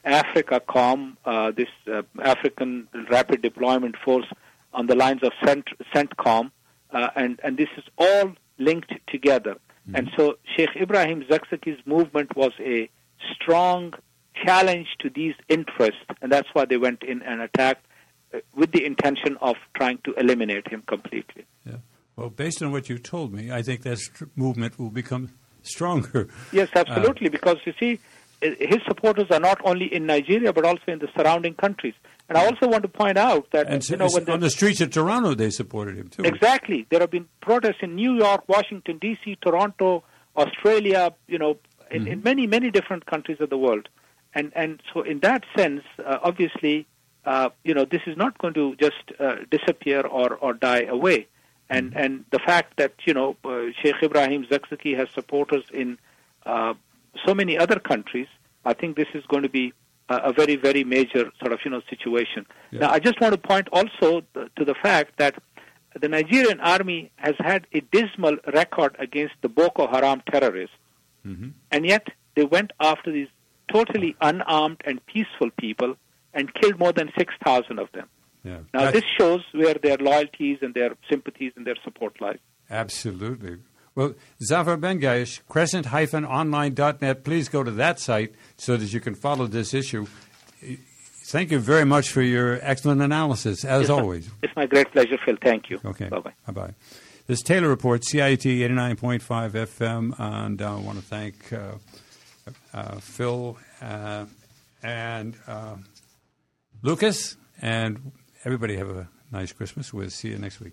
AFRICOM, uh, this uh, African Rapid Deployment Force on the lines of Cent- CENTCOM, uh, and, and this is all linked together. Mm-hmm. And so Sheikh Ibrahim Zakzaki's movement was a strong challenge to these interests, and that's why they went in and attacked uh, with the intention of trying to eliminate him completely. Yeah. Well, based on what you told me, I think that st- movement will become stronger. Yes, absolutely, uh, because you see, his supporters are not only in Nigeria but also in the surrounding countries. And I also want to point out that and you know when on the streets of Toronto they supported him too. Exactly, there have been protests in New York, Washington D C, Toronto, Australia. You know, in, mm-hmm. in many many different countries of the world. And and so in that sense, uh, obviously, uh, you know, this is not going to just uh, disappear or, or die away. And mm-hmm. and the fact that you know uh, Sheikh Ibrahim Zakzaki has supporters in uh, so many other countries, I think this is going to be a, a very very major sort of you know situation. Yeah. Now I just want to point also th- to the fact that the Nigerian army has had a dismal record against the Boko Haram terrorists, mm-hmm. and yet they went after these totally unarmed and peaceful people and killed more than six thousand of them. Yeah. Now, That's, this shows where their loyalties and their sympathies and their support lies. Absolutely. Well, Zafar Bengaish, crescent dash online dot net, please go to that site so that you can follow this issue. Thank you very much for your excellent analysis, as it's always. My, it's my great pleasure, Phil. Thank you. Okay. Bye-bye. Bye-bye. This is Taylor Report, C I T eighty-nine point five F M, and I want to thank uh, uh, Phil uh, and uh, Lucas, and everybody have a nice Christmas. We'll see you next week.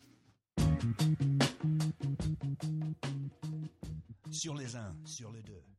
Sur les uns, sur les deux.